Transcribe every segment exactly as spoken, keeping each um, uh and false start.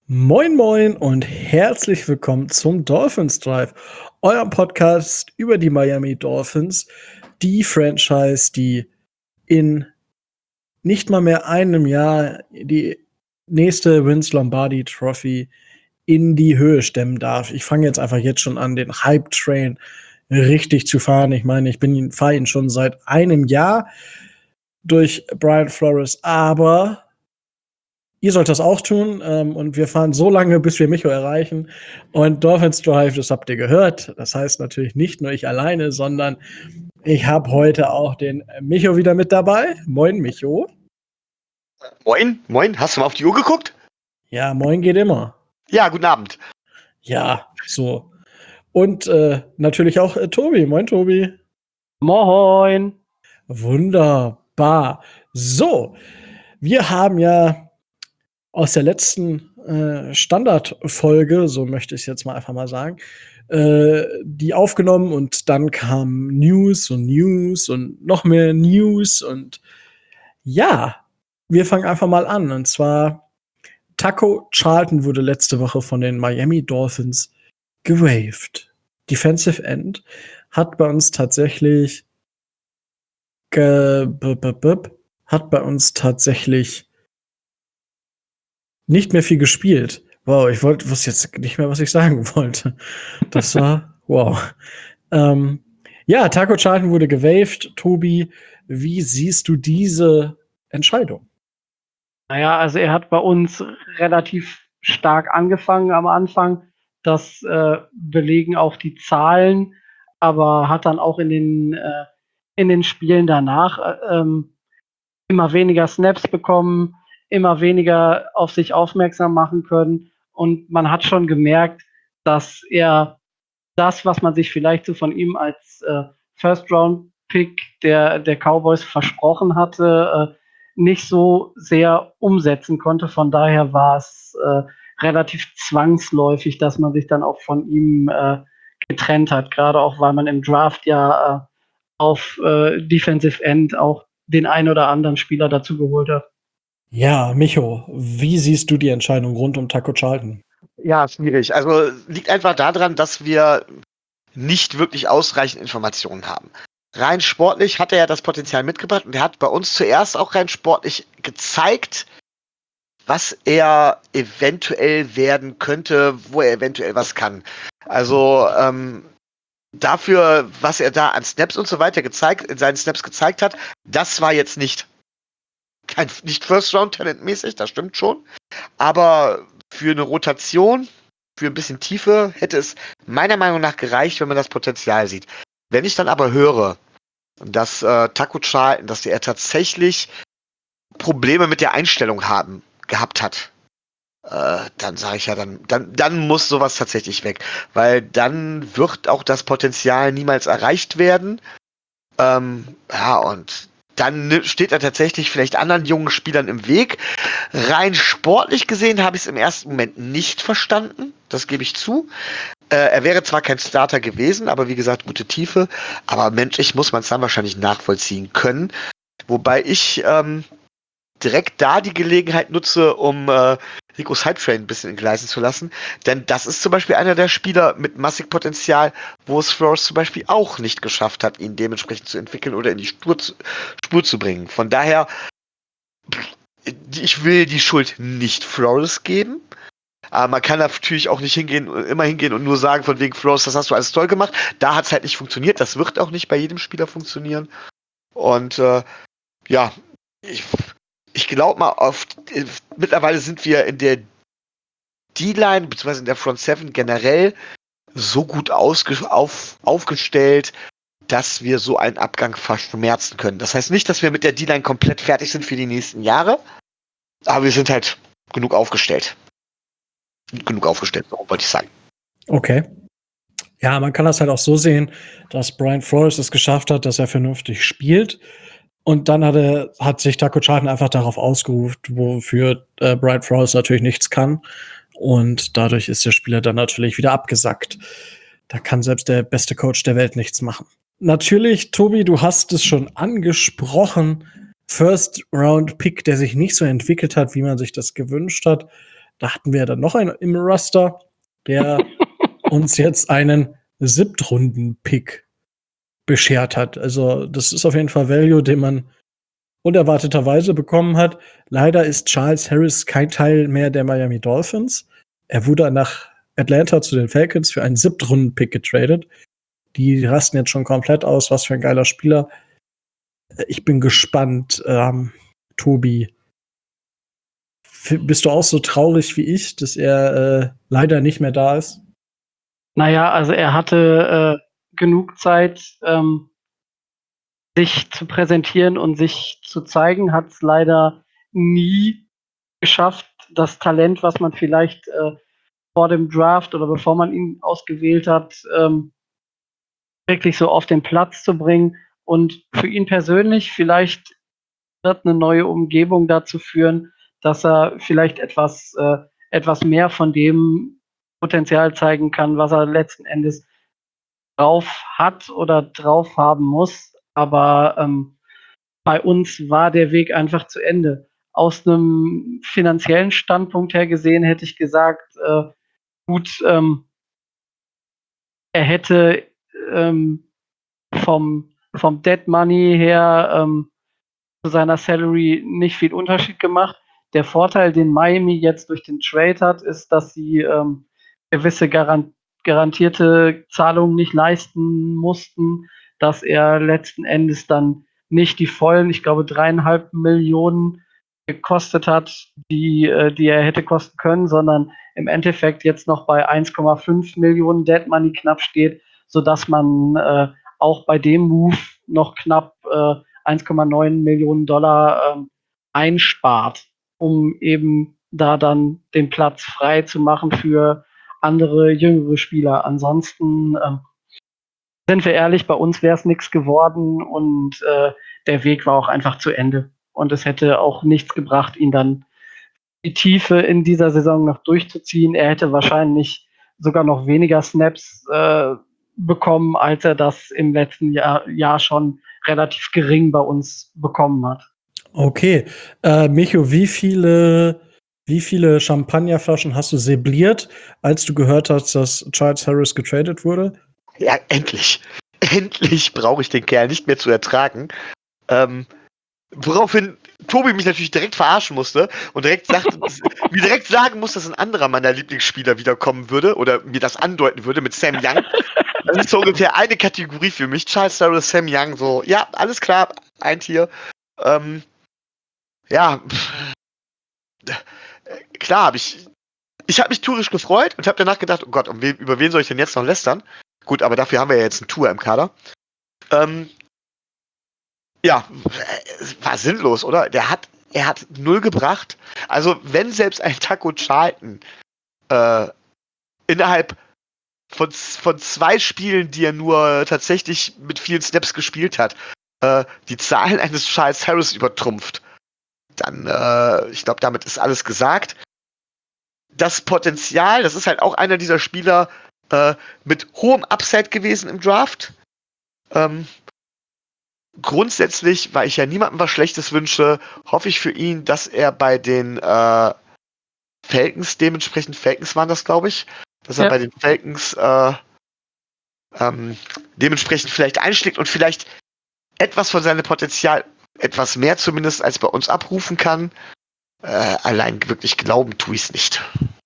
Moin Moin und herzlich willkommen zum Dolphins Drive, eurem Podcast über die Miami Dolphins, die Franchise, die in nicht mal mehr einem Jahr die nächste Vince Lombardi Trophy in die Höhe stemmen darf. Ich fange jetzt einfach jetzt schon an, den Hype-Train richtig zu fahren. Ich meine, ich bin fahre ihn schon seit einem Jahr durch Brian Flores, aber ihr sollt das auch tun, ähm, und wir fahren so lange, bis wir Micho erreichen. Und Dolphins Drive, das habt ihr gehört. Das heißt natürlich nicht nur ich alleine, sondern ich habe heute auch den Micho wieder mit dabei. Moin, Micho. Moin, moin. Hast du mal auf die Uhr geguckt? Ja, moin geht immer. Ja, guten Abend. Ja, so. Und äh, natürlich auch äh, Tobi. Moin, Tobi. Moin. Wunderbar. So, wir haben ja aus der letzten äh, Standardfolge, so möchte ich es jetzt mal einfach mal sagen, äh, die aufgenommen und dann kam News und News und noch mehr News und ja, wir fangen einfach mal an. Und zwar Taco Charlton wurde letzte Woche von den Miami Dolphins gewaved. Defensive End hat bei uns tatsächlich ge b -b -b hat bei uns tatsächlich nicht mehr viel gespielt. Wow, ich wollte, wusste jetzt nicht mehr, was ich sagen wollte. Das war, wow. Ähm, ja, Taco Charlton wurde gewaved. Tobi, wie siehst du diese Entscheidung? Naja, also er hat bei uns relativ stark angefangen am Anfang. Das äh, belegen auch die Zahlen, aber hat dann auch in den, äh, in den Spielen danach äh, ähm, immer weniger Snaps bekommen, immer weniger auf sich aufmerksam machen können. Und man hat schon gemerkt, dass er das, was man sich vielleicht so von ihm als äh, First-Round-Pick der, der Cowboys versprochen hatte, äh, nicht so sehr umsetzen konnte. Von daher war es äh, relativ zwangsläufig, dass man sich dann auch von ihm äh, getrennt hat. Gerade auch, weil man im Draft ja äh, auf äh, Defensive End auch den ein oder anderen Spieler dazu geholt hat. Ja, Micho, wie siehst du die Entscheidung rund um Taco Charlton? Ja, schwierig. Also liegt einfach daran, dass wir nicht wirklich ausreichend Informationen haben. Rein sportlich hat er ja das Potenzial mitgebracht und er hat bei uns zuerst auch rein sportlich gezeigt, was er eventuell werden könnte, wo er eventuell was kann. Also ähm, dafür, was er da an Snaps und so weiter gezeigt, in seinen Snaps gezeigt hat, das war jetzt nicht kein nicht First-Round-Talent-mäßig, das stimmt schon. Aber für eine Rotation, für ein bisschen Tiefe, hätte es meiner Meinung nach gereicht, wenn man das Potenzial sieht. Wenn ich dann aber höre, dass äh, Taco Charlton, dass er tatsächlich Probleme mit der Einstellung haben, gehabt hat, äh, dann sage ich ja, dann, dann, dann muss sowas tatsächlich weg. Weil dann wird auch das Potenzial niemals erreicht werden. Ähm, ja, und dann steht er tatsächlich vielleicht anderen jungen Spielern im Weg. Rein sportlich gesehen habe ich es im ersten Moment nicht verstanden. Das gebe ich zu. Äh, er wäre zwar kein Starter gewesen, aber wie gesagt, gute Tiefe. Aber menschlich muss man es dann wahrscheinlich nachvollziehen können. Wobei ich ähm, direkt da die Gelegenheit nutze, um äh, Ricos Hype-Train ein bisschen entgleisen zu lassen. Denn das ist zum Beispiel einer der Spieler mit massig Potenzial, wo es Flores zum Beispiel auch nicht geschafft hat, ihn dementsprechend zu entwickeln oder in die Spur zu, Spur zu bringen. Von daher, ich will die Schuld nicht Flores geben. Aber man kann natürlich auch nicht hingehen, immer hingehen und nur sagen, von wegen Flores, das hast du alles toll gemacht. Da hat es halt nicht funktioniert. Das wird auch nicht bei jedem Spieler funktionieren. Und äh, ja, ich Ich glaube mal, auf, äh, mittlerweile sind wir in der D-Line, beziehungsweise in der Front Seven generell so gut ausge- auf, aufgestellt, dass wir so einen Abgang verschmerzen können. Das heißt nicht, dass wir mit der D-Line komplett fertig sind für die nächsten Jahre, aber wir sind halt genug aufgestellt. Genug aufgestellt, wollte ich sagen. Okay. Ja, man kann das halt auch so sehen, dass Brian Flores es geschafft hat, dass er vernünftig spielt. Und dann hat, er, hat sich Taco Charlton einfach darauf ausgerufen, wofür äh, Brian Flores natürlich nichts kann. Und dadurch ist der Spieler dann natürlich wieder abgesackt. Da kann selbst der beste Coach der Welt nichts machen. Natürlich, Tobi, du hast es schon angesprochen. First-Round-Pick, der sich nicht so entwickelt hat, wie man sich das gewünscht hat. Da hatten wir dann noch einen im Roster, der uns jetzt einen Siebtrunden-Pick beschert hat. Also, das ist auf jeden Fall Value, den man unerwarteterweise bekommen hat. Leider ist Charles Harris kein Teil mehr der Miami Dolphins. Er wurde nach Atlanta zu den Falcons für einen Siebtrunden-Pick getradet. Die rasten jetzt schon komplett aus. Was für ein geiler Spieler. Ich bin gespannt, ähm, Tobi. F- Bist du auch so traurig wie ich, dass er äh, leider nicht mehr da ist? Naja, also er hatte äh, genug Zeit, ähm, sich zu präsentieren und sich zu zeigen, hat es leider nie geschafft, das Talent, was man vielleicht äh, vor dem Draft oder bevor man ihn ausgewählt hat, ähm, wirklich so auf den Platz zu bringen. Und für ihn persönlich vielleicht wird eine neue Umgebung dazu führen, dass er vielleicht etwas, äh, etwas mehr von dem Potenzial zeigen kann, was er letzten Endes drauf hat oder drauf haben muss. Aber ähm, bei uns war der Weg einfach zu Ende. Aus einem finanziellen Standpunkt her gesehen hätte ich gesagt, äh, gut, ähm, er hätte ähm, vom, vom Dead Money her ähm, zu seiner Salary nicht viel Unterschied gemacht. Der Vorteil, den Miami jetzt durch den Trade hat, ist, dass sie ähm, gewisse garan garantierte Zahlungen nicht leisten mussten, dass er letzten Endes dann nicht die vollen, ich glaube, dreieinhalb Millionen gekostet hat, die, äh, die er hätte kosten können, sondern im Endeffekt jetzt noch bei eins Komma fünf Millionen Dead Money knapp steht, sodass man äh, auch bei dem Move noch knapp äh, eins Komma neun Millionen Dollar ähm, einspart, um eben da dann den Platz frei zu machen für andere jüngere Spieler. Ansonsten ähm, sind wir ehrlich, bei uns wäre es nichts geworden und äh, der Weg war auch einfach zu Ende. Und es hätte auch nichts gebracht, ihn dann die Tiefe in dieser Saison noch durchzuziehen. Er hätte wahrscheinlich sogar noch weniger Snaps äh, bekommen, als er das im letzten Jahr, Jahr schon relativ gering bei uns bekommen hat. Okay. Äh, Micho, wie viele, wie viele Champagnerflaschen hast du sebliert, als du gehört hast, dass Charles Harris getradet wurde? Ja, endlich. Endlich brauche ich den Kerl nicht mehr zu ertragen. Ähm, woraufhin Tobi mich natürlich direkt verarschen musste und direkt sagt, mir direkt sagen muss, dass ein anderer meiner Lieblingsspieler wiederkommen würde oder mir das andeuten würde mit Sam Young. Das ist so ungefähr eine Kategorie für mich. Charles Harris, Sam Young, so, ja, alles klar, ein Tier. Ähm, ja, pff, klar, habe ich. Ich habe mich tourisch gefreut und habe danach gedacht, oh Gott, um wen, über wen soll ich denn jetzt noch lästern? Gut, aber dafür haben wir ja jetzt einen Tour im Kader. Ähm, ja, es war sinnlos, oder? Der hat, er hat null gebracht. Also, wenn selbst ein Taco Charlton äh, innerhalb von, von zwei Spielen, die er nur tatsächlich mit vielen Snaps gespielt hat, äh, die Zahlen eines Charles Harris übertrumpft, dann, äh, ich glaube, damit ist alles gesagt. Das Potenzial, das ist halt auch einer dieser Spieler äh, mit hohem Upside gewesen im Draft. Ähm, grundsätzlich, weil ich ja niemandem was Schlechtes wünsche, hoffe ich für ihn, dass er bei den äh, Falcons, dementsprechend Falcons waren das, glaube ich, dass er Ja. bei den Falcons äh, ähm, dementsprechend vielleicht einschlägt und vielleicht etwas von seinem Potenzial, etwas mehr zumindest als bei uns abrufen kann. Äh, allein wirklich glauben tue ich es nicht.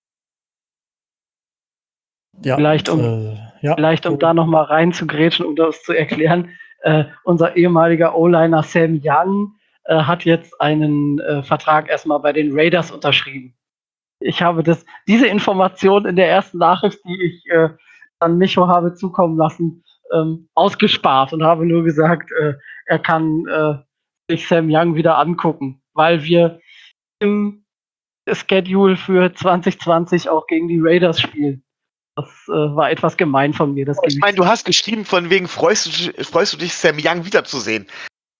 Ja, Vielleicht um, äh, ja. vielleicht um da noch mal reinzugrätschen, um das zu erklären. Äh, unser ehemaliger O-Liner Sam Young äh, hat jetzt einen äh, Vertrag erstmal bei den Raiders unterschrieben. Ich habe das, diese Information in der ersten Nachricht, die ich äh, an Micho habe zukommen lassen, ähm, ausgespart und habe nur gesagt, äh, er kann äh, sich Sam Young wieder angucken, weil wir im Schedule für zwanzig zwanzig auch gegen die Raiders spielen. Das äh, war etwas gemein von mir. Das Ich meine, du hast geschrieben, von wegen freust du, freust du dich, Sam Young wiederzusehen.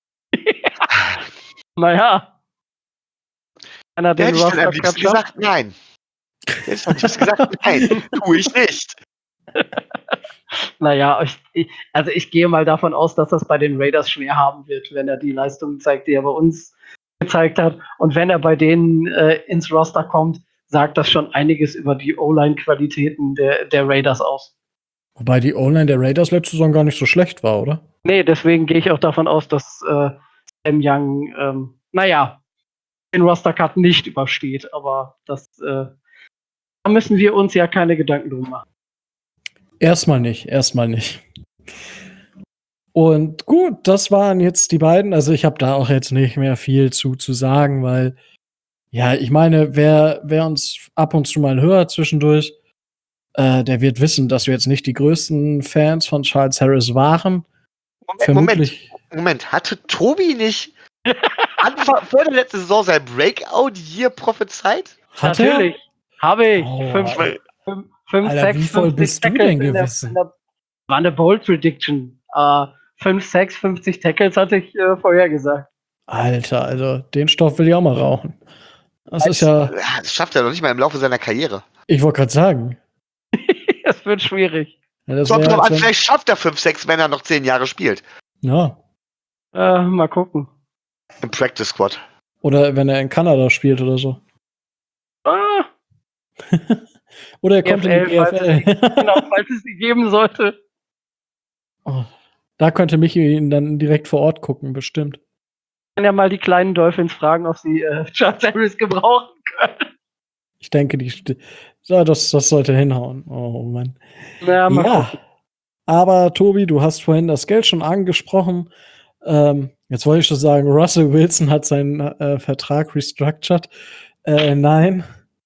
Naja. Einer Da den hätte ich dann am Roster liebsten Cut gesagt, nein. Da hätte ich am liebsten gesagt, nein, tue ich nicht. Naja, ich, ich, also ich gehe mal davon aus, dass das bei den Raiders schwer haben wird, wenn er die Leistung zeigt, die er bei uns gezeigt hat. Und wenn er bei denen äh, ins Roster kommt, sagt das schon einiges über die O-Line-Qualitäten der, der Raiders aus. Wobei die O-Line der Raiders letzte Saison gar nicht so schlecht war, oder? Nee, deswegen gehe ich auch davon aus, dass äh, Sam Young, ähm, naja, den Roster-Cut nicht übersteht. Aber das, äh, da müssen wir uns ja keine Gedanken drum machen. Erstmal nicht, erstmal nicht. Und gut, das waren jetzt die beiden. Also ich habe da auch jetzt nicht mehr viel zu, zu sagen, weil, ja, ich meine, wer, wer uns ab und zu mal hört zwischendurch, äh, der wird wissen, dass wir jetzt nicht die größten Fans von Charles Harris waren. Moment, Vermutlich. Moment, Moment. Hatte Tobi nicht Anfang, vor der letzten Saison sein Breakout hier prophezeit? Hat Natürlich. Habe ich. Oh, fünf, Alter. fünf, fünf, Alter, sechs, wie voll fünfzig bist du Tackles denn in der, gewesen? in der, war eine Bold Prediction. Äh, fünf, sechs, fünfzig Tackles hatte ich äh, vorher gesagt. Alter, also den Stoff will ich auch mal rauchen. Das Als, ist ja, ja, das schafft er doch nicht mal im Laufe seiner Karriere. ich wollte gerade sagen. Es wird schwierig. Ja, das Kommt wär, drauf als an, wenn, vielleicht schafft er fünf, sechs, wenn er noch zehn Jahre spielt. ja. Äh, mal gucken. Im Practice Squad. Oder wenn er in Kanada spielt oder so. Ah, Oder er kommt in die G F Falls es, die, L. genau, falls es die geben sollte. Oh, da könnte Michi ihn dann direkt vor Ort gucken, bestimmt. Kann ja mal die kleinen Dolphins fragen, ob sie äh, Charles Harris gebrauchen können. Ich denke, die st- ja, das, das sollte hinhauen. Oh Mann. Ja, mal Ja, gucken. aber Tobi, du hast vorhin das Geld schon angesprochen. Ähm, jetzt wollte ich schon sagen, Russell Wilson hat seinen äh, Vertrag restructured. Äh, nein,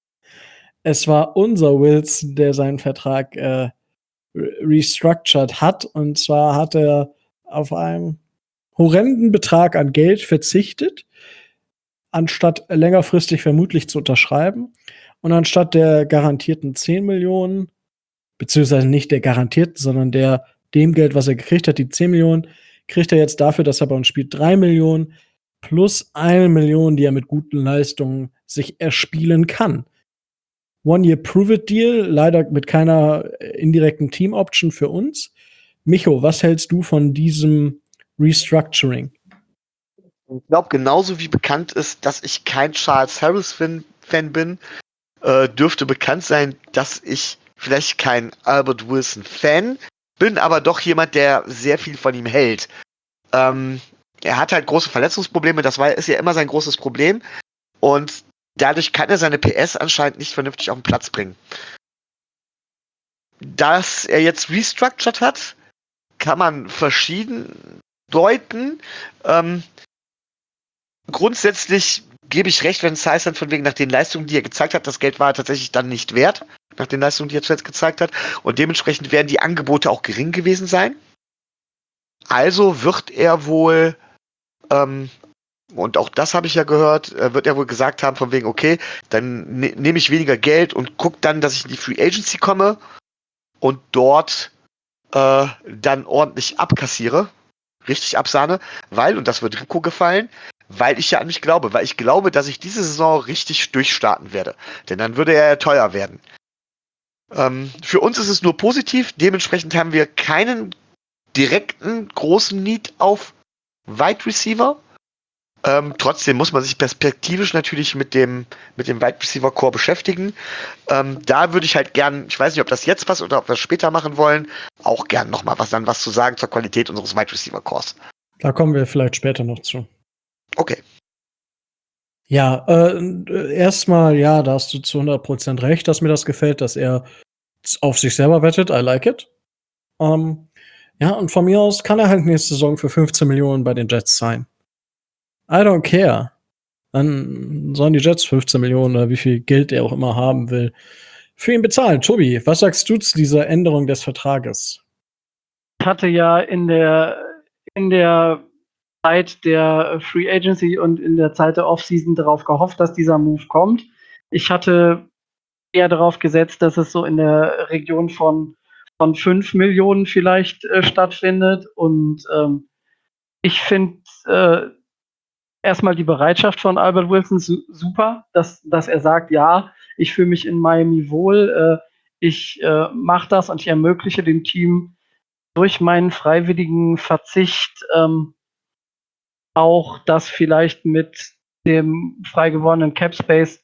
es war unser Wilson, der seinen Vertrag äh, re- restructured hat. Und zwar hat er auf einen horrenden Betrag an Geld verzichtet, anstatt längerfristig vermutlich zu unterschreiben. Und anstatt der garantierten zehn Millionen, beziehungsweise nicht der garantierten, sondern der dem Geld, was er gekriegt hat, die zehn Millionen, kriegt er jetzt dafür, dass er bei uns spielt, drei Millionen plus eine Million, die er mit guten Leistungen sich erspielen kann. One-Year-Prove-It-Deal, leider mit keiner äh, indirekten Team-Option für uns. Micho, was hältst du von diesem Restructuring? Ich glaube, genauso wie bekannt ist, dass ich kein Charles Harris-Fan Fan bin, äh, dürfte bekannt sein, dass ich vielleicht kein Albert Wilson-Fan bin, aber doch jemand, der sehr viel von ihm hält. Ähm, er hat halt große Verletzungsprobleme, das war, ist ja immer sein großes Problem. Und dadurch kann er seine P S anscheinend nicht vernünftig auf den Platz bringen. Dass er jetzt restructured hat, kann man verschieden deuten. Ähm, grundsätzlich gebe ich recht, wenn es heißt dann von wegen nach den Leistungen, die er gezeigt hat, das Geld war tatsächlich dann nicht wert, nach den Leistungen, die er zuletzt gezeigt hat. Und dementsprechend werden die Angebote auch gering gewesen sein. Also wird er wohl, ähm, und auch das habe ich ja gehört, äh, wird er wohl gesagt haben von wegen, okay, dann ne, nehme ich weniger Geld und gucke dann, dass ich in die Free Agency komme und dort äh, dann ordentlich abkassiere. Richtig absahne, weil, und das wird Rico gefallen, weil ich ja an mich glaube, weil ich glaube, dass ich diese Saison richtig durchstarten werde. Denn dann würde er ja teuer werden. Ähm, für uns ist es nur positiv, dementsprechend haben wir keinen direkten großen Need auf Wide Receiver. Ähm, trotzdem muss man sich perspektivisch natürlich mit dem, mit dem Wide Receiver Core beschäftigen. Ähm, da würde ich halt gern, ich weiß nicht, ob das jetzt passt oder ob wir es später machen wollen, auch gern nochmal was dann was zu sagen zur Qualität unseres Wide Receiver Cores. Da kommen wir vielleicht später noch zu. Okay. Ja, äh, erstmal, ja, da hast du zu hundert Prozent recht, dass mir das gefällt, dass er auf sich selber wettet. I like it. Ähm, ja, und von mir aus kann er halt nächste Saison für fünfzehn Millionen bei den Jets sein. I don't care. Dann sollen die Jets fünfzehn Millionen oder wie viel Geld er auch immer haben will, für ihn bezahlen. Tobi, was sagst du zu dieser Änderung des Vertrages? Ich hatte ja in der, in der Zeit der Free Agency und in der Zeit der Offseason darauf gehofft, dass dieser Move kommt. Ich hatte eher darauf gesetzt, dass es so in der Region von, von fünf Millionen vielleicht äh, stattfindet. Und ähm, ich finde äh, erstmal die Bereitschaft von Albert Wilson su super, dass, dass er sagt, ja, ich fühle mich in Miami wohl, äh, ich äh, mache das und ich ermögliche dem Team durch meinen freiwilligen Verzicht ähm, auch das vielleicht mit dem frei gewordenen Cap Space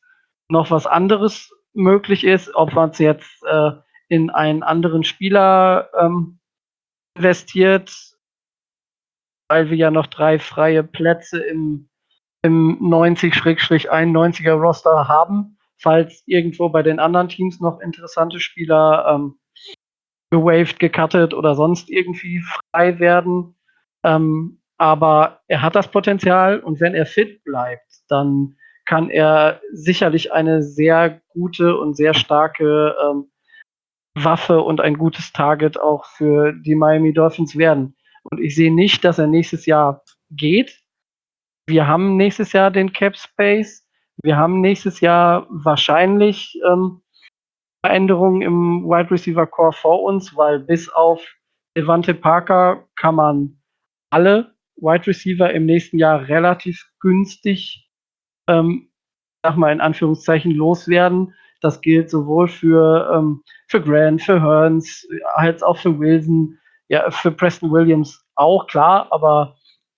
noch was anderes möglich ist, ob man es jetzt äh, in einen anderen Spieler ähm, investiert, weil wir ja noch drei freie Plätze im, im neunzig-einundneunziger Roster haben, falls irgendwo bei den anderen Teams noch interessante Spieler ähm, gewaved, gecuttet oder sonst irgendwie frei werden. Ähm, aber er hat das Potenzial und wenn er fit bleibt, dann kann er sicherlich eine sehr gute und sehr starke ähm, Waffe und ein gutes Target auch für die Miami Dolphins werden. Und ich sehe nicht, dass er nächstes Jahr geht. Wir haben nächstes Jahr den Cap Space. Wir haben nächstes Jahr wahrscheinlich ähm, Veränderungen im Wide Receiver Core vor uns, weil bis auf Devante Parker kann man alle Wide Receiver im nächsten Jahr relativ günstig, ähm, sag mal in Anführungszeichen, loswerden. Das gilt sowohl für, ähm, für Grant, für Hearns, als auch für Wilson, ja, für Preston Williams auch, klar, aber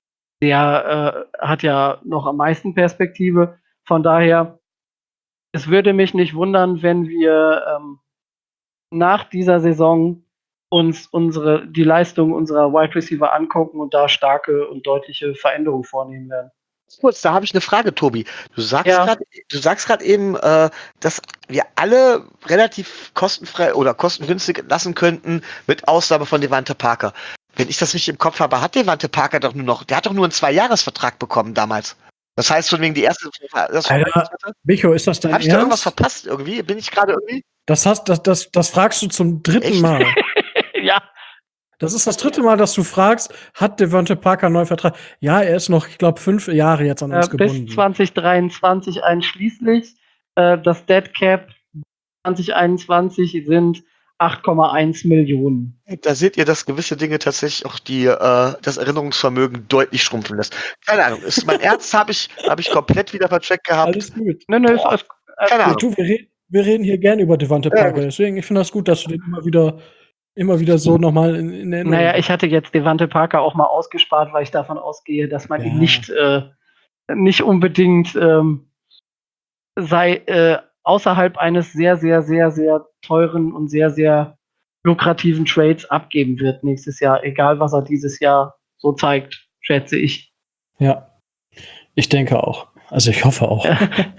der äh, hat ja noch am meisten Perspektive. Von daher, es würde mich nicht wundern, wenn wir ähm, nach dieser Saison uns unsere, die Leistung unserer Wide Receiver angucken und da starke und deutliche Veränderungen vornehmen werden. Kurz, da habe ich eine Frage, Tobi. Du sagst Ja. gerade, du sagst gerade eben, äh, dass wir alle relativ kostenfrei oder kostengünstig entlassen könnten, mit Ausnahme von Devante Parker. Wenn ich das richtig im Kopf habe, hat Devante Parker doch nur noch, der hat doch nur einen Zwei-Jahres-Vertrag bekommen damals. Das heißt, von wegen die erste. Das Alter, Micho, ist das dein Habe ich da irgendwas Ernst? verpasst irgendwie? Bin ich gerade irgendwie? Das, hast, das, das, das fragst du zum dritten Echt? Mal. Ja, Das ist das dritte Mal, dass du fragst, hat Devante Parker einen neuen Vertrag? Ja, er ist noch, ich glaube, fünf Jahre jetzt an uns äh, gebunden. bis zwanzig dreiundzwanzig einschließlich. Äh, das Dead Cap zwanzig einundzwanzig sind acht Komma eins Millionen. Da seht ihr, dass gewisse Dinge tatsächlich auch die, äh, das Erinnerungsvermögen deutlich schrumpfen lässt. Keine Ahnung, ist mein Ernst habe ich, hab ich komplett wieder vercheckt gehabt. Alles gut. Nö, nö, ist Boah, alles, alles keine gut. Ahnung. Du, wir, re wir reden hier gerne über Devante Ja, Parker, gut. deswegen, ich finde das gut, dass du den immer wieder, immer wieder so nochmal in, in Erinnerung Naja, hast. ich hatte jetzt Devante Parker auch mal ausgespart, weil ich davon ausgehe, dass man Ja. ihn nicht, äh, nicht unbedingt ähm, sei äh, außerhalb eines sehr, sehr, sehr, sehr teuren und sehr, sehr lukrativen Trades abgeben wird nächstes Jahr, egal was er dieses Jahr so zeigt, schätze ich. Ja, ich denke auch. Also ich hoffe auch.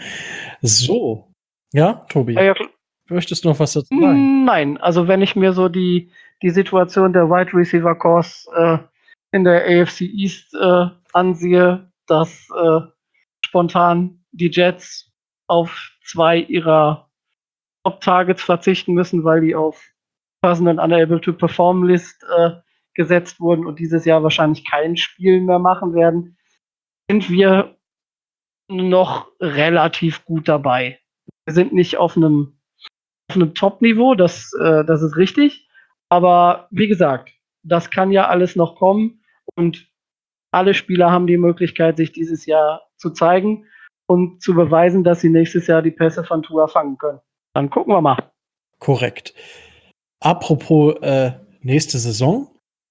So. Ja, Tobi, Ja, ja, kl- möchtest du noch was dazu sagen? Nein, also wenn ich mir so die, die Situation der Wide Receiver Cores äh, in der A F C East äh, ansehe, dass äh, spontan die Jets auf zwei ihrer Top-Targets verzichten müssen, weil die auf Personal Unable to Perform List äh, gesetzt wurden und dieses Jahr wahrscheinlich kein Spiel mehr machen werden, sind wir noch relativ gut dabei. Wir sind nicht auf einem, auf einem Top-Niveau, das, äh, das ist richtig. Aber wie gesagt, das kann ja alles noch kommen und alle Spieler haben die Möglichkeit, sich dieses Jahr zu zeigen und zu beweisen, dass sie nächstes Jahr die Pässe von Tua fangen können. Dann gucken wir mal. Korrekt. Apropos äh, nächste Saison.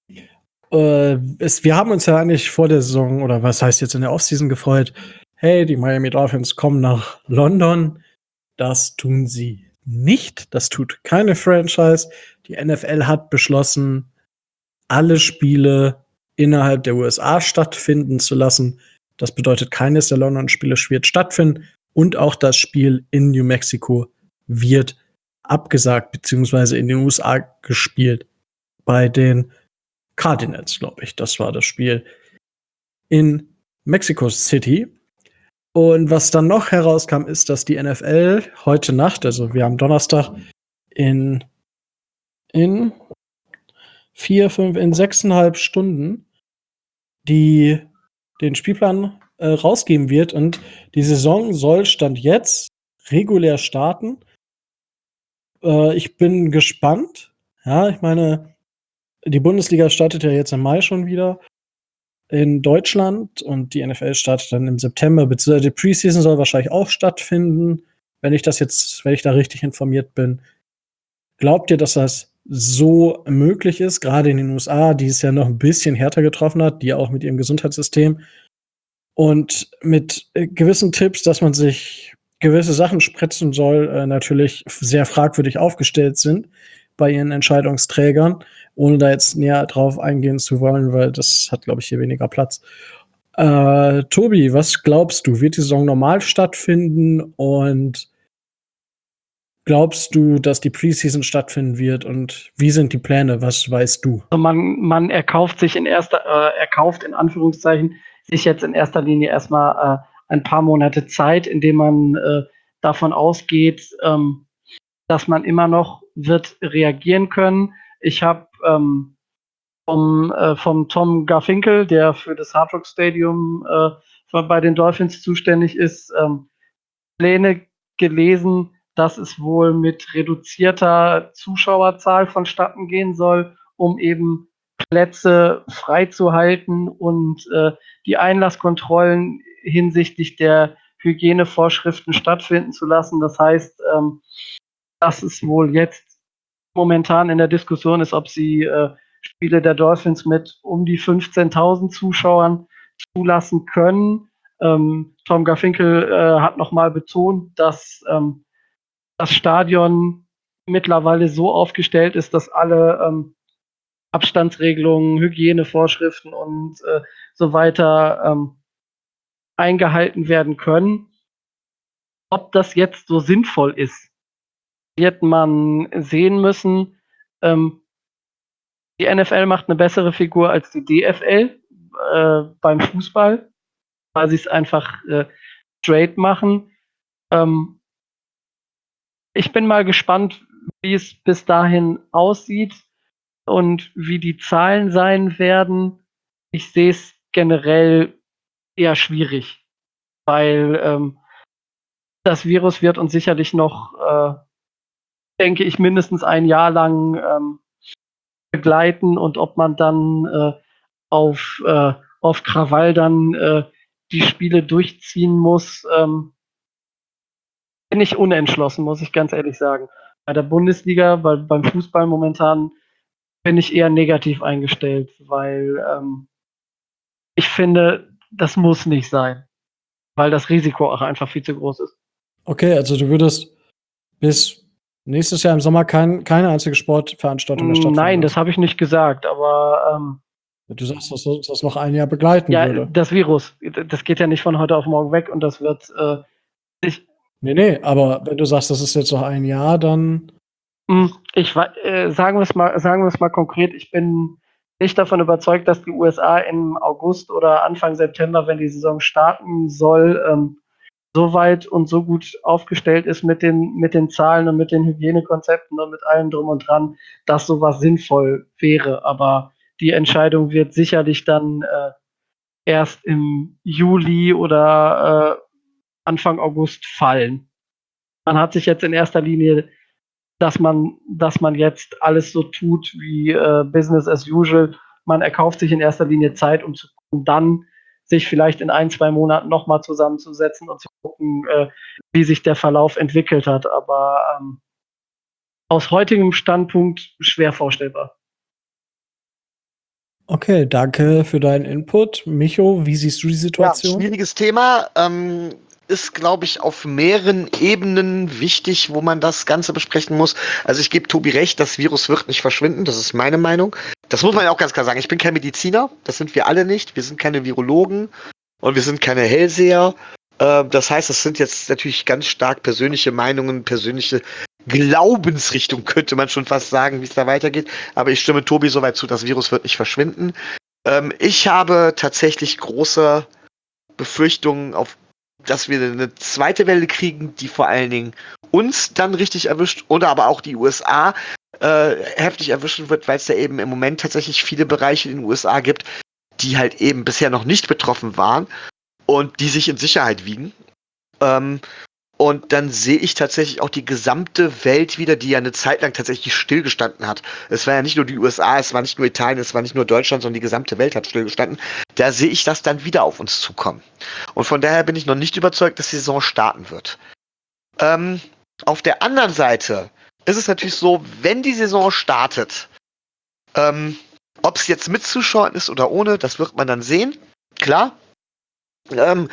Äh, es, wir haben uns ja eigentlich vor der Saison, oder was heißt jetzt in der Offseason gefreut, hey, die Miami Dolphins kommen nach London. Das tun sie nicht. Das tut keine Franchise. Die N F L hat beschlossen, alle Spiele innerhalb der U S A stattfinden zu lassen. Das bedeutet, keines der London-Spiele wird stattfinden und auch das Spiel in New Mexico wird abgesagt, beziehungsweise in den U S A gespielt. Bei den Cardinals, glaube ich. Das war das Spiel in Mexico City. Und was dann noch herauskam, ist, dass die N F L heute Nacht, also wir haben Donnerstag, in, in vier, fünf, in sechseinhalb Stunden die den Spielplan äh, rausgeben wird. Und die Saison soll Stand jetzt regulär starten. Äh, ich bin gespannt. Ja, ich meine, die Bundesliga startet ja jetzt im Mai schon wieder in Deutschland und die N F L startet dann im September, beziehungsweise die Preseason soll wahrscheinlich auch stattfinden, wenn ich das jetzt, wenn ich da richtig informiert bin. Glaubt ihr, dass das so möglich ist, gerade in den U S A, die es ja noch ein bisschen härter getroffen hat, die auch mit ihrem Gesundheitssystem und mit äh, gewissen Tipps, dass man sich gewisse Sachen spritzen soll, äh, natürlich sehr fragwürdig aufgestellt sind bei ihren Entscheidungsträgern, ohne da jetzt näher drauf eingehen zu wollen, weil das hat, glaube ich, hier weniger Platz. Äh, Tobi, was glaubst du? Wird die Saison normal stattfinden und glaubst du, dass die Preseason stattfinden wird und wie sind die Pläne? Was weißt du? Also man, man erkauft sich in erster, äh, erkauft in Anführungszeichen sich jetzt in erster Linie erstmal äh, ein paar Monate Zeit, indem man äh, davon ausgeht, ähm, dass man immer noch wird reagieren können. Ich habe ähm, vom, äh, vom Tom Garfinkel, der für das Hard Rock Stadium äh, bei den Dolphins zuständig ist, ähm, Pläne gelesen, dass es wohl mit reduzierter Zuschauerzahl vonstatten gehen soll, um eben Plätze freizuhalten und äh, die Einlasskontrollen hinsichtlich der Hygienevorschriften stattfinden zu lassen. Das heißt, ähm, dass es wohl jetzt momentan in der Diskussion ist, ob sie äh, Spiele der Dolphins mit um die fünfzehntausend Zuschauern zulassen können. Ähm, Tom Garfinkel äh, hat nochmal betont, dass ähm, das Stadion mittlerweile so aufgestellt ist, dass alle ähm, Abstandsregelungen, Hygienevorschriften und äh, so weiter ähm, eingehalten werden können. Ob das jetzt so sinnvoll ist, wird man sehen müssen. Ähm, die N F L macht eine bessere Figur als die D F L äh, beim Fußball, weil sie es einfach äh, straight machen. Ähm, ich bin mal gespannt, wie es bis dahin aussieht und wie die Zahlen sein werden. Ich sehe es generell eher schwierig, weil ähm, das Virus wird uns sicherlich noch, äh, denke ich, mindestens ein Jahr lang ähm, begleiten und ob man dann äh, auf, äh, auf Krawall dann äh, die Spiele durchziehen muss, ähm, bin ich unentschlossen, muss ich ganz ehrlich sagen. Bei der Bundesliga, bei, beim Fußball momentan bin ich eher negativ eingestellt, weil ähm, ich finde, das muss nicht sein, weil das Risiko auch einfach viel zu groß ist. Okay, also du würdest bis nächstes Jahr im Sommer kein, keine einzige Sportveranstaltung mehr stattfinden Nein, das lassen. habe ich nicht gesagt, aber ähm, Du sagst, dass uns das noch ein Jahr begleiten ja, würde. das Virus, das geht ja nicht von heute auf morgen weg und das wird äh, ich, Nee, nee, aber wenn du sagst, das ist jetzt noch ein Jahr, dann ich äh, sagen wir es mal, sagen wir es mal konkret, ich bin nicht davon überzeugt, dass die U S A im August oder Anfang September, wenn die Saison starten soll, ähm, so weit und so gut aufgestellt ist mit den, mit den Zahlen und mit den Hygienekonzepten und mit allem drum und dran, dass sowas sinnvoll wäre. Aber die Entscheidung wird sicherlich dann äh, erst im Juli oder äh, Anfang August fallen. Man hat sich jetzt in erster Linie, dass man, dass man jetzt alles so tut wie äh, Business as usual. Man erkauft sich in erster Linie Zeit, um zu gucken, dann sich vielleicht in ein, zwei Monaten nochmal zusammenzusetzen und zu gucken, äh, wie sich der Verlauf entwickelt hat. Aber ähm, aus heutigem Standpunkt schwer vorstellbar. okay, danke für deinen Input. Micho, wie siehst du die Ja, Situation? schwieriges Thema. Ähm, ist, glaube ich, auf mehreren Ebenen wichtig, wo man das Ganze besprechen muss. Also ich gebe Tobi recht, das Virus wird nicht verschwinden. Das ist meine Meinung. Das muss man ja auch ganz klar sagen. Ich bin kein Mediziner. Das sind wir alle nicht. Wir sind keine Virologen und wir sind keine Hellseher. Äh, das heißt, das sind jetzt natürlich ganz stark persönliche Meinungen, persönliche Glaubensrichtung, könnte man schon fast sagen, wie es da weitergeht. Aber ich stimme Tobi soweit zu, das Virus wird nicht verschwinden. Ähm, ich habe tatsächlich große Befürchtungen, auf, dass wir eine zweite Welle kriegen, die vor allen Dingen uns dann richtig erwischt oder aber auch die U S A äh, heftig erwischen wird, weil es ja eben im Moment tatsächlich viele Bereiche in den U S A gibt, die halt eben bisher noch nicht betroffen waren und die sich in Sicherheit wiegen. Ähm, und dann sehe ich tatsächlich auch die gesamte Welt wieder, die ja eine Zeit lang tatsächlich stillgestanden hat. Es war ja nicht nur die U S A, es war nicht nur Italien, es war nicht nur Deutschland, sondern die gesamte Welt hat stillgestanden. Da sehe ich das dann wieder auf uns zukommen. Und von daher bin ich noch nicht überzeugt, dass die Saison starten wird. Ähm, auf der anderen Seite ist es natürlich so, wenn die Saison startet, ähm, ob es jetzt mit Zuschauern ist oder ohne, das wird man dann sehen. Klar. Ähm,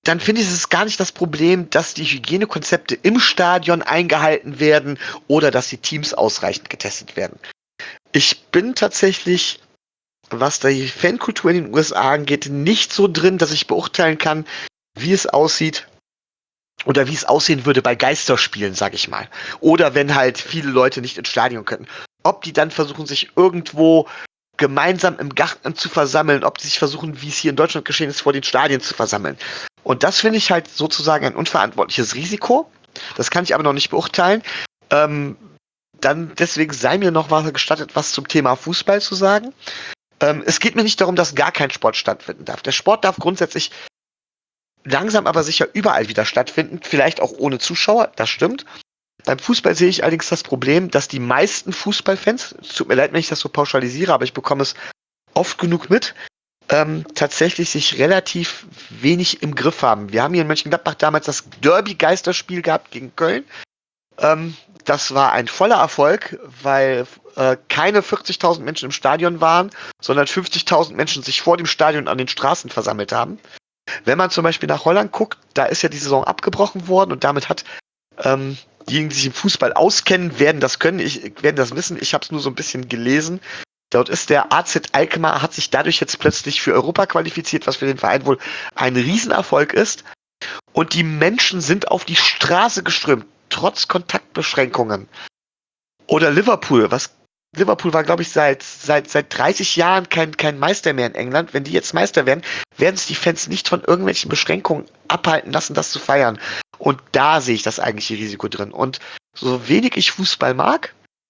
dann finde ich, es ist gar nicht das Problem, dass die Hygienekonzepte im Stadion eingehalten werden oder dass die Teams ausreichend getestet werden. Ich bin tatsächlich, was die Fankultur in den U S A angeht, nicht so drin, dass ich beurteilen kann, wie es aussieht oder wie es aussehen würde bei Geisterspielen, sag ich mal. Oder wenn halt viele Leute nicht ins Stadion können. Ob die dann versuchen, sich irgendwo gemeinsam im Garten zu versammeln, ob die sich versuchen, wie es hier in Deutschland geschehen ist, vor den Stadien zu versammeln. Und das finde ich halt sozusagen ein unverantwortliches Risiko. Das kann ich aber noch nicht beurteilen. Ähm, dann deswegen sei mir noch mal gestattet, was zum Thema Fußball zu sagen. Ähm, es geht mir nicht darum, dass gar kein Sport stattfinden darf. Der Sport darf grundsätzlich langsam aber sicher überall wieder stattfinden, vielleicht auch ohne Zuschauer, das stimmt. Beim Fußball sehe ich allerdings das Problem, dass die meisten Fußballfans, es tut mir leid, wenn ich das so pauschalisiere, aber ich bekomme es oft genug mit, ähm, tatsächlich sich relativ wenig im Griff haben. Wir haben hier in Mönchengladbach damals das Derby-Geisterspiel gehabt gegen Köln. Ähm, das war ein voller Erfolg, weil äh, keine vierzigtausend Menschen im Stadion waren, sondern fünfzigtausend Menschen sich vor dem Stadion an den Straßen versammelt haben. Wenn man zum Beispiel nach Holland guckt, da ist ja die Saison abgebrochen worden und damit hat ähm, diejenigen, die sich im Fußball auskennen, werden das können, ich, werden das wissen. Ich habe es nur so ein bisschen gelesen. Dort ist der A Z Alkmaar, hat sich dadurch jetzt plötzlich für Europa qualifiziert, was für den Verein wohl ein Riesenerfolg ist. Und die Menschen sind auf die Straße geströmt, trotz Kontaktbeschränkungen. Oder Liverpool, was Liverpool war, glaube ich, seit, seit, seit dreißig Jahren kein, kein Meister mehr in England. Wenn die jetzt Meister werden, werden es die Fans nicht von irgendwelchen Beschränkungen abhalten lassen, das zu feiern. Und da sehe ich das eigentliche Risiko drin. Und so wenig ich Fußball mag,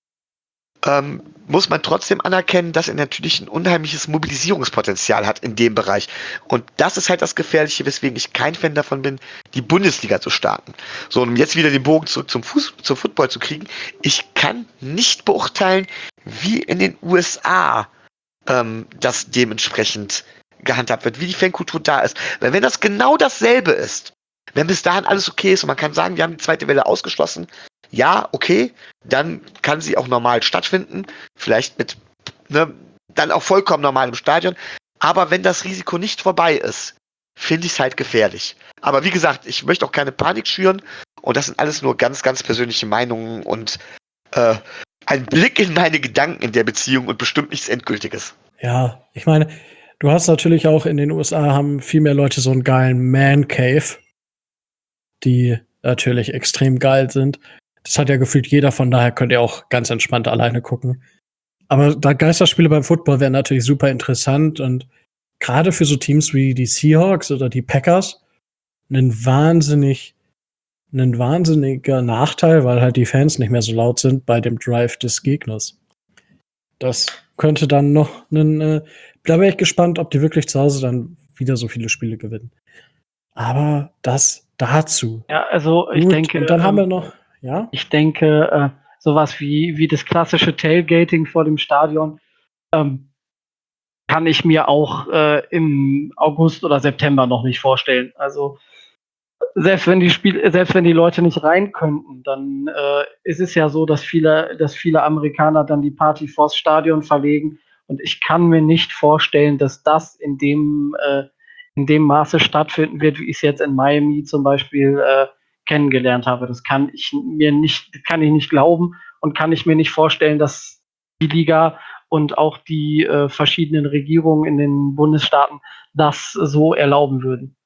ähm, muss man trotzdem anerkennen, dass er natürlich ein unheimliches Mobilisierungspotenzial hat in dem Bereich. Und das ist halt das Gefährliche, weswegen ich kein Fan davon bin, die Bundesliga zu starten. So, um jetzt wieder den Bogen zurück zum Fuß, zum Football zu kriegen. Ich kann nicht beurteilen, wie in den U S A ähm, das dementsprechend gehandhabt wird, wie die Fankultur da ist. Weil wenn das genau dasselbe ist, wenn bis dahin alles okay ist und man kann sagen, wir haben die zweite Welle ausgeschlossen, ja, okay, dann kann sie auch normal stattfinden, vielleicht mit, ne, dann auch vollkommen normal im Stadion. Aber wenn das Risiko nicht vorbei ist, finde ich es halt gefährlich. Aber wie gesagt, ich möchte auch keine Panik schüren und das sind alles nur ganz, ganz persönliche Meinungen und äh, ein Blick in meine Gedanken in der Beziehung und bestimmt nichts Endgültiges. Ja, ich meine, du hast natürlich auch in den U S A haben viel mehr Leute so einen geilen Man Cave, die natürlich extrem geil sind. Das hat ja gefühlt jeder, von daher könnt ihr auch ganz entspannt alleine gucken. Aber da Geisterspiele beim Football wären natürlich super interessant und gerade für so Teams wie die Seahawks oder die Packers ein wahnsinnig, ein wahnsinniger Nachteil, weil halt die Fans nicht mehr so laut sind bei dem Drive des Gegners. Das könnte dann noch einen, äh, da wäre ich gespannt, ob die wirklich zu Hause dann wieder so viele Spiele gewinnen. Aber das dazu. Ja, also ich Gut, denke, und dann haben wir ähm, noch, ja? ich denke, äh, sowas wie, wie das klassische Tailgating vor dem Stadion ähm, kann ich mir auch äh, im August oder September noch nicht vorstellen. Also selbst wenn die Spiel, selbst wenn die Leute nicht rein könnten, dann äh, ist es ja so, dass viele, dass viele Amerikaner dann die Party vors Stadion verlegen. Und ich kann mir nicht vorstellen, dass das in dem, äh, in dem Maße stattfinden wird, wie ich es jetzt in Miami zum Beispiel äh, kennengelernt habe. Das kann ich mir nicht, kann ich nicht glauben und kann ich mir nicht vorstellen, dass die Liga und auch die äh, verschiedenen Regierungen in den Bundesstaaten das so erlauben würden.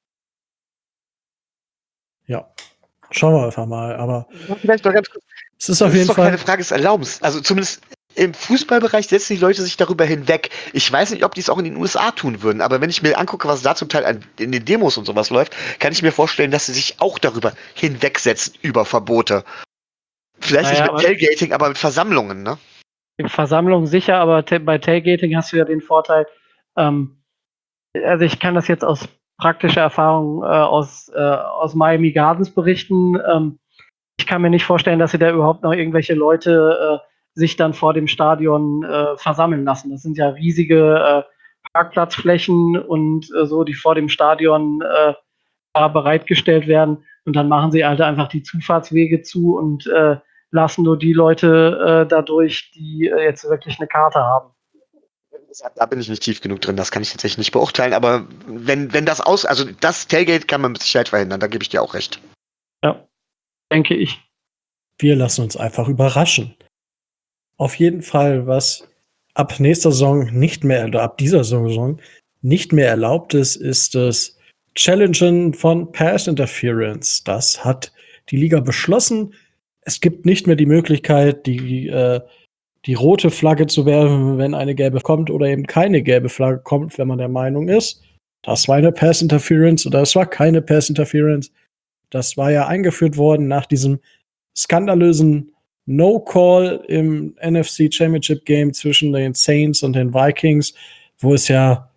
Ja. Schauen wir einfach mal. Aber Vielleicht noch ganz kurz. es ist auf Das jeden ist doch Fall. keine Frage des Erlaubens. Also zumindest im Fußballbereich setzen die Leute sich darüber hinweg. Ich weiß nicht, ob die es auch in den U S A tun würden, aber wenn ich mir angucke, was da zum Teil an, in den Demos und sowas läuft, kann ich mir vorstellen, dass sie sich auch darüber hinwegsetzen, über Verbote. Vielleicht Naja, nicht mit Tailgating, aber mit Versammlungen, ne? Versammlung sicher, aber ta- bei Tailgating hast du ja den Vorteil, ähm, also ich kann das jetzt aus praktischer Erfahrung äh, aus, äh, aus Miami Gardens berichten. Ähm, ich kann mir nicht vorstellen, dass sie da überhaupt noch irgendwelche Leute äh, sich dann vor dem Stadion äh, versammeln lassen. Das sind ja riesige äh, Parkplatzflächen und äh, so, die vor dem Stadion äh, bereitgestellt werden. Und dann machen sie halt einfach die Zufahrtswege zu und äh, lassen nur die Leute äh, dadurch, die äh, jetzt wirklich eine Karte haben. Da bin ich nicht tief genug drin, das kann ich tatsächlich nicht beurteilen, aber wenn, wenn das aus, also das Tailgate kann man mit Sicherheit verhindern, da gebe ich dir auch recht. Ja, denke ich. Wir lassen uns einfach überraschen. Auf jeden Fall, was ab nächster Saison nicht mehr, oder ab dieser Saison nicht mehr erlaubt ist, ist das Challengen von Pass Interference. Das hat die Liga beschlossen. Es gibt nicht mehr die Möglichkeit, die, äh, die rote Flagge zu werfen, wenn eine gelbe kommt, oder eben keine gelbe Flagge kommt, wenn man der Meinung ist, das war eine Pass Interference oder es war keine Pass Interference. Das war ja eingeführt worden nach diesem skandalösen No-Call im N F C Championship Game zwischen den Saints und den Vikings, wo es ja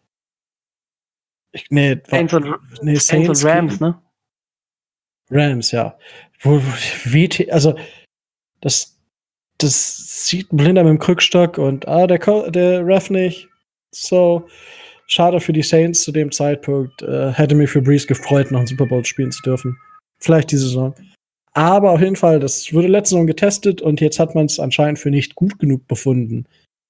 ich, nee, Saints und, nee, Saints und Rams, ne? Rams, ja. Wo, wie, also das, das sieht ein Blinder mit dem Krückstock und ah, der, der Ref nicht. So, schade für die Saints zu dem Zeitpunkt. Äh, hätte mich für Breeze gefreut, noch einen Super Bowl spielen zu dürfen. Vielleicht diese Saison. Aber auf jeden Fall, das wurde letzte Saison getestet und jetzt hat man es anscheinend für nicht gut genug befunden.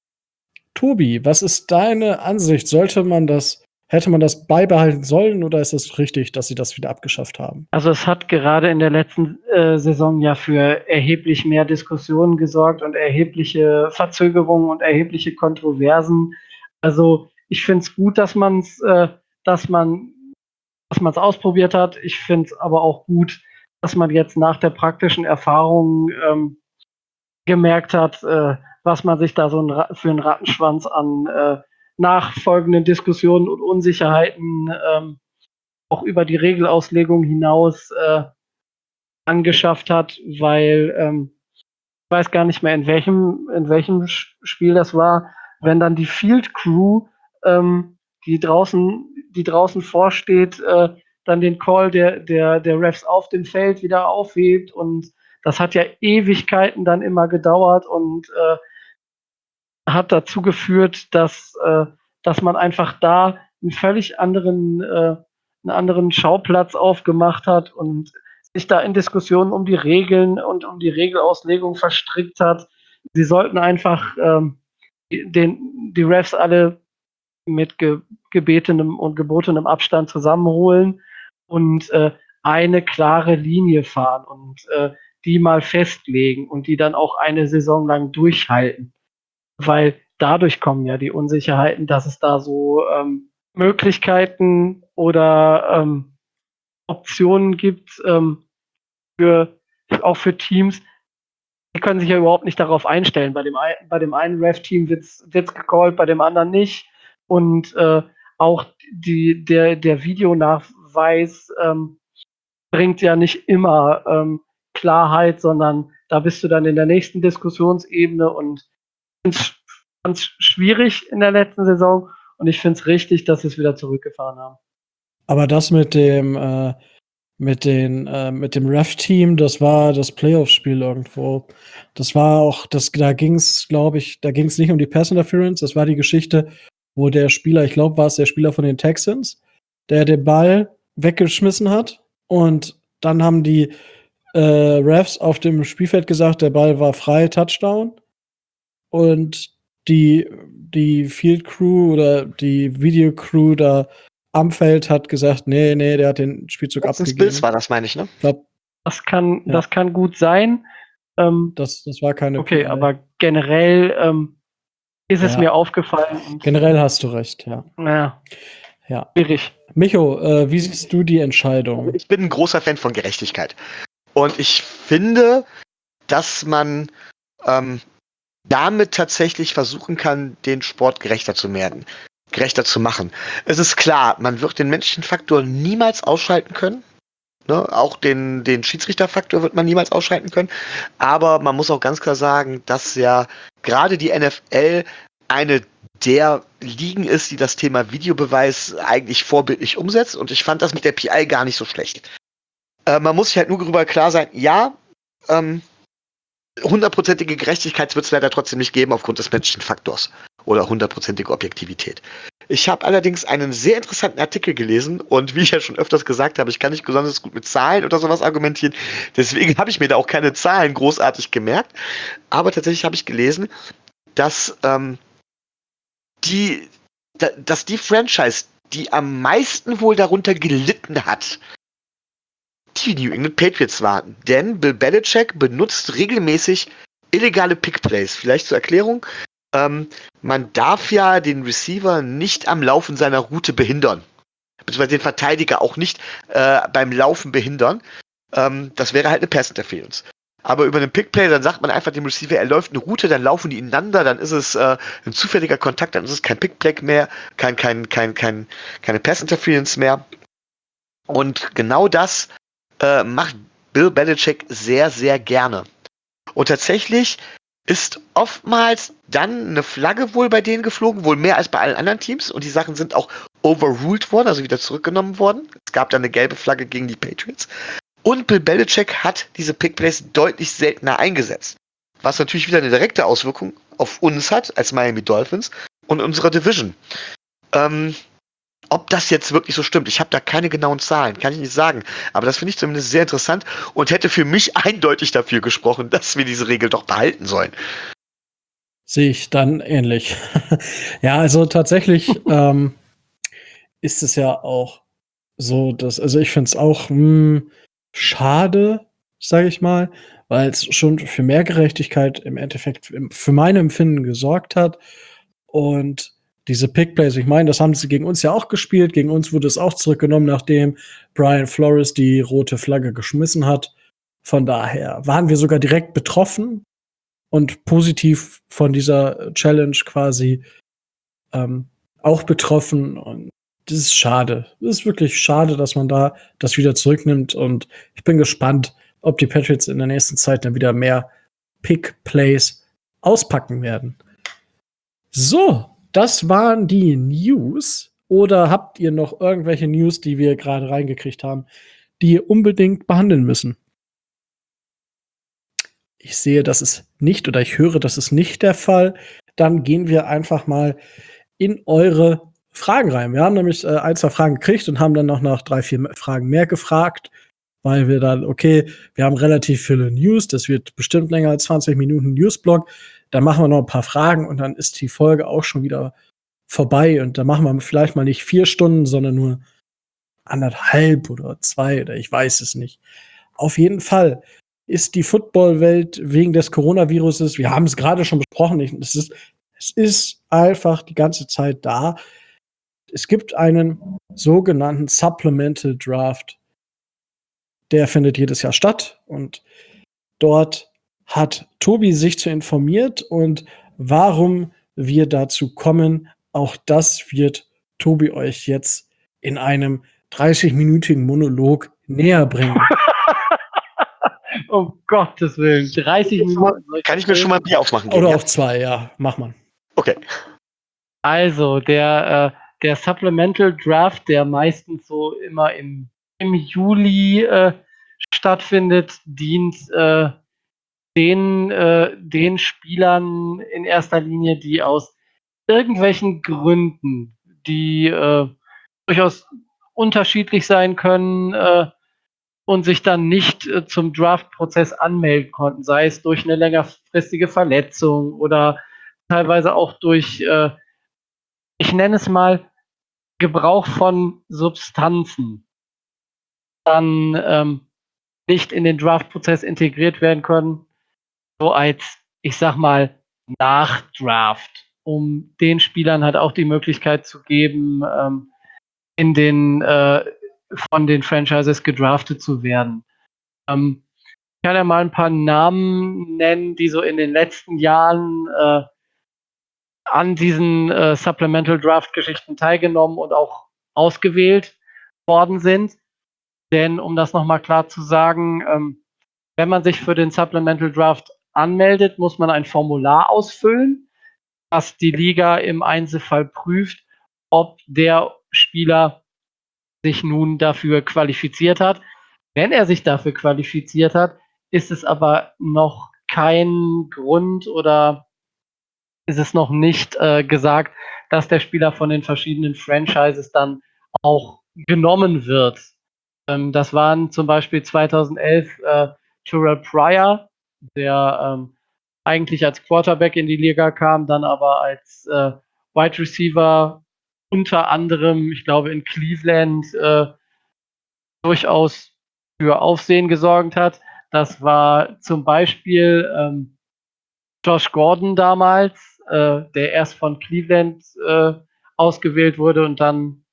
Tobi, was ist deine Ansicht? Sollte man das, hätte man das beibehalten sollen oder ist es richtig, dass sie das wieder abgeschafft haben? Also es hat gerade in der letzten äh, Saison ja für erheblich mehr Diskussionen gesorgt und erhebliche Verzögerungen und erhebliche Kontroversen. Also ich finde es gut, dass man es, äh, dass man, dass man es ausprobiert hat. Ich finde es aber auch gut, dass man jetzt nach der praktischen Erfahrung ähm, gemerkt hat, äh, was man sich da so ein, für einen Rattenschwanz an äh, nachfolgenden Diskussionen und Unsicherheiten ähm, auch über die Regelauslegung hinaus äh, angeschafft hat, weil ähm, ich weiß gar nicht mehr, in welchem, in welchem Spiel das war, wenn dann die Field Crew, ähm, die draußen, die draußen vorsteht, äh, dann den Call der, der, der Refs auf dem Feld wieder aufhebt und das hat ja Ewigkeiten dann immer gedauert und äh, hat dazu geführt, dass, äh, dass man einfach da einen völlig anderen, äh, einen anderen Schauplatz aufgemacht hat und sich da in Diskussionen um die Regeln und um die Regelauslegung verstrickt hat. Sie sollten einfach ähm, den, die Refs alle mit ge gebetenem und gebotenem Abstand zusammenholen und äh, eine klare Linie fahren und äh, die mal festlegen und die dann auch eine Saison lang durchhalten. Weil dadurch kommen ja die Unsicherheiten, dass es da so ähm, Möglichkeiten oder ähm, Optionen gibt ähm, für auch für Teams, die können sich ja überhaupt nicht darauf einstellen. Bei dem, ein, bei dem einen Ref-Team wird es gecallt, bei dem anderen nicht. Und äh, auch die, der, der Videonachweis ähm, bringt ja nicht immer ähm, Klarheit, sondern da bist du dann in der nächsten Diskussionsebene und ganz schwierig in der letzten Saison. Und ich finde es richtig, dass sie es wieder zurückgefahren haben. Aber das mit dem äh, mit den äh, mit dem Ref-Team, das war das Playoff-Spiel irgendwo. Das war auch, das da ging es, glaube ich, da ging es nicht um die Pass Interference. Das war die Geschichte, wo der Spieler, ich glaube, war es der Spieler von den Texans, der den Ball weggeschmissen hat und dann haben die äh, Refs auf dem Spielfeld gesagt, der Ball war frei, Touchdown. Und die, die Field Crew oder die Video Crew da am Feld hat gesagt, nee, nee, der hat den Spielzug Texans abgegeben. Bills war das, meine ich, ne? Ich glaub, Das kann, Ja. das kann gut sein. Ähm, das, das war keine okay, P I. aber generell ähm, ist es Ja. mir aufgefallen. Und, Generell hast du recht, ja. naja, ja. schwierig. Micho, äh, wie siehst du die Entscheidung? Ich bin ein großer Fan von Gerechtigkeit. Und ich finde, dass man ähm, damit tatsächlich versuchen kann, den Sport gerechter zu werden, gerechter zu machen. Es ist klar, man wird den menschlichen Faktor niemals ausschalten können. Ne? Auch den, den Schiedsrichterfaktor wird man niemals ausschalten können. Aber man muss auch ganz klar sagen, dass ja gerade die N F L eine der Ligen ist, die das Thema Videobeweis eigentlich vorbildlich umsetzt. Und ich fand das mit der P I gar nicht so schlecht. Äh, man muss sich halt nur darüber klar sein, ja, ähm, hundertprozentige Gerechtigkeit wird es leider trotzdem nicht geben aufgrund des menschlichen Faktors oder hundertprozentige Objektivität. Ich habe allerdings einen sehr interessanten Artikel gelesen und wie ich ja schon öfters gesagt habe, ich kann nicht besonders gut mit Zahlen oder sowas argumentieren, deswegen habe ich mir da auch keine Zahlen großartig gemerkt, aber tatsächlich habe ich gelesen, dass ähm, die, da, dass die Franchise, die am meisten wohl darunter gelitten hat, die New England Patriots waren. Denn Bill Belichick benutzt regelmäßig illegale Pickplays. Vielleicht zur Erklärung. Ähm, man darf ja den Receiver nicht am Laufen seiner Route behindern. Beziehungsweise den Verteidiger auch nicht äh, beim Laufen behindern. Ähm, das wäre halt eine Pass-Interference. Aber über einen Pickplay, dann sagt man einfach dem Receiver, er läuft eine Route, dann laufen die ineinander, dann ist es äh, ein zufälliger Kontakt, dann ist es kein Pickplay mehr, kein, kein, kein, kein, keine Pass-Interference mehr. Und genau das äh, macht Bill Belichick sehr, sehr gerne. Und tatsächlich ist oftmals dann eine Flagge wohl bei denen geflogen, wohl mehr als bei allen anderen Teams. Und die Sachen sind auch overruled worden, also wieder zurückgenommen worden. Es gab dann eine gelbe Flagge gegen die Patriots. Und Bill Belichick hat diese Pickplays deutlich seltener eingesetzt. Was natürlich wieder eine direkte Auswirkung auf uns hat, als Miami Dolphins und unserer Division. Ähm, ob das jetzt wirklich so stimmt, ich habe da keine genauen Zahlen, kann ich nicht sagen. Aber das finde ich zumindest sehr interessant und hätte für mich eindeutig dafür gesprochen, dass wir diese Regel doch behalten sollen. Sehe ich dann ähnlich. Ja, also tatsächlich ähm, ist es ja auch so, dass, also ich finde es auch mh, schade, sage ich mal, weil es schon für mehr Gerechtigkeit im Endeffekt im- für mein Empfinden gesorgt hat. Und diese Pickplays, ich meine, das haben sie gegen uns ja auch gespielt. Gegen uns wurde es auch zurückgenommen, nachdem Brian Flores die rote Flagge geschmissen hat. Von daher waren wir sogar direkt betroffen und positiv von dieser Challenge quasi ähm, auch betroffen. Und das ist schade. Das ist wirklich schade, dass man da das wieder zurücknimmt. Und ich bin gespannt, ob die Patriots in der nächsten Zeit dann wieder mehr Pick-Plays auspacken werden. So, das waren die News. Oder habt ihr noch irgendwelche News, die wir gerade reingekriegt haben, die ihr unbedingt behandeln müssen? Ich sehe, das ist nicht, oder ich höre, das ist nicht der Fall. Dann gehen wir einfach mal in eure Fragen rein. Wir haben nämlich äh, ein, zwei Fragen gekriegt und haben dann noch nach drei, vier Fragen mehr gefragt, weil wir dann, okay, wir haben relativ viele News, das wird bestimmt länger als zwanzig Minuten Newsblock. Dann machen wir noch ein paar Fragen und dann ist die Folge auch schon wieder vorbei. Und dann machen wir vielleicht mal nicht vier Stunden, sondern nur anderthalb oder zwei oder ich weiß es nicht. Auf jeden Fall ist die Footballwelt wegen des Coronaviruses, wir haben es gerade schon besprochen, ich, es, ist, es ist einfach die ganze Zeit da. Es gibt einen sogenannten Supplemental Draft, der findet jedes Jahr statt und dort hat Tobi sich zu informiert und warum wir dazu kommen, auch das wird Tobi euch jetzt in einem dreißig-minütigen Monolog näher bringen. Um Gottes Willen, dreißig Minuten. Kann ich mir schon mal ein Bier aufmachen gehen? Oder Ja? auch zwei, ja, mach mal. Okay. Also, der, äh, der Supplemental Draft, der meistens so immer im, im Juli äh, stattfindet, dient äh, den, äh, den Spielern in erster Linie, die aus irgendwelchen Gründen, die äh, durchaus unterschiedlich sein können, äh, und sich dann nicht äh, zum Draft-Prozess anmelden konnten, sei es durch eine längerfristige Verletzung oder teilweise auch durch, äh, ich nenne es mal, Gebrauch von Substanzen, dann ähm, nicht in den Draft-Prozess integriert werden können, so als, ich sag mal, Nachdraft, um den Spielern halt auch die Möglichkeit zu geben, ähm, in den äh, von den Franchises gedraftet zu werden. Ähm, ich kann ja mal ein paar Namen nennen, die so in den letzten Jahren äh, an diesen äh, Supplemental Draft-Geschichten teilgenommen und auch ausgewählt worden sind. Denn um das nochmal klar zu sagen, ähm, wenn man sich für den Supplemental Draft anmeldet, muss man ein Formular ausfüllen, das die Liga im Einzelfall prüft, ob der Spieler sich nun dafür qualifiziert hat. Wenn er sich dafür qualifiziert hat, ist es aber noch kein Grund oder ist es noch nicht äh, gesagt, dass der Spieler von den verschiedenen Franchises dann auch genommen wird. Ähm, das waren zum Beispiel zweitausendelf äh, Terrell Pryor, der ähm, eigentlich als Quarterback in die Liga kam, dann aber als äh, Wide Receiver unter anderem, ich glaube, in Cleveland äh, durchaus für Aufsehen gesorgt hat. Das war zum Beispiel ähm, Josh Gordon damals, äh, der erst von Cleveland äh, ausgewählt wurde und dann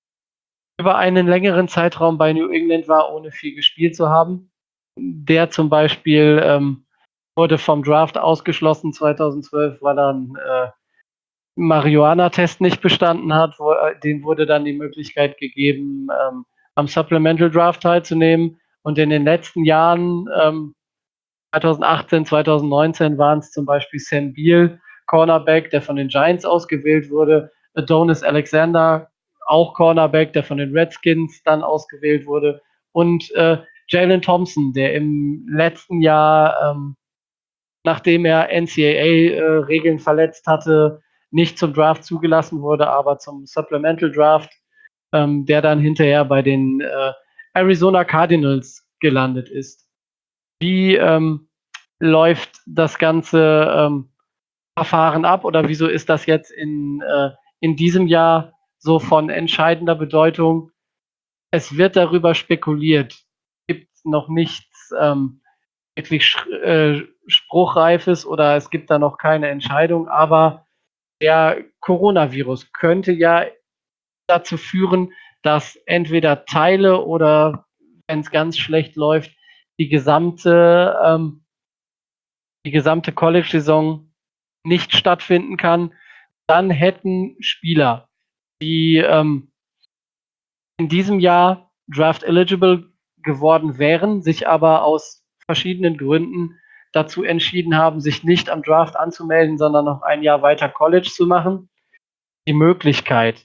über einen längeren Zeitraum bei New England war, ohne viel gespielt zu haben. Der zum Beispiel ähm, wurde vom Draft ausgeschlossen zweitausendzwölf, weil er einen äh, Marihuana-Test nicht bestanden hat. Wo, äh, dem wurde dann die Möglichkeit gegeben, ähm, am Supplemental Draft teilzunehmen. Und in den letzten Jahren, ähm, zweitausendachtzehn, zweitausendneunzehn, waren es zum Beispiel Sam Beal, Cornerback, der von den Giants ausgewählt wurde, Adonis Alexander, auch Cornerback, der von den Redskins dann ausgewählt wurde, und äh, Jalen Thompson, der im letzten Jahr, ähm, nachdem er N C A A-Regeln äh, verletzt hatte, nicht zum Draft zugelassen wurde, aber zum Supplemental Draft, ähm, der dann hinterher bei den äh, Arizona Cardinals gelandet ist. Wie ähm, läuft das ganze ähm, Verfahren ab oder wieso ist das jetzt in, äh, in diesem Jahr so von entscheidender Bedeutung? Es wird darüber spekuliert. Es gibt noch nichts ähm, wirklich äh, Spruchreifes oder es gibt da noch keine Entscheidung, aber der Coronavirus könnte ja dazu führen, dass entweder Teile oder, wenn es ganz schlecht läuft, die gesamte, ähm, die gesamte College-Saison nicht stattfinden kann. Dann hätten Spieler, die ähm, in diesem Jahr Draft eligible geworden wären, sich aber aus verschiedenen Gründen dazu entschieden haben, sich nicht am Draft anzumelden, sondern noch ein Jahr weiter College zu machen, die Möglichkeit,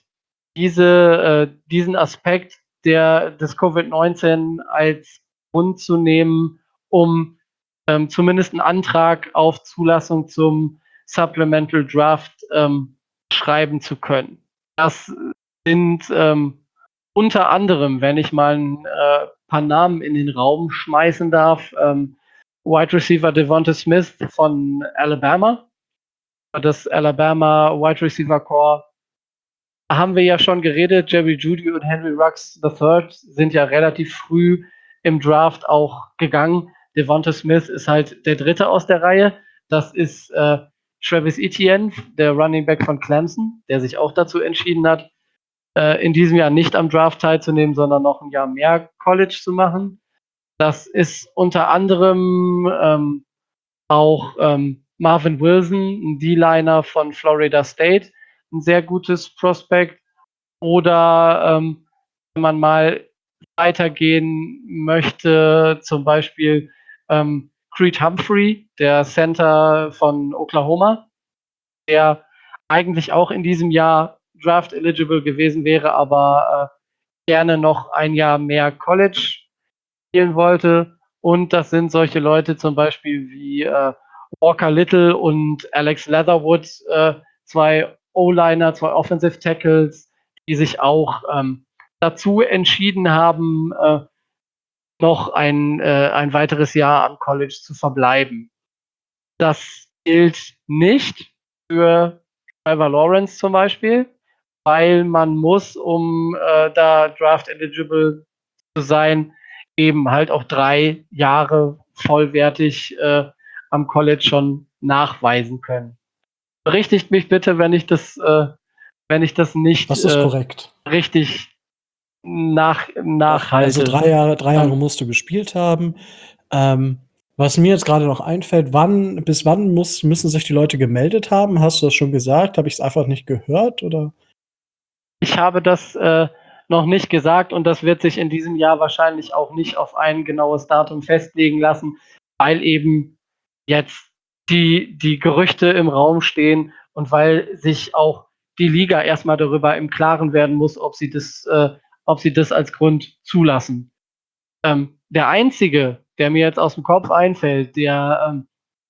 diese, äh, diesen Aspekt der, des Covid neunzehn als Grund zu nehmen, um ähm, zumindest einen Antrag auf Zulassung zum Supplemental Draft ähm, schreiben zu können. Das sind ähm, unter anderem, wenn ich mal ein äh, paar Namen in den Raum schmeißen darf, ähm, Wide Receiver Devonta Smith von Alabama. Das Alabama Wide Receiver Core haben wir ja schon geredet. Jerry Jeudy und Henry Ruggs der Dritte sind ja relativ früh im Draft auch gegangen. Devonta Smith ist halt der Dritte aus der Reihe. Das ist äh, Travis Etienne, der Running Back von Clemson, der sich auch dazu entschieden hat, äh, in diesem Jahr nicht am Draft teilzunehmen, sondern noch ein Jahr mehr College zu machen. Das ist unter anderem ähm, auch ähm, Marvin Wilson, ein D-Liner von Florida State, ein sehr gutes Prospect. Oder ähm, wenn man mal weitergehen möchte, zum Beispiel ähm, Creed Humphrey, der Center von Oklahoma, der eigentlich auch in diesem Jahr Draft eligible gewesen wäre, aber äh, gerne noch ein Jahr mehr College spielen wollte. Und das sind solche Leute zum Beispiel wie äh, Walker Little und Alex Leatherwood, äh, zwei O-Liner, zwei Offensive Tackles, die sich auch ähm, dazu entschieden haben, äh, noch ein, äh, ein weiteres Jahr am College zu verbleiben. Das gilt nicht für Trevor Lawrence zum Beispiel, weil man muss, um äh, da Draft eligible zu sein, eben halt auch drei Jahre vollwertig äh, am College schon nachweisen können. Berichtigt mich bitte, wenn ich das, äh, wenn ich das nicht Das ist äh, korrekt. richtig nach, nachhalte. Also drei Jahre, drei Jahre musst du gespielt haben. Ähm, was mir jetzt gerade noch einfällt, wann, bis wann muss, müssen sich die Leute gemeldet haben? Hast du das schon gesagt? Habe ich es einfach nicht gehört? Oder? Ich habe das äh, noch nicht gesagt und das wird sich in diesem Jahr wahrscheinlich auch nicht auf ein genaues Datum festlegen lassen, weil eben jetzt die, die Gerüchte im Raum stehen und weil sich auch die Liga erstmal darüber im Klaren werden muss, ob sie das, äh, ob sie das als Grund zulassen. Ähm, der einzige, der mir jetzt aus dem Kopf einfällt, der, ähm,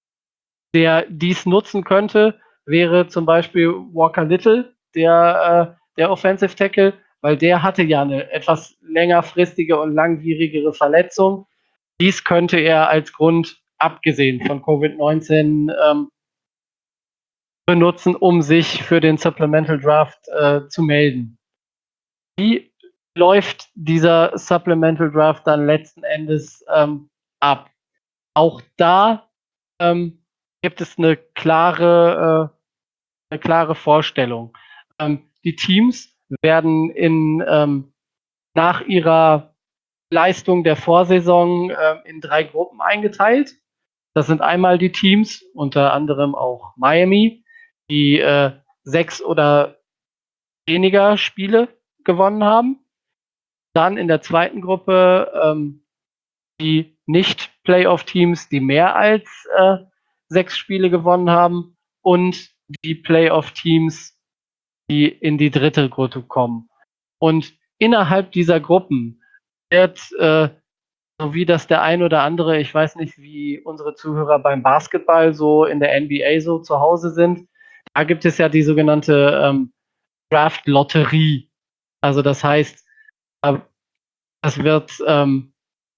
der dies nutzen könnte, wäre zum Beispiel Walker Little, der, äh, der Offensive Tackle, weil der hatte ja eine etwas längerfristige und langwierigere Verletzung. Dies könnte er als Grund, abgesehen von Covid neunzehn, ähm, benutzen, um sich für den Supplemental Draft äh, zu melden. Wie läuft dieser Supplemental Draft dann letzten Endes ähm, ab? Auch da ähm, gibt es eine klare, äh, eine klare Vorstellung. Ähm, die Teams werden in, ähm, nach ihrer Leistung der Vorsaison äh, in drei Gruppen eingeteilt. Das sind einmal die Teams, unter anderem auch Miami, die äh, sechs oder weniger Spiele gewonnen haben. Dann in der zweiten Gruppe ähm, die Nicht-Playoff-Teams, die mehr als äh, sechs Spiele gewonnen haben. Und die Playoff-Teams, die in die dritte Gruppe kommen. Und innerhalb dieser Gruppen wird, äh, so wie das der ein oder andere, ich weiß nicht, wie unsere Zuhörer beim Basketball so in der N B A so zu Hause sind, da gibt es ja die sogenannte ähm, Draft-Lotterie. Also das heißt, äh, das wird, ähm,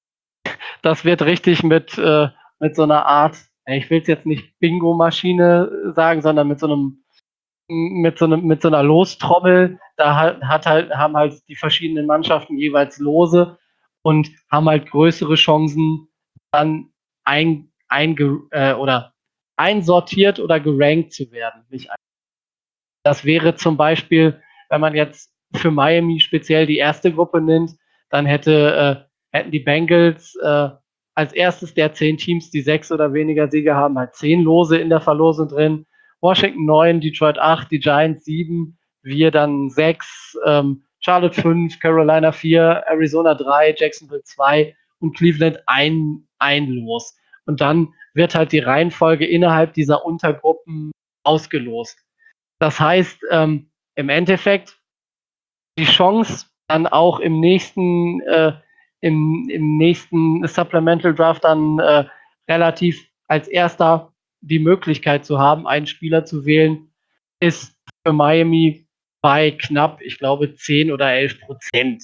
das wird richtig mit, äh, mit so einer Art, ich will es jetzt nicht Bingo-Maschine sagen, sondern mit so einem mit so, einem, mit so einer Lostrommel, da hat, hat halt, haben halt die verschiedenen Mannschaften jeweils Lose und haben halt größere Chancen, dann ein, ein äh, oder einsortiert oder gerankt zu werden. Nicht ein das wäre zum Beispiel, wenn man jetzt für Miami speziell die erste Gruppe nimmt, dann hätte, äh, hätten die Bengals äh, als erstes der zehn Teams, die sechs oder weniger Siege haben, halt zehn Lose in der Verlosung drin. Washington neun, Detroit acht, die Giants sieben, wir dann sechs, ähm, Charlotte fünf, Carolina vier, Arizona drei, Jacksonville zwei und Cleveland ein, ein Los. Und dann wird halt die Reihenfolge innerhalb dieser Untergruppen ausgelost. Das heißt, ähm, im Endeffekt die Chance, dann auch im nächsten, äh, im, im nächsten Supplemental Draft dann äh, relativ als erster die Möglichkeit zu haben, einen Spieler zu wählen, ist für Miami bei knapp, ich glaube, zehn oder elf Prozent.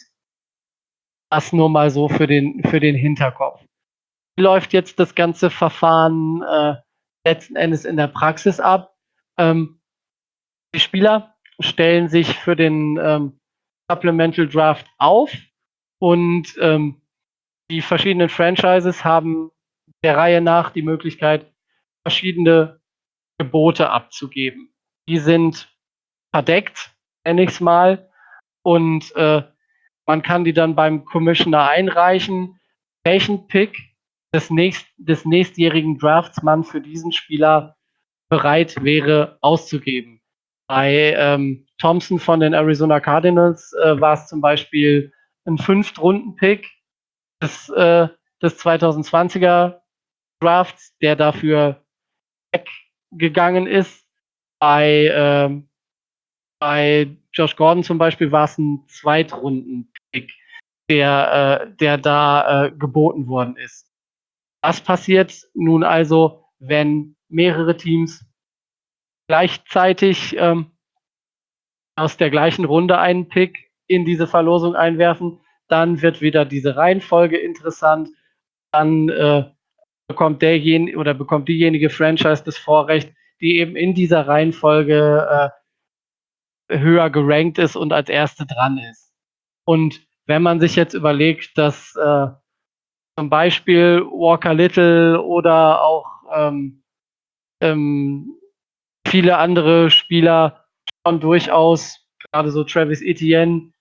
Das nur mal so für den, für den Hinterkopf. Wie läuft jetzt das ganze Verfahren äh, letzten Endes in der Praxis ab? Ähm, Die Spieler stellen sich für den ähm, Supplemental Draft auf und ähm, die verschiedenen Franchises haben der Reihe nach die Möglichkeit, verschiedene Gebote abzugeben. Die sind verdeckt, nenne ich es mal, und äh, man kann die dann beim Commissioner einreichen, welchen Pick des, nächst, des nächstjährigen Drafts man für diesen Spieler bereit wäre auszugeben. Bei ähm, Thompson von den Arizona Cardinals äh, war es zum Beispiel ein Fünftrunden-Pick des, äh, des zwanzig zwanziger Drafts, der dafür weggegangen ist. Bei, ähm, bei Josh Gordon zum Beispiel war es ein Zweitrunden-Pick, der, äh, der da äh, geboten worden ist. Was passiert nun also, wenn mehrere Teams gleichzeitig ähm, aus der gleichen Runde einen Pick in diese Verlosung einwerfen? Dann wird wieder diese Reihenfolge interessant. Dann äh, bekommt derjenige oder bekommt diejenige Franchise das Vorrecht, die eben in dieser Reihenfolge äh, höher gerankt ist und als erste dran ist. Und wenn man sich jetzt überlegt, dass äh, zum Beispiel Walker Little oder auch ähm, ähm, viele andere Spieler schon durchaus, gerade so Travis Etienne,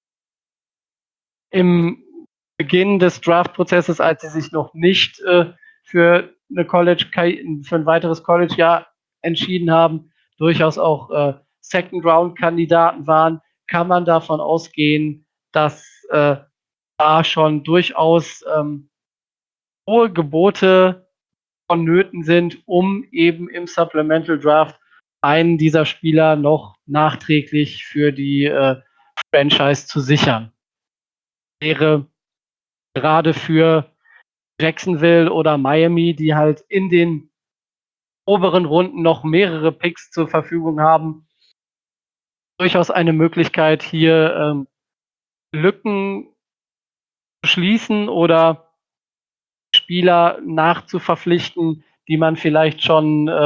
im Beginn des Draft-Prozesses, als sie sich noch nicht äh, für, eine College, für ein weiteres College-Jahr entschieden haben, durchaus auch äh, Second-Round-Kandidaten waren, kann man davon ausgehen, dass äh, da schon durchaus ähm, hohe Gebote vonnöten sind, um eben im Supplemental Draft einen dieser Spieler noch nachträglich für die äh, Franchise zu sichern. Wäre gerade für Jacksonville oder Miami, die halt in den oberen Runden noch mehrere Picks zur Verfügung haben, durchaus eine Möglichkeit, hier ähm, Lücken zu schließen oder Spieler nachzuverpflichten, die man vielleicht schon äh,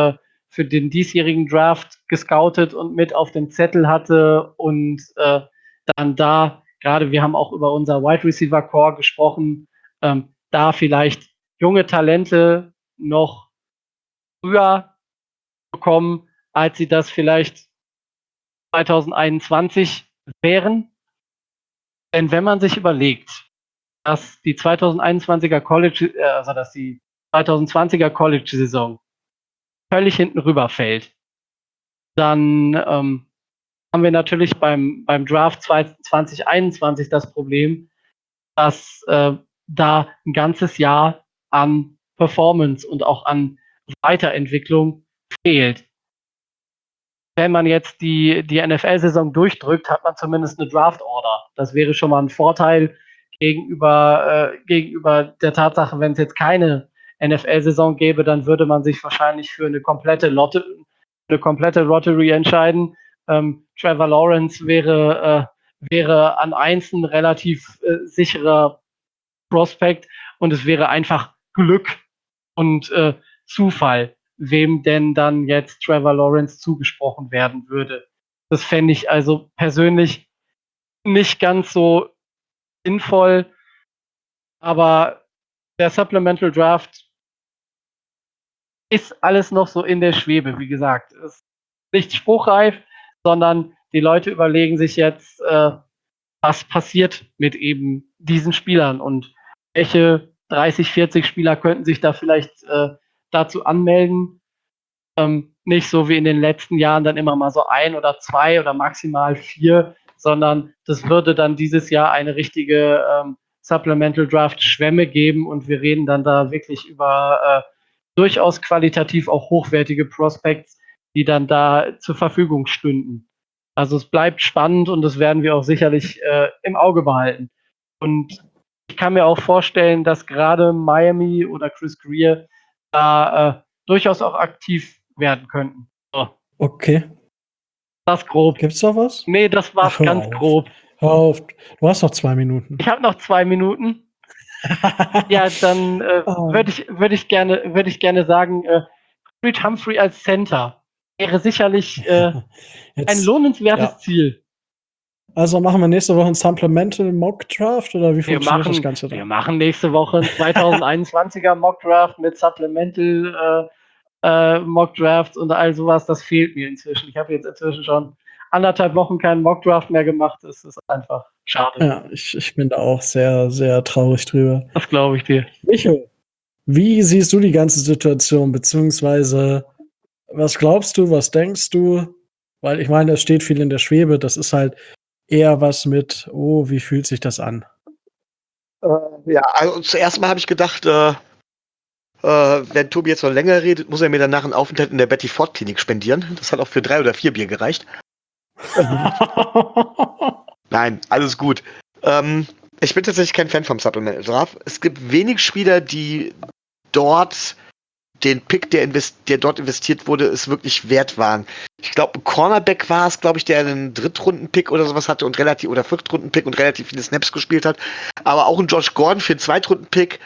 für den diesjährigen Draft gescoutet und mit auf dem Zettel hatte und äh, dann da, gerade wir haben auch über unser Wide Receiver Core gesprochen, ähm, da vielleicht junge Talente noch früher bekommen, als sie das vielleicht zwanzig einundzwanzig wären. Denn wenn man sich überlegt, dass die zwanzig einundzwanziger College, äh, also dass die zwanzig zwanziger College-Saison völlig hinten rüberfällt, dann ähm, haben wir natürlich beim, beim Draft zwanzig einundzwanzig das Problem, dass äh, da ein ganzes Jahr an Performance und auch an Weiterentwicklung fehlt. Wenn man jetzt die, die N F L-Saison durchdrückt, hat man zumindest eine Draft-Order. Das wäre schon mal ein Vorteil gegenüber, äh, gegenüber der Tatsache, wenn es jetzt keine N F L-Saison gäbe, dann würde man sich wahrscheinlich für eine komplette Lotte, eine komplette Lottery entscheiden. Ähm, Trevor Lawrence wäre, äh, wäre an eins ein relativ äh, sicherer Prospect und es wäre einfach Glück und äh, Zufall, wem denn dann jetzt Trevor Lawrence zugesprochen werden würde. Das fände ich also persönlich nicht ganz so sinnvoll, aber der Supplemental Draft ist alles noch so in der Schwebe, wie gesagt. Es ist nicht spruchreif, sondern die Leute überlegen sich jetzt, äh, was passiert mit eben diesen Spielern und welche dreißig, vierzig Spieler könnten sich da vielleicht äh, dazu anmelden. Ähm, nicht so wie in den letzten Jahren dann immer mal so ein oder zwei oder maximal vier, sondern das würde dann dieses Jahr eine richtige ähm, Supplemental Draft Schwemme geben und wir reden dann da wirklich über äh, durchaus qualitativ auch hochwertige Prospects, die dann da zur Verfügung stünden. Also es bleibt spannend und das werden wir auch sicherlich äh, im Auge behalten. Und ich kann mir auch vorstellen, dass gerade Miami oder Chris Greer da äh, durchaus auch aktiv werden könnten. So, Okay. das grob. Gibt's da was? Nee, das war's Ach, hör ganz auf. grob. Hör auf. Du hast noch zwei Minuten. Ich habe noch zwei Minuten. Ja, dann äh, Ah. würde ich, würd ich, gerne, würd ich gerne sagen, äh, Creed Humphrey als Center wäre sicherlich äh, ein Jetzt, lohnenswertes ja. Ziel. Also machen wir nächste Woche einen Supplemental Mock Draft oder wie Wir funktioniert das machen, Ganze wir dann? machen nächste Woche einen zwanzig einundzwanziger Mock Draft mit Supplemental äh, äh, Mock Drafts und all sowas. Das fehlt mir inzwischen. Ich habe jetzt inzwischen schon anderthalb Wochen keinen Mock Draft mehr gemacht. Das ist einfach schade. Ja, ich, ich bin da auch sehr, sehr traurig drüber. Das glaube ich dir. Micho, wie siehst du die ganze Situation, beziehungsweise was glaubst du, was denkst du? Weil ich meine, es steht viel in der Schwebe. Das ist halt eher was mit, oh, wie fühlt sich das an? Äh, ja, also zuerst mal habe ich gedacht, äh, äh, wenn Tobi jetzt noch länger redet, muss er mir danach einen Aufenthalt in der Betty Ford Klinik spendieren. Das hat auch für drei oder vier Bier gereicht. Nein, alles gut. Ähm, ich bin tatsächlich kein Fan vom Supplemental Draft. Es gibt wenig Spieler, die dort den Pick, der, invest der dort investiert wurde, es wirklich wert waren. Ich glaube, ein Cornerback war es, glaube ich, der einen Drittrunden-Pick oder sowas hatte und relativ oder Viertrunden-Pick und relativ viele Snaps gespielt hat. Aber auch ein Josh Gordon für einen Zweitrunden-Pick.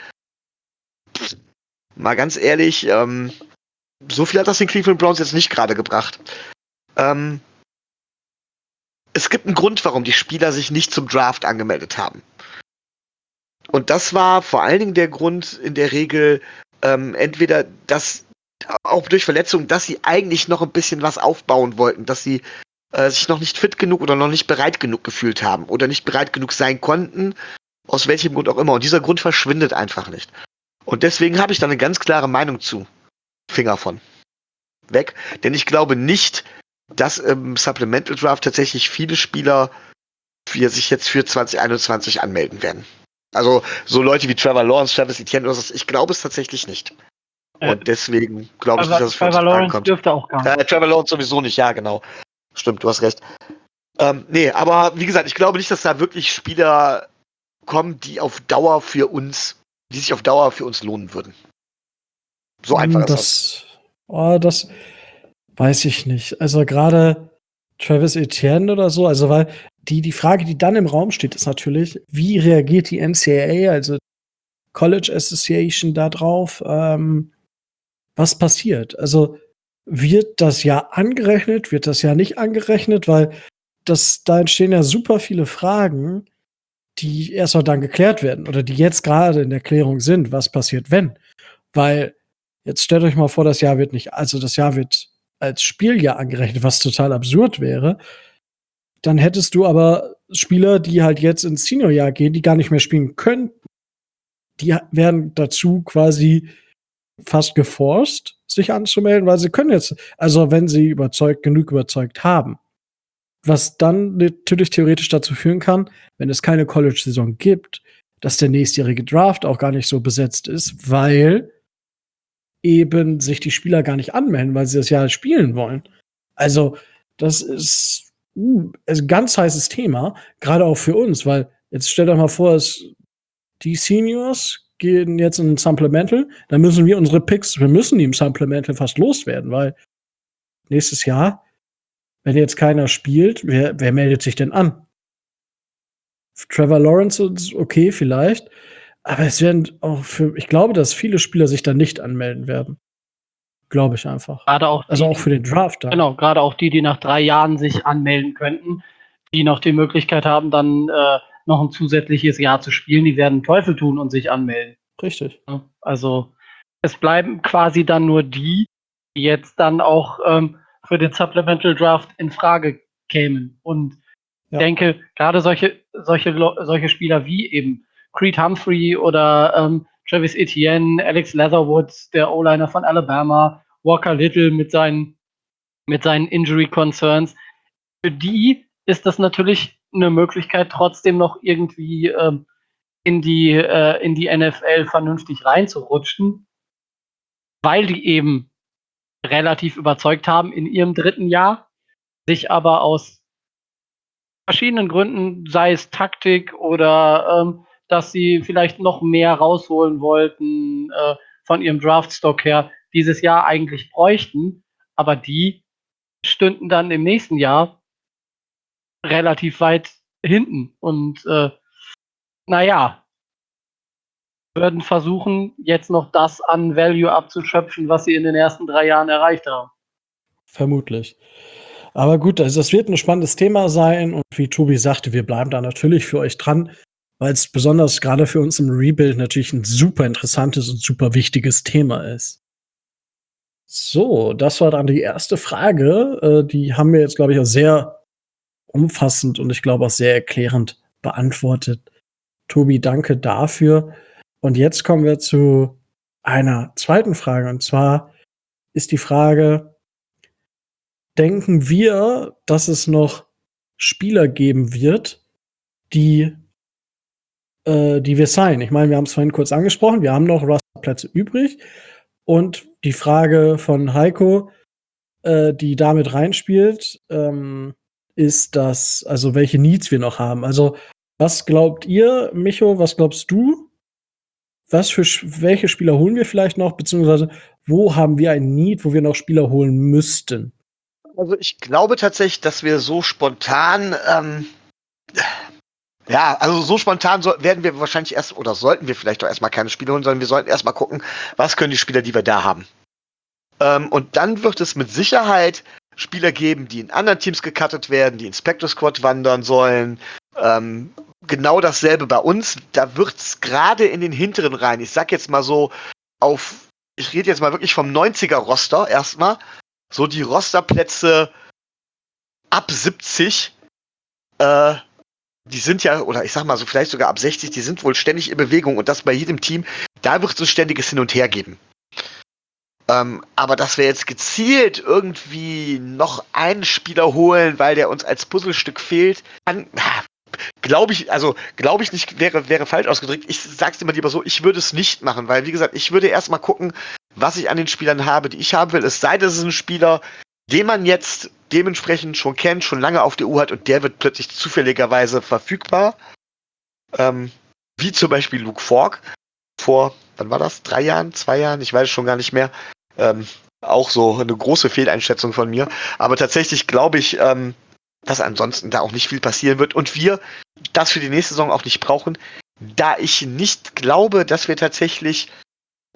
Mal ganz ehrlich, ähm, so viel hat das den Cleveland Browns jetzt nicht gerade gebracht. Ähm, es gibt einen Grund, warum die Spieler sich nicht zum Draft angemeldet haben. Und das war vor allen Dingen der Grund in der Regel, ähm, entweder, dass auch durch Verletzungen, dass sie eigentlich noch ein bisschen was aufbauen wollten, dass sie äh, sich noch nicht fit genug oder noch nicht bereit genug gefühlt haben oder nicht bereit genug sein konnten, aus welchem Grund auch immer. Und dieser Grund verschwindet einfach nicht. Und deswegen habe ich da eine ganz klare Meinung zu. Finger von. Weg. Denn ich glaube nicht, dass im Supplemental Draft tatsächlich viele Spieler für sich jetzt für zwanzig einundzwanzig anmelden werden. Also so Leute wie Trevor Lawrence, Travis Etienne oder so, ich glaube es tatsächlich nicht. Und Äh, deswegen glaube ich nicht, dass es für uns Trevor in Frage Lawrence kommt. dürfte auch gar nicht. Äh, Trevor Lawrence sowieso nicht, ja genau. Stimmt, du hast recht. Ähm, nee, aber wie gesagt, ich glaube nicht, dass da wirklich Spieler kommen, die auf Dauer für uns, die sich auf Dauer für uns lohnen würden. So einfach ist das. das. Oh, das weiß ich nicht. Also gerade Travis Etienne oder so, also weil die, die Frage, die dann im Raum steht, ist natürlich, wie reagiert die N C A A, also College Association, da drauf? Ähm, was passiert? Also wird das Jahr angerechnet, wird das Jahr nicht angerechnet, weil das, da entstehen ja super viele Fragen, die erst mal dann geklärt werden oder die jetzt gerade in der Klärung sind. Was passiert, wenn? Weil jetzt stellt euch mal vor, das Jahr wird nicht, also das Jahr wird als Spieljahr angerechnet, was total absurd wäre. Dann hättest du aber Spieler, die halt jetzt ins Seniorjahr gehen, die gar nicht mehr spielen können. Die werden dazu quasi fast geforst, sich anzumelden, weil sie können jetzt, also wenn sie überzeugt, genug überzeugt haben. Was dann natürlich theoretisch dazu führen kann, wenn es keine College-Saison gibt, dass der nächstjährige Draft auch gar nicht so besetzt ist, weil eben sich die Spieler gar nicht anmelden, weil sie das Jahr spielen wollen. Also, das ist uh, ein ganz heißes Thema, gerade auch für uns, weil jetzt stellt euch mal vor, es, die Seniors gehen jetzt in ein Supplemental, dann müssen wir unsere Picks, wir müssen die im Supplemental fast loswerden, weil nächstes Jahr, wenn jetzt keiner spielt, wer, wer meldet sich denn an? Trevor Lawrence ist okay, vielleicht. Aber es werden auch für, ich glaube, dass viele Spieler sich dann nicht anmelden werden. Glaube ich einfach. Gerade auch die, also auch für den Draft. Dann. Genau, gerade auch die, die nach drei Jahren sich anmelden könnten, die noch die Möglichkeit haben, dann äh, noch ein zusätzliches Jahr zu spielen, die werden Teufel tun und sich anmelden. Richtig. Also es bleiben quasi dann nur die, die jetzt dann auch ähm, für den Supplemental Draft in Frage kämen. Und ich ja. denke, gerade solche, solche, solche Spieler wie eben Creed Humphrey oder ähm, Travis Etienne, Alex Leatherwood, der O-Liner von Alabama, Walker Little mit seinen, mit seinen Injury Concerns, für die ist das natürlich eine Möglichkeit, trotzdem noch irgendwie ähm, in die, äh, in die N F L vernünftig reinzurutschen, weil die eben relativ überzeugt haben in ihrem dritten Jahr, sich aber aus verschiedenen Gründen, sei es Taktik oder ähm, dass sie vielleicht noch mehr rausholen wollten äh, von ihrem Draftstock her, dieses Jahr eigentlich bräuchten, aber die stünden dann im nächsten Jahr relativ weit hinten und äh, naja, würden versuchen, jetzt noch das an Value abzuschöpfen, was sie in den ersten drei Jahren erreicht haben. Vermutlich. Aber gut, also das wird ein spannendes Thema sein und wie Tobi sagte, wir bleiben da natürlich für euch dran, weil es besonders gerade für uns im Rebuild natürlich ein super interessantes und super wichtiges Thema ist. So, das war dann die erste Frage. Äh, die haben wir jetzt, glaube ich, auch sehr umfassend und ich glaube auch sehr erklärend beantwortet. Tobi, danke dafür. Und jetzt kommen wir zu einer zweiten Frage. Und zwar ist die Frage, denken wir, dass es noch Spieler geben wird, die, äh, die wir signen? Ich meine, wir haben es vorhin kurz angesprochen, wir haben noch Rosterplätze übrig. Und die Frage von Heiko, äh, die damit reinspielt, ähm, ist das, also welche Needs wir noch haben. Also, was glaubt ihr, Micho, was glaubst du? Was für welche Spieler holen wir vielleicht noch, beziehungsweise wo haben wir ein Need, wo wir noch Spieler holen müssten? Also ich glaube tatsächlich, dass wir so spontan, ähm, ja, also so spontan so, werden wir wahrscheinlich erst, oder sollten wir vielleicht doch erstmal keine Spieler holen, sondern wir sollten erstmal gucken, was können die Spieler, die wir da haben. Ähm, und dann wird es mit Sicherheit Spieler geben, die in anderen Teams gecuttet werden, die ins Spectre Squad wandern sollen. Ähm, genau dasselbe bei uns. Da wird es gerade in den hinteren Reihen, ich sag jetzt mal so auf, ich rede jetzt mal wirklich vom neunziger-Roster erstmal, so die Rosterplätze ab siebzig, äh, die sind ja, oder ich sag mal so vielleicht sogar ab sechzig, die sind wohl ständig in Bewegung und das bei jedem Team, da wird es ein ständiges Hin und Her geben. Ähm, aber dass wir jetzt gezielt irgendwie noch einen Spieler holen, weil der uns als Puzzlestück fehlt, glaube ich, also glaube ich nicht, wäre, wäre falsch ausgedrückt. Ich sag's immer lieber so, ich würde es nicht machen, weil wie gesagt, ich würde erstmal gucken, was ich an den Spielern habe, die ich haben will. Es sei denn, es ist ein Spieler, den man jetzt dementsprechend schon kennt, schon lange auf der Uhr hat und der wird plötzlich zufälligerweise verfügbar. Ähm, wie zum Beispiel Luke Falk vor, wann war das? Drei Jahren, zwei Jahren? Ich weiß es schon gar nicht mehr. Ähm, auch so eine große Fehleinschätzung von mir. Aber tatsächlich glaube ich, ähm, dass ansonsten da auch nicht viel passieren wird und wir das für die nächste Saison auch nicht brauchen, da ich nicht glaube, dass wir tatsächlich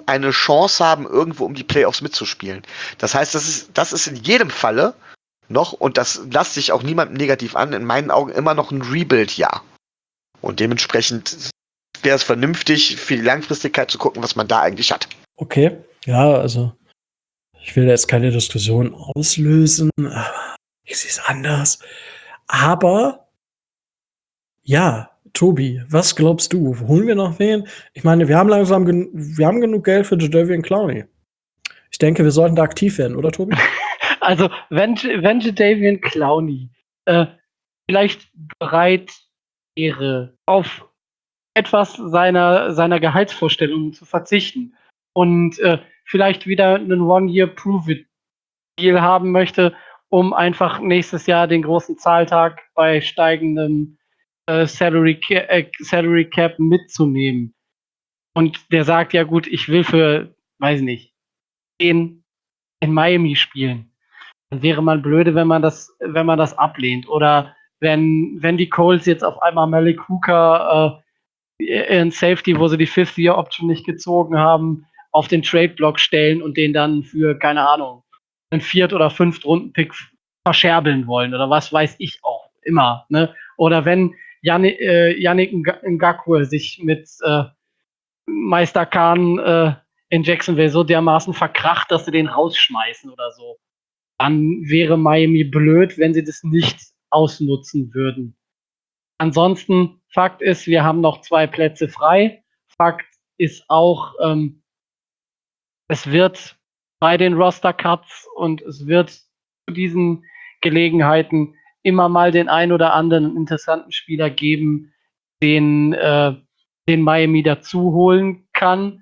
eine Chance haben, irgendwo um die Playoffs mitzuspielen. Das heißt, das ist, das ist in jedem Falle noch, und das lässt sich auch niemandem negativ an, in meinen Augen immer noch ein Rebuild-Jahr. Und dementsprechend wäre es vernünftig, für die Langfristigkeit zu gucken, was man da eigentlich hat. Okay, ja, also ich will jetzt keine Diskussion auslösen, aber ich sehe es anders. Aber ja, Tobi, was glaubst du? Holen wir noch wen? Ich meine, wir haben langsam gen- wir haben genug Geld für Jadeveon Clowney. Ich denke, wir sollten da aktiv werden, oder Tobi? Also, wenn, wenn Jadeveon Clowney äh, vielleicht bereit wäre, auf etwas seiner, seiner Gehaltsvorstellungen zu verzichten und äh, vielleicht wieder einen One-Year-Prove-It-Deal haben möchte, um einfach nächstes Jahr den großen Zahltag bei steigendem äh, Salary, Ca- äh, Salary Cap mitzunehmen. Und der sagt, ja gut, ich will für, weiß nicht, den in Miami spielen. Dann wäre man blöde, wenn man das, wenn man das ablehnt. Oder wenn, wenn die Colts jetzt auf einmal Malik Hooker äh, in Safety, wo sie die Fifth-Year-Option nicht gezogen haben, auf den Trade-Block stellen und den dann für, keine Ahnung, einen Viert- oder Fünft-Runden-Pick verscherbeln wollen oder was weiß ich auch immer. Ne? Oder wenn Yannick, äh, Yannick Ngakoue sich mit äh, Meister Khan äh, in Jacksonville so dermaßen verkracht, dass sie den rausschmeißen oder so, dann wäre Miami blöd, wenn sie das nicht ausnutzen würden. Ansonsten, Fakt ist, wir haben noch zwei Plätze frei. Fakt ist auch, ähm, es wird bei den Roster-Cuts und es wird zu diesen Gelegenheiten immer mal den ein oder anderen interessanten Spieler geben, den, äh, den Miami dazu holen kann.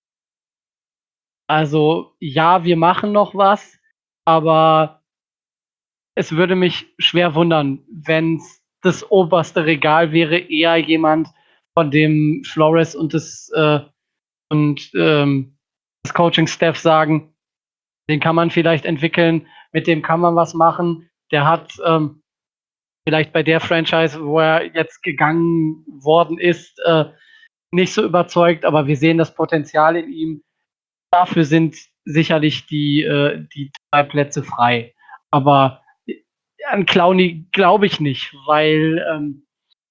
Also ja, wir machen noch was, aber es würde mich schwer wundern, wenn es das oberste Regal wäre, eher jemand, von dem Flores und das, äh, und, ähm, das Coaching-Staff sagen, den kann man vielleicht entwickeln, mit dem kann man was machen. Der hat ähm, vielleicht bei der Franchise, wo er jetzt gegangen worden ist, äh, nicht so überzeugt, aber wir sehen das Potenzial in ihm. Dafür sind sicherlich die, äh, die drei Plätze frei. Aber an Clowney glaube ich nicht, weil ähm,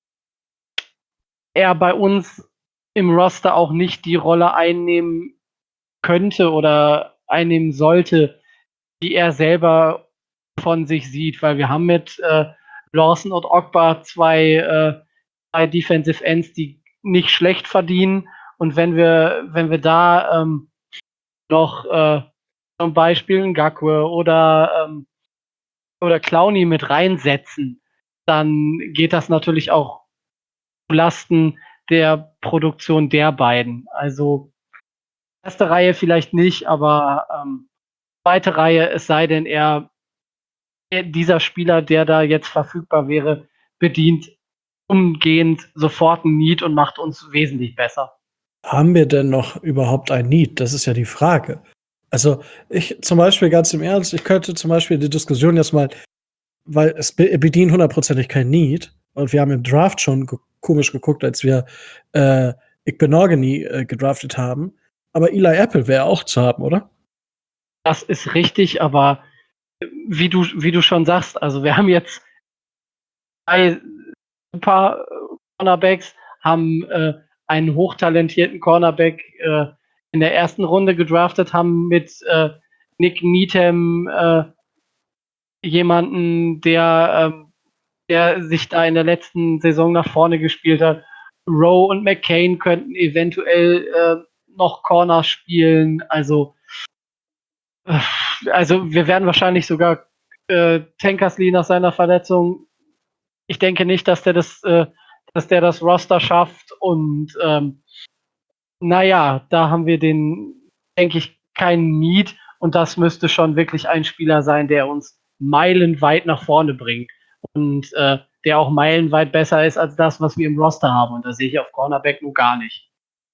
er bei uns im Roster auch nicht die Rolle einnehmen könnte oder einnehmen sollte, die er selber von sich sieht, weil wir haben mit äh, Lawson und Ogba zwei, äh, zwei Defensive Ends, die nicht schlecht verdienen. Und wenn wir, wenn wir da ähm, noch äh, zum Beispiel Ngakoue oder, ähm, oder Clowney mit reinsetzen, dann geht das natürlich auch zulasten der Produktion der beiden. Also erste Reihe vielleicht nicht, aber ähm, zweite Reihe, es sei denn, er dieser Spieler, der da jetzt verfügbar wäre, bedient umgehend sofort ein Need und macht uns wesentlich besser. Haben wir denn noch überhaupt ein Need? Das ist ja die Frage. Also, ich zum Beispiel ganz im Ernst, ich könnte zum Beispiel die Diskussion jetzt mal, weil es be bedient hundertprozentig kein Need und wir haben im Draft schon ge komisch geguckt, als wir äh, Igbenogany äh, gedraftet haben. Aber Eli Apple wäre auch zu haben, oder? Das ist richtig, aber wie du, wie du schon sagst, also wir haben jetzt drei super Cornerbacks, haben äh, einen hochtalentierten Cornerback äh, in der ersten Runde gedraftet, haben mit äh, Nick Needham äh, jemanden, der, ähm, der sich da in der letzten Saison nach vorne gespielt hat. Rowe und McCain könnten eventuell äh, noch Corner spielen. Also, äh, also wir werden wahrscheinlich sogar äh, Tankersley nach seiner Verletzung. Ich denke nicht, dass der das, äh, dass der das Roster schafft. Und ähm, naja, da haben wir den, denke ich, keinen Need. Und das müsste schon wirklich ein Spieler sein, der uns meilenweit nach vorne bringt. Und äh, der auch meilenweit besser ist als das, was wir im Roster haben. Und das sehe ich auf Cornerback nur gar nicht.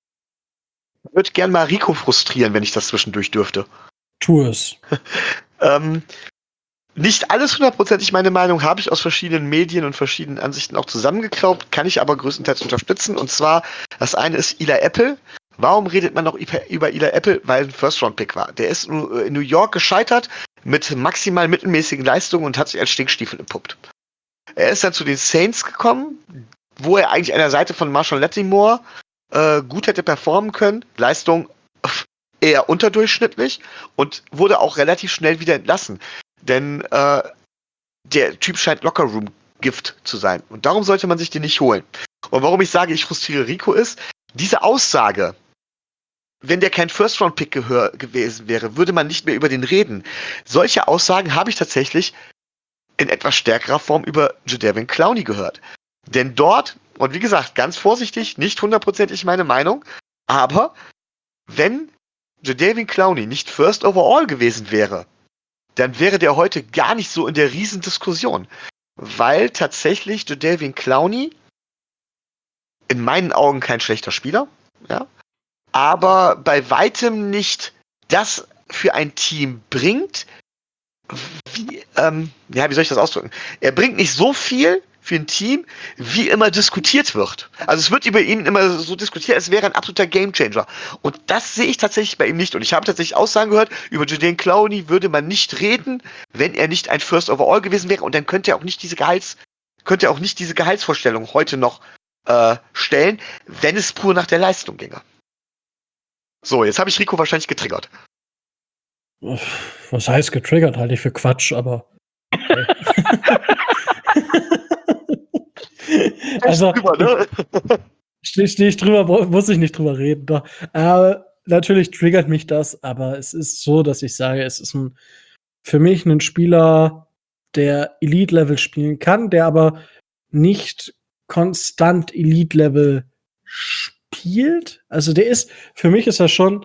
Ich würde gern mal Rico frustrieren, wenn ich das zwischendurch dürfte. Tu es. ähm, nicht alles hundertprozentig meine Meinung, habe ich aus verschiedenen Medien und verschiedenen Ansichten auch zusammengeklaubt, kann ich aber größtenteils unterstützen. Und zwar, das eine ist Eli Apple, Warum redet man noch über Eli Apple? Weil ein First-Round-Pick war. Der ist in New York gescheitert mit maximal mittelmäßigen Leistungen und hat sich als Stinkstiefel entpuppt. Er ist dann zu den Saints gekommen, wo er eigentlich an der Seite von Marshall Lattimore äh, gut hätte performen können. Leistung eher unterdurchschnittlich und wurde auch relativ schnell wieder entlassen. Denn äh, der Typ scheint Lockerroom-Gift zu sein. Und darum sollte man sich den nicht holen. Und warum ich sage, ich frustriere Rico ist, diese Aussage, wenn der kein First-Round-Pick gewesen wäre, würde man nicht mehr über den reden. Solche Aussagen habe ich tatsächlich in etwas stärkerer Form über Jadeveon Clowney gehört. Denn dort, und wie gesagt, ganz vorsichtig, nicht hundertprozentig meine Meinung, aber wenn Jadeveon Clowney nicht First Overall gewesen wäre, dann wäre der heute gar nicht so in der Riesendiskussion. Weil tatsächlich Jadeveon Clowney in meinen Augen kein schlechter Spieler, ja, aber bei weitem nicht das für ein Team bringt, wie, ähm, ja, wie soll ich das ausdrücken? Er bringt nicht so viel für ein Team, wie immer diskutiert wird. Also es wird über ihn immer so diskutiert, als wäre er ein absoluter Gamechanger. Und das sehe ich tatsächlich bei ihm nicht. Und ich habe tatsächlich Aussagen gehört, über Jadeveon Clowney würde man nicht reden, wenn er nicht ein First Overall gewesen wäre. Und dann könnte er auch nicht diese Gehalts, könnte er auch nicht diese Gehaltsvorstellung heute noch äh, stellen, wenn es pur nach der Leistung ginge. So, jetzt habe ich Rico wahrscheinlich getriggert. Was heißt getriggert? Halte ich für Quatsch, aber. Okay. Also, drüber, ne? stehe steh ich drüber, muss ich nicht drüber reden. Doch. Aber natürlich triggert mich das, aber es ist so, dass ich sage, es ist ein, für mich ein Spieler, der Elite-Level spielen kann, der aber nicht konstant Elite-Level spielt. Also der ist, für mich ist er schon,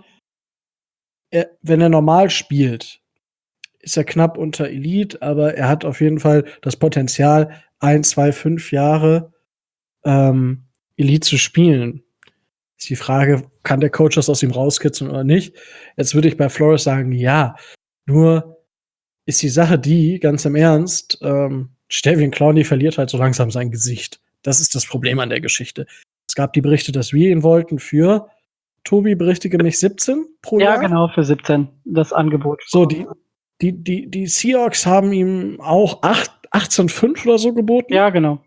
er, wenn er normal spielt, ist er knapp unter Elite, aber er hat auf jeden Fall das Potenzial, ein, zwei, fünf Jahre ähm, Elite zu spielen. Ist die Frage, kann der Coach das aus ihm rauskitzeln oder nicht? Jetzt würde ich bei Flores sagen, ja. Nur ist die Sache die, ganz im Ernst, ähm, Jadeveon Clowney verliert halt so langsam sein Gesicht. Das ist das Problem an der Geschichte. Es gab die Berichte, dass wir ihn wollten für, Tobi, berichtige mich, siebzehn pro Ja, Jahr? genau, für siebzehn, das Angebot. So, die, die, die, die Seahawks haben ihm auch achtzehn Komma fünf oder so geboten. Ja, genau.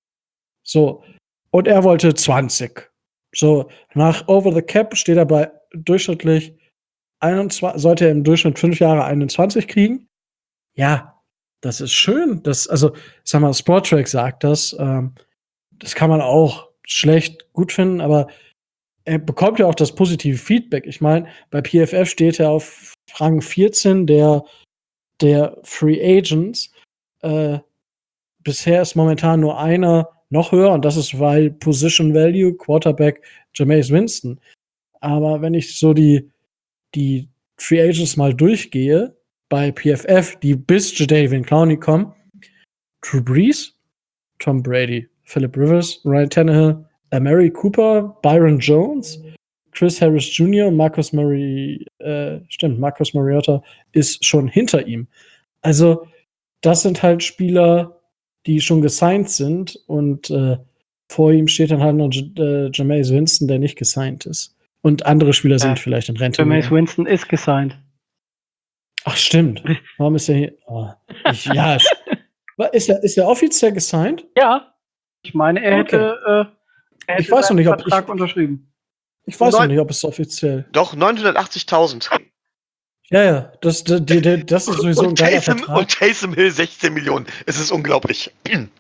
So, und er wollte zwanzig. So, nach Over the Cap steht er bei durchschnittlich einundzwanzig, sollte er im Durchschnitt fünf Jahre einundzwanzig kriegen. Ja, das ist schön. Das, also, sag mal, Sportrack sagt das. Ähm, das kann man auch schlecht gut finden, aber er bekommt ja auch das positive Feedback. Ich meine, bei P F F steht er auf Rang vierzehn der, der Free Agents. Äh, bisher ist momentan nur einer noch höher, und das ist, weil Position Value, Quarterback Jameis Winston. Aber wenn ich so die, die Free Agents mal durchgehe, bei P F F, die bis Jadeveon Clowney kommen, Drew Brees, Tom Brady, Philip Rivers, Ryan Tannehill, Amari Cooper, Byron Jones, Chris Harris Junior, Marcus Murray, äh, stimmt, Marcus Mariota ist schon hinter ihm. Also, das sind halt Spieler, die schon gesigned sind, und äh, vor ihm steht dann halt noch J- äh, Jameis Winston, der nicht gesigned ist. Und andere Spieler sind Ja. vielleicht in Rente. Jameis gegangen. Winston ist gesigned. Ach, stimmt. Warum ist er hier? Oh, ich, ja, sch- Wa- ist er, ist er offiziell gesigned? Ja, ich meine, er Okay. hätte, äh, er hätte Ich weiß noch seinen nicht, ob Vertrag ich- unterschrieben. Ich weiß noch Neun- nicht, ob es offiziell. Doch, neunhundertachtzigtausend. Ja, ja, das, das, das, das ist sowieso ein Und geiler Taysom, Vertrag. und Taysom Hill sechzehn Millionen. Es ist unglaublich.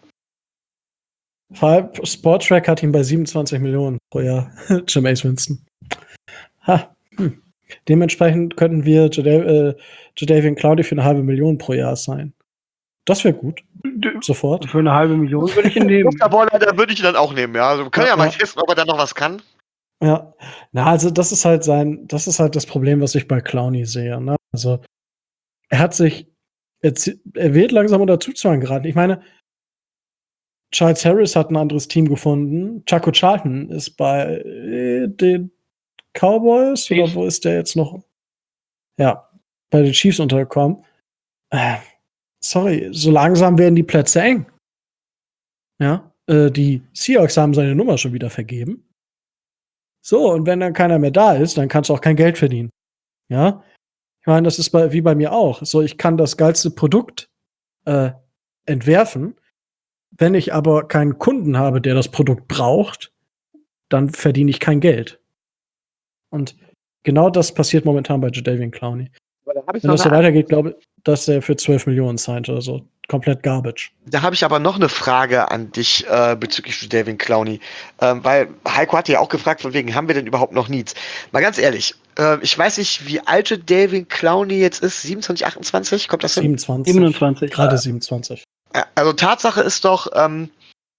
Vor allem Sportrack hat ihn bei siebenundzwanzig Millionen pro Jahr. Jameis Winston. Ha. Hm. Dementsprechend könnten wir Jada- äh, Jadeveon Clowney für eine halbe Million pro Jahr sein. Das wäre gut. Sofort. Für eine halbe Million würde ich ihn nehmen. Musterballer, da würde ich ihn dann auch nehmen, ja. Also, wir können ja, Ja, mal ja. testen, ob er da noch was kann. Ja. Na, also das ist halt sein, das ist halt das Problem, was ich bei Clowney sehe. Ne? Also er hat sich, er, zi- er wird langsam unter Zugzwang geraten. Ich meine, Charles Harris hat ein anderes Team gefunden. Chaco Charlton ist bei äh, den Cowboys, Chiefs. oder wo ist der jetzt noch? Ja, bei den Chiefs untergekommen. Äh, sorry, so langsam werden die Plätze eng. Ja, äh, die Seahawks haben seine Nummer schon wieder vergeben. So, und wenn dann keiner mehr da ist, dann kannst du auch kein Geld verdienen. Ja? Ich meine, das ist bei, wie bei mir auch. So, ich kann das geilste Produkt äh, entwerfen. Wenn ich aber keinen Kunden habe, der das Produkt braucht, dann verdiene ich kein Geld. Und genau das passiert momentan bei Jadeveon Clowney. Aber da habe ich Wenn noch das so eine- weitergeht, glaube ich, dass er für zwölf Millionen signed oder so. Komplett Garbage. Da habe ich aber noch eine Frage an dich äh, bezüglich Jadeveon Clowney. Ähm, weil Heiko hatte ja auch gefragt, von wegen, haben wir denn überhaupt noch Needs? Mal ganz ehrlich, äh, ich weiß nicht, wie alt Jadeveon Clowney jetzt ist. siebenundzwanzig, achtundzwanzig? Kommt das hin? siebenundzwanzig. siebenundzwanzig. Gerade siebenundzwanzig. Äh, Also Tatsache ist doch, ähm,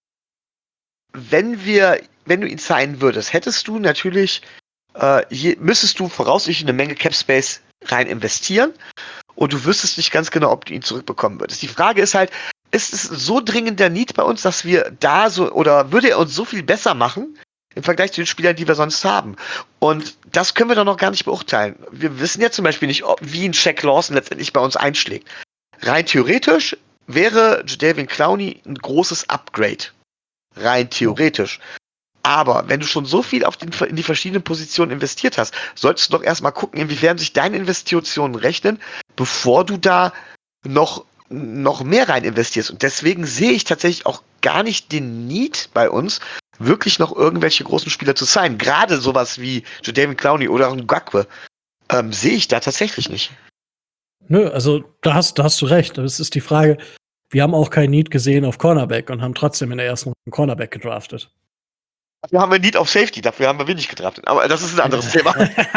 wenn wir, wenn du ihn signen würdest, hättest du natürlich, äh, je, müsstest du voraussichtlich eine Menge Cap Space rein investieren und du wüsstest nicht ganz genau, ob du ihn zurückbekommen würdest. Die Frage ist halt, ist es so dringender Need bei uns, dass wir da so, oder würde er uns so viel besser machen im Vergleich zu den Spielern, die wir sonst haben? Und das können wir doch noch gar nicht beurteilen. Wir wissen ja zum Beispiel nicht, ob, wie ein Shaq Lawson letztendlich bei uns einschlägt. Rein theoretisch wäre Jadeveon Clowney ein großes Upgrade. Rein theoretisch. Aber wenn du schon so viel auf den, in die verschiedenen Positionen investiert hast, solltest du doch erstmal gucken, inwiefern sich deine Investitionen rechnen, bevor du da noch, noch mehr rein investierst. Und deswegen sehe ich tatsächlich auch gar nicht den Need bei uns, wirklich noch irgendwelche großen Spieler zu sein. Gerade sowas wie Jadeveon Clowney oder Ngakwe ähm, sehe ich da tatsächlich nicht. Nö, also da hast, da hast du recht. Das ist die Frage, wir haben auch kein Need gesehen auf Cornerback und haben trotzdem in der ersten Runde einen Cornerback gedraftet. Dafür haben wir Need auf Safety, dafür haben wir wenig gedraftet. Aber das ist ein anderes Thema.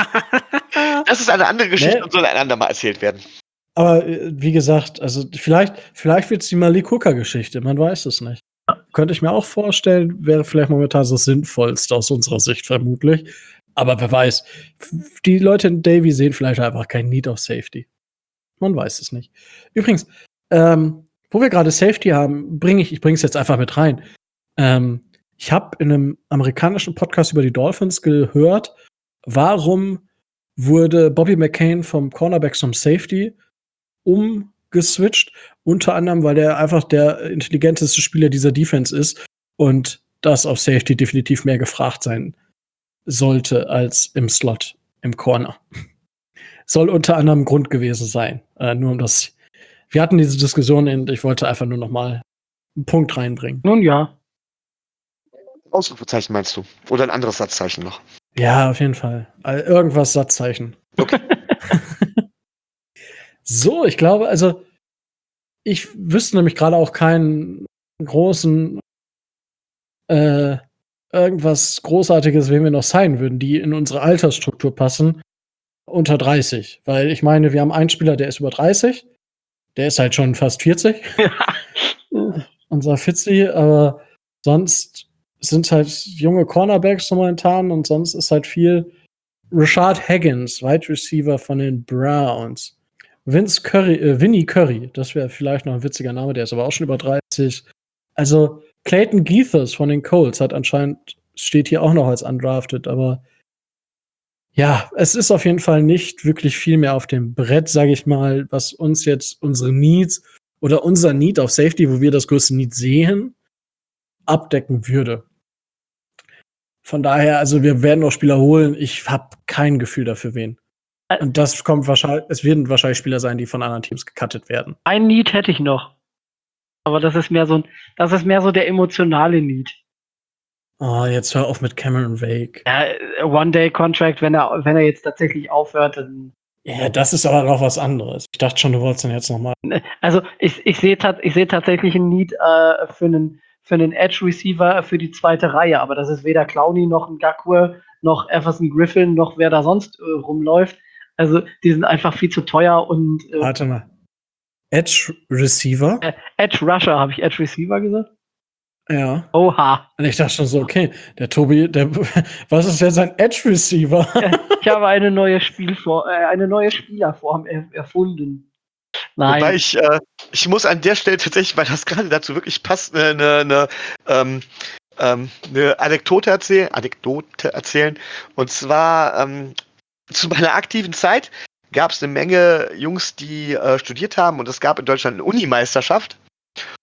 Das ist eine andere Geschichte Nee. und soll ein andermal erzählt werden. Aber äh, wie gesagt, also vielleicht, vielleicht wird es die Malik Hooker-Geschichte, man weiß es nicht. Könnte ich mir auch vorstellen, wäre vielleicht momentan das Sinnvollste aus unserer Sicht vermutlich. Aber wer weiß, die Leute in Davy sehen vielleicht einfach keinen Need auf Safety. Man weiß es nicht. Übrigens, ähm, wo wir gerade Safety haben, bringe ich, ich bringe es jetzt einfach mit rein. Ähm, ich habe in einem amerikanischen Podcast über die Dolphins gehört, warum wurde Bobby McCain vom Cornerback zum Safety umgeswitcht. Unter anderem, weil er einfach der intelligenteste Spieler dieser Defense ist und das auf Safety definitiv mehr gefragt sein sollte als im Slot, im Corner. Soll unter anderem Grund gewesen sein. Äh, nur um das. Wir hatten diese Diskussion und ich wollte einfach nur noch mal einen Punkt reinbringen. Nun ja. Ausrufezeichen meinst du? Oder ein anderes Satzzeichen noch? Ja, auf jeden Fall. Also irgendwas Satzzeichen. Okay. So, ich glaube, also ich wüsste nämlich gerade auch keinen großen äh, irgendwas Großartiges, wen wir noch sein würden, die in unsere Altersstruktur passen, unter dreißig. Weil ich meine, wir haben einen Spieler, der ist über dreißig, der ist halt schon fast vierzig. Unser Fitzy, aber sonst sind halt junge Cornerbacks momentan und sonst ist halt viel Rashad Higgins, Wide Receiver von den Browns. Vince Curry, äh, Vinny Curry, das wäre vielleicht noch ein witziger Name, der ist aber auch schon über dreißig. Also Clayton Geethers von den Colts hat anscheinend, steht hier auch noch als undrafted, aber ja, es ist auf jeden Fall nicht wirklich viel mehr auf dem Brett, sage ich mal, was uns jetzt unsere Needs oder unser Need auf Safety, wo wir das größte Need sehen, abdecken würde. Von daher, also wir werden noch Spieler holen. Ich habe kein Gefühl dafür, wen. Und das kommt wahrscheinlich, es werden wahrscheinlich Spieler sein, die von anderen Teams gecuttet werden. Ein Need hätte ich noch. Aber das ist mehr so ein, das ist mehr so der emotionale Need. Oh, jetzt hör auf mit Cameron Wake. Ja, One-Day-Contract, wenn er, wenn er jetzt tatsächlich aufhört, dann. Ja, das ist aber noch was anderes. Ich dachte schon, du wolltest dann jetzt noch mal. Also ich, ich sehe tat, ich seh tatsächlich ein Need äh, für einen für einen Edge-Receiver für die zweite Reihe, aber das ist weder Clowney noch Ngakwe noch Everson Griffin noch wer da sonst äh, rumläuft. Also die sind einfach viel zu teuer und äh, Warte mal. Edge Receiver? Äh, Edge Rusher, habe ich Edge Receiver gesagt? Ja. Oha. Und ich dachte schon so, okay, der Tobi, der, was ist jetzt ein Edge Receiver? Ich habe eine neue Spielform, äh, eine neue Spielerform er erfunden. Nein. Wobei ich, äh, ich muss an der Stelle tatsächlich, weil das gerade dazu wirklich passt, eine, eine, eine, ähm, ähm, eine Anekdote erzählen, Anekdote erzählen. Und zwar ähm, zu meiner aktiven Zeit gab es eine Menge Jungs, die äh, studiert haben und es gab in Deutschland eine Unimeisterschaft.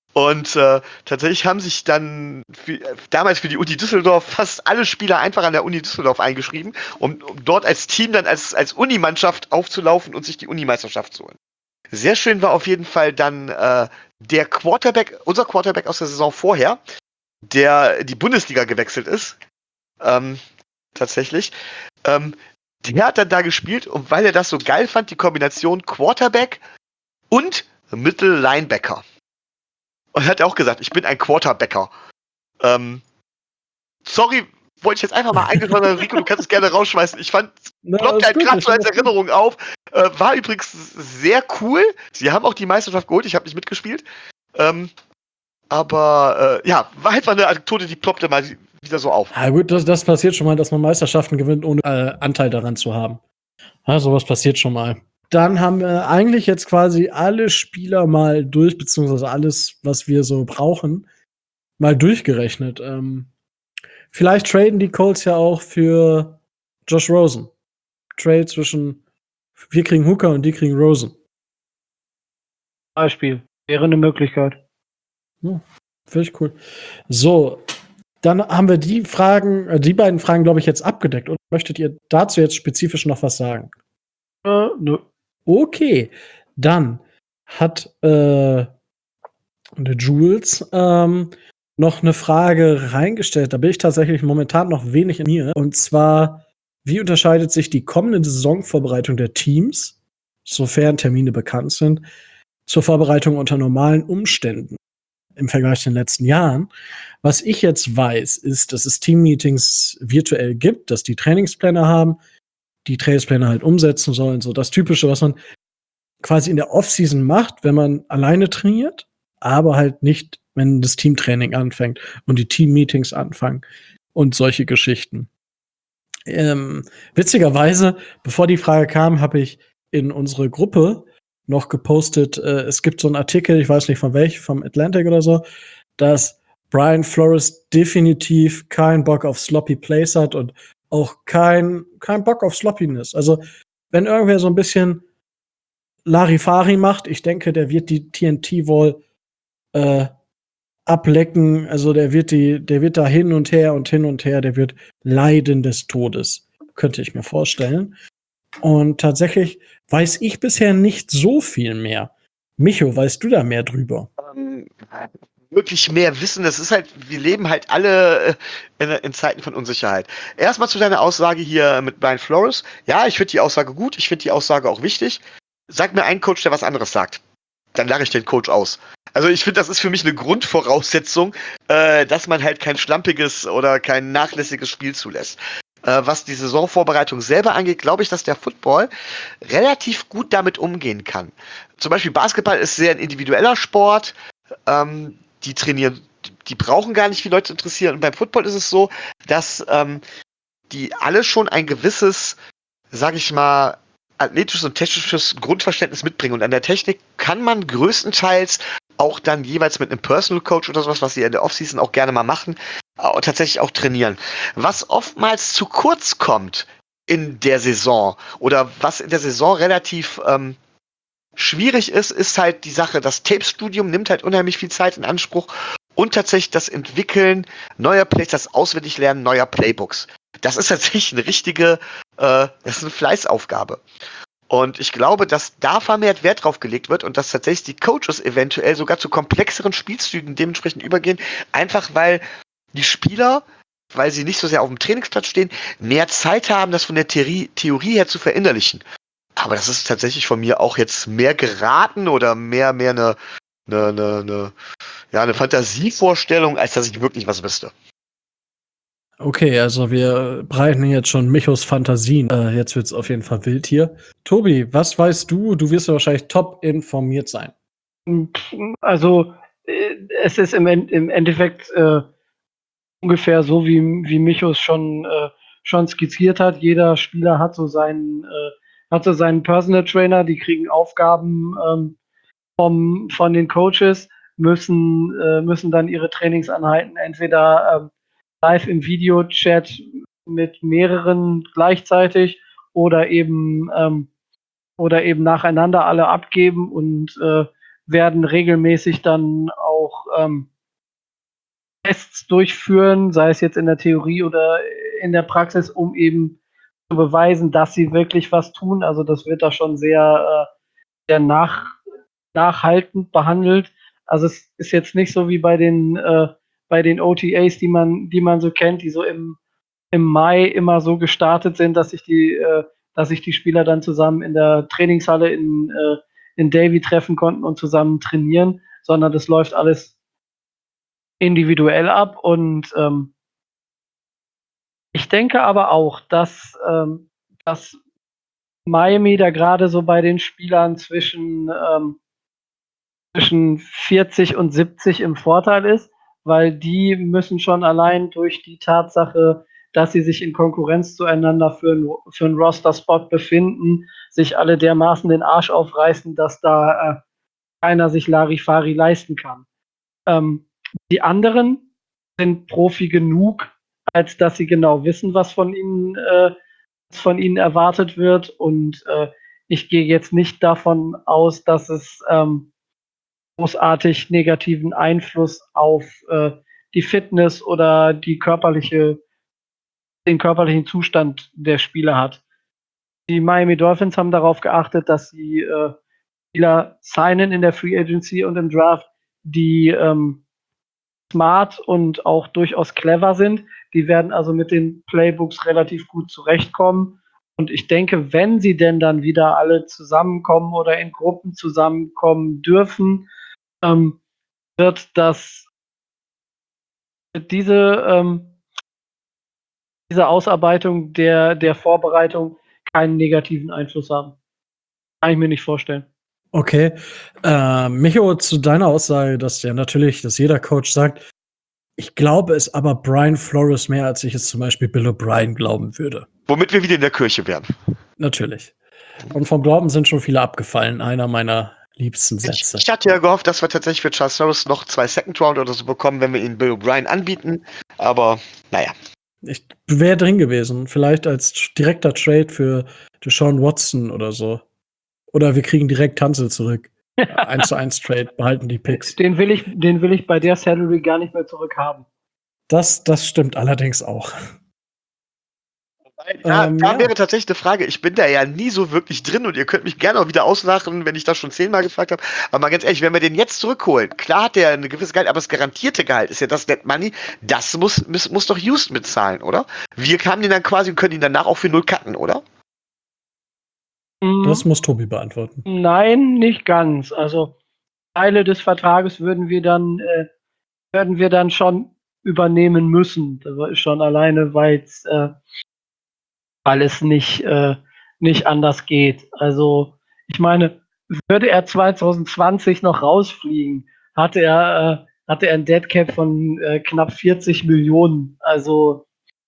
Und äh, tatsächlich haben sich dann für, damals für die Uni Düsseldorf fast alle Spieler einfach an der Uni Düsseldorf eingeschrieben, um, um dort als Team dann als, als Unimannschaft aufzulaufen und sich die Unimeisterschaft zu holen. Sehr schön war auf jeden Fall dann äh, der Quarterback, unser Quarterback aus der Saison vorher, der die Bundesliga gewechselt ist. Ähm, tatsächlich. Ähm, der hat dann da gespielt und weil er das so geil fand, die Kombination Quarterback und Mittellinebacker. Und hat auch gesagt, ich bin ein Quarterbacker. Ähm, sorry, wollte ich jetzt einfach mal eingeschrieben haben, Rico, du kannst es gerne rausschmeißen. Ich fand, Na, ploppt ist halt gut, gerade ich so find als das gut. Erinnerung auf. Äh, war übrigens sehr cool. Sie haben auch die Meisterschaft geholt, ich habe nicht mitgespielt. Ähm, aber äh, ja, war einfach eine Anekdote, die ploppte mal wieder so auf. Ja, gut, das, das passiert schon mal, dass man Meisterschaften gewinnt, ohne äh, Anteil daran zu haben. Ja, sowas passiert schon mal. Dann haben wir eigentlich jetzt quasi alle Spieler mal durch, beziehungsweise alles, was wir so brauchen, mal durchgerechnet. Ähm, vielleicht traden die Colts ja auch für Josh Rosen. Trade zwischen wir kriegen Hooker und die kriegen Rosen. Beispiel. Wäre eine Möglichkeit. Ja, finde ich cool. So, dann haben wir die Fragen, äh, die beiden Fragen, glaube ich, jetzt abgedeckt. Und möchtet ihr dazu jetzt spezifisch noch was sagen? Äh, nö. Okay, dann hat äh, der Jules ähm, noch eine Frage reingestellt. Da bin ich tatsächlich momentan noch wenig in mir. Und zwar, wie unterscheidet sich die kommende Saisonvorbereitung der Teams, sofern Termine bekannt sind, zur Vorbereitung unter normalen Umständen im Vergleich zu den letzten Jahren? Was ich jetzt weiß, ist, dass es Teammeetings virtuell gibt, dass die Trainingspläne haben, die Trainingspläne halt umsetzen sollen. So das Typische, was man quasi in der Offseason macht, wenn man alleine trainiert, aber halt nicht, wenn das Teamtraining anfängt und die Teammeetings anfangen und solche Geschichten. Ähm, witzigerweise, bevor die Frage kam, habe ich in unsere Gruppe noch gepostet, äh, es gibt so einen Artikel, ich weiß nicht von welchem, vom Atlantic oder so, dass Brian Flores definitiv keinen Bock auf Sloppy Plays hat und auch kein, kein Bock auf Sloppiness. Also, wenn irgendwer so ein bisschen Larifari macht, ich denke, der wird die T N T wohl äh, ablecken. Also der wird die, der wird da hin und her und hin und her, der wird leiden des Todes, könnte ich mir vorstellen. Und tatsächlich weiß ich bisher nicht so viel mehr. Micho, weißt du da mehr drüber? Ähm, wirklich mehr wissen, das ist halt, wir leben halt alle äh, in, in Zeiten von Unsicherheit. Erstmal zu deiner Aussage hier mit Brian Flores. Ja, ich finde die Aussage gut, ich finde die Aussage auch wichtig. Sag mir einen Coach, der was anderes sagt. Dann lache ich den Coach aus. Also ich finde, das ist für mich eine Grundvoraussetzung, äh, dass man halt kein schlampiges oder kein nachlässiges Spiel zulässt. Äh, was die Saisonvorbereitung selber angeht, glaube ich, dass der Football relativ gut damit umgehen kann. Zum Beispiel Basketball ist sehr ein individueller Sport. Ähm, die trainieren, die brauchen gar nicht viele Leute zu interessieren. Und beim Football ist es so, dass ähm, die alle schon ein gewisses, sag ich mal, athletisches und technisches Grundverständnis mitbringen. Und an der Technik kann man größtenteils auch dann jeweils mit einem Personal Coach oder sowas, was sie in der Offseason auch gerne mal machen, auch tatsächlich auch trainieren. Was oftmals zu kurz kommt in der Saison oder was in der Saison relativ ähm, schwierig ist, ist halt die Sache, das Tape-Studium nimmt halt unheimlich viel Zeit in Anspruch und tatsächlich das Entwickeln neuer Plays, das Auswendiglernen neuer Playbooks. Das ist tatsächlich eine richtige, äh, das ist eine Fleißaufgabe. Und ich glaube, dass da vermehrt Wert drauf gelegt wird und dass tatsächlich die Coaches eventuell sogar zu komplexeren Spielzügen dementsprechend übergehen, einfach weil die Spieler, weil sie nicht so sehr auf dem Trainingsplatz stehen, mehr Zeit haben, das von der Theorie, Theorie her zu verinnerlichen. Aber das ist tatsächlich von mir auch jetzt mehr geraten oder mehr, mehr eine, eine, eine, eine, ja, eine Fantasievorstellung, als dass ich wirklich was wüsste. Okay, also wir breiten jetzt schon Michos Fantasien. Äh, jetzt wird's auf jeden Fall wild hier. Tobi, was weißt du? Du wirst ja wahrscheinlich top informiert sein. Also, äh, es ist im, End im Endeffekt äh, ungefähr so, wie, wie Michos schon, äh, schon skizziert hat. Jeder Spieler hat so seinen, äh, hat so seinen Personal Trainer, die kriegen Aufgaben ähm, vom, von den Coaches, müssen, äh, müssen dann ihre Trainingseinheiten entweder ähm, live im Videochat mit mehreren gleichzeitig oder eben ähm, oder eben nacheinander alle abgeben und äh, werden regelmäßig dann auch ähm, Tests durchführen, sei es jetzt in der Theorie oder in der Praxis, um eben zu beweisen, dass sie wirklich was tun. Also das wird da schon sehr, äh, sehr nach, nachhaltend behandelt. Also es ist jetzt nicht so wie bei den, äh, bei den O T As, die man, die man so kennt, die so im, im Mai immer so gestartet sind, dass sich die, äh, dass sich die Spieler dann zusammen in der Trainingshalle in, äh, in Davie treffen konnten und zusammen trainieren, sondern das läuft alles individuell ab. Und ähm, ich denke aber auch, dass, ähm, dass Miami da gerade so bei den Spielern zwischen, ähm, zwischen vierzig und siebzig im Vorteil ist, weil die müssen schon allein durch die Tatsache, dass sie sich in Konkurrenz zueinander für einen für einen Roster-Spot befinden, sich alle dermaßen den Arsch aufreißen, dass da äh, keiner sich Larifari leisten kann. Ähm, die anderen sind Profi genug, als dass sie genau wissen, was von ihnen, äh, was von ihnen erwartet wird. Und äh, ich gehe jetzt nicht davon aus, dass es ähm, großartig negativen Einfluss auf äh, die Fitness oder die körperliche, den körperlichen Zustand der Spieler hat. Die Miami Dolphins haben darauf geachtet, dass sie äh, Spieler signen in der Free Agency und im Draft, die ähm, smart und auch durchaus clever sind. Die werden also mit den Playbooks relativ gut zurechtkommen. Und ich denke, wenn sie denn dann wieder alle zusammenkommen oder in Gruppen zusammenkommen dürfen, ähm, wird das diese, ähm, diese Ausarbeitung der, der Vorbereitung keinen negativen Einfluss haben. Kann ich mir nicht vorstellen. Okay. Äh, Micho, zu deiner Aussage, dass ja natürlich, dass jeder Coach sagt, ich glaube es aber Brian Flores mehr, als ich es zum Beispiel Bill O'Brien glauben würde. Womit wir wieder in der Kirche wären. Natürlich. Und vom Glauben sind schon viele abgefallen. Einer meiner liebsten Sätze. Ich, ich hatte ja gehofft, dass wir tatsächlich für Charles Harris noch zwei Second Round oder so bekommen, wenn wir ihn Bill O'Brien anbieten. Aber naja. Ich wäre drin gewesen. Vielleicht als direkter Trade für Deshaun Watson oder so. Oder wir kriegen direkt Tanzel zurück. eins zu eins Trade, behalten die Picks. Den will ich, den will ich bei der Salary gar nicht mehr zurückhaben. Das, das stimmt allerdings auch. Da, Ähm, da ja. wäre tatsächlich eine Frage, ich bin da ja nie so wirklich drin und ihr könnt mich gerne auch wieder auslachen, wenn ich das schon zehnmal gefragt habe. Aber mal ganz ehrlich, wenn wir den jetzt zurückholen, klar hat der eine gewisse Gehalt, aber das garantierte Gehalt ist ja das Net Money, das muss, muss, muss doch Houston bezahlen, oder? Wir haben den dann quasi und können ihn danach auch für null cutten, oder? Das muss Tobi beantworten. Nein, nicht ganz. Also Teile des Vertrages würden wir dann, äh, würden wir dann schon übernehmen müssen. Das ist schon alleine, weil's, äh, weil es nicht, äh, nicht anders geht. Also ich meine, würde er zwanzig zwanzig noch rausfliegen, hatte er, äh, hatte er ein Deadcap von äh, knapp vierzig Millionen. Also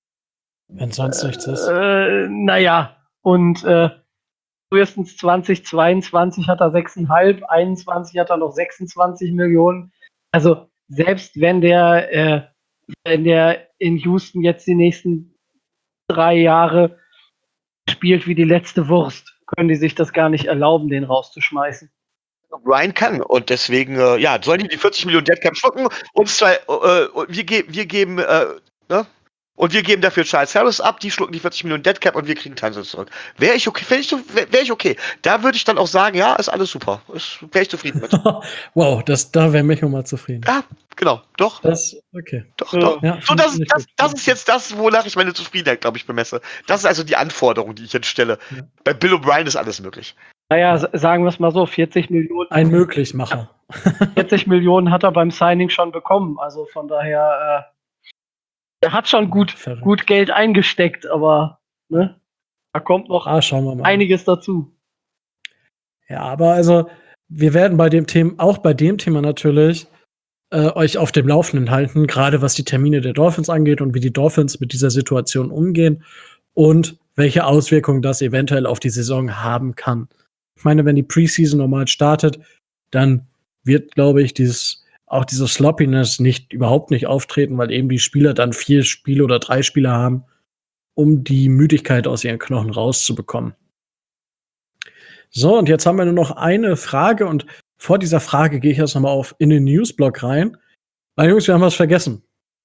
Wenn sonst nichts ist. äh, naja, und äh, frühestens zwanzig zweiundzwanzig hat er sechs Komma fünf, einundzwanzig hat er noch sechsundzwanzig Millionen. Also selbst wenn der, äh, wenn der in Houston jetzt die nächsten drei Jahre spielt wie die letzte Wurst, können die sich das gar nicht erlauben, den rauszuschmeißen. Ryan kann und deswegen, äh, ja, sollen die die vierzig Millionen Deadcap schlucken und zwei, äh, wir, ge wir geben, äh, ne? Und wir geben dafür Charles Harris ab, die schlucken die vierzig Millionen Deadcap und wir kriegen Tanzel zurück. Wäre ich okay, wäre ich, wär ich okay. Da würde ich dann auch sagen, ja, ist alles super. Wäre ich zufrieden mit. Wow, das, da wäre Micho mal zufrieden. Ja, genau, doch. Das, okay. Doch, Ja. doch. Ja, So, das, das, das ist jetzt das, wonach ich meine Zufriedenheit, glaube ich, bemesse. Das ist also die Anforderung, die ich jetzt stelle. Ja. Bei Bill O'Brien ist alles möglich. Naja, s- sagen wir es mal so, vierzig Millionen, Ein Möglichmacher. vierzig Millionen hat er beim Signing schon bekommen. Also von daher, äh, er hat schon gut, Verrückt. gut Geld eingesteckt, aber ne, da kommt noch Ah, schauen wir mal. einiges dazu. Ja, aber also, wir werden bei dem Thema, auch bei dem Thema natürlich, äh, euch auf dem Laufenden halten, gerade was die Termine der Dolphins angeht und wie die Dolphins mit dieser Situation umgehen und welche Auswirkungen das eventuell auf die Saison haben kann. Ich meine, wenn die Preseason normal startet, dann wird, glaube ich, dieses, auch diese Sloppiness nicht, überhaupt nicht auftreten, weil eben die Spieler dann vier Spiele oder drei Spiele haben, um die Müdigkeit aus ihren Knochen rauszubekommen. So, und jetzt haben wir nur noch eine Frage und vor dieser Frage gehe ich jetzt noch mal auf in den Newsblog rein. Weil, Jungs, wir haben was vergessen.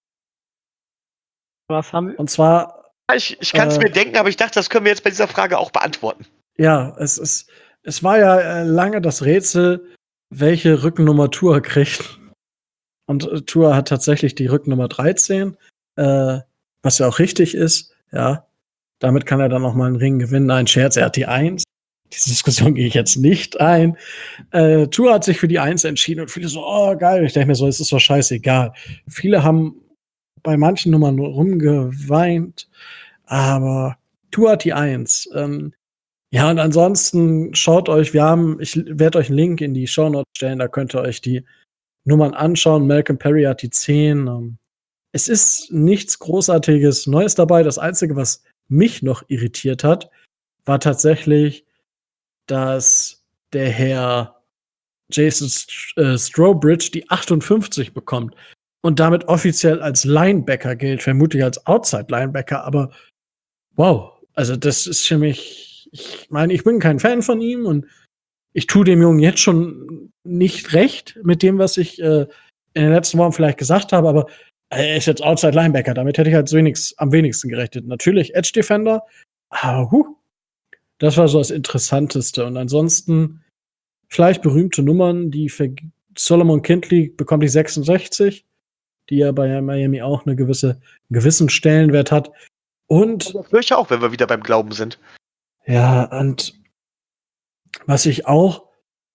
Was haben wir? Und zwar, Ich, ich kann es Äh. mir denken, aber ich dachte, das können wir jetzt bei dieser Frage auch beantworten. ja, es ist, es war ja äh, lange das Rätsel, welche Rückennummer Tua kriegt. Und äh, Tua hat tatsächlich die Rückennummer dreizehn, äh, was ja auch richtig ist, ja. Damit kann er dann noch mal einen Ring gewinnen. Nein, Scherz, er hat die eins. Diese Diskussion gehe ich jetzt nicht ein. Äh, Tua hat sich für die eins entschieden und viele so, oh geil. Ich denke mir so, es ist doch scheißegal. Viele haben bei manchen Nummern rumgeweint, aber Tua hat die eins. Ähm, ja, und ansonsten schaut euch, wir haben, ich werde euch einen Link in die Shownotes stellen, da könnt ihr euch die Nummern anschauen. Malcolm Perry hat die zehn. Ähm, es ist nichts Großartiges Neues dabei. Das Einzige, was mich noch irritiert hat, war tatsächlich, dass der Herr Jason St äh, Strowbridge die achtundfünfzig bekommt und damit offiziell als Linebacker gilt, vermutlich als Outside-Linebacker, aber wow, also das ist für mich, ich meine, ich bin kein Fan von ihm und ich tue dem Jungen jetzt schon nicht recht mit dem, was ich äh, in den letzten Wochen vielleicht gesagt habe, aber er ist jetzt Outside-Linebacker, damit hätte ich halt wenigst, am wenigsten gerechnet. Natürlich Edge-Defender, aber huh, das war so das Interessanteste. Und ansonsten vielleicht berühmte Nummern, die für Solomon Kindley bekommt die sechsundsechzig, die ja bei Miami auch eine gewisse, einen gewissen Stellenwert hat. Und Das höre ich auch, wenn wir wieder beim Glauben sind. ja, und was ich auch,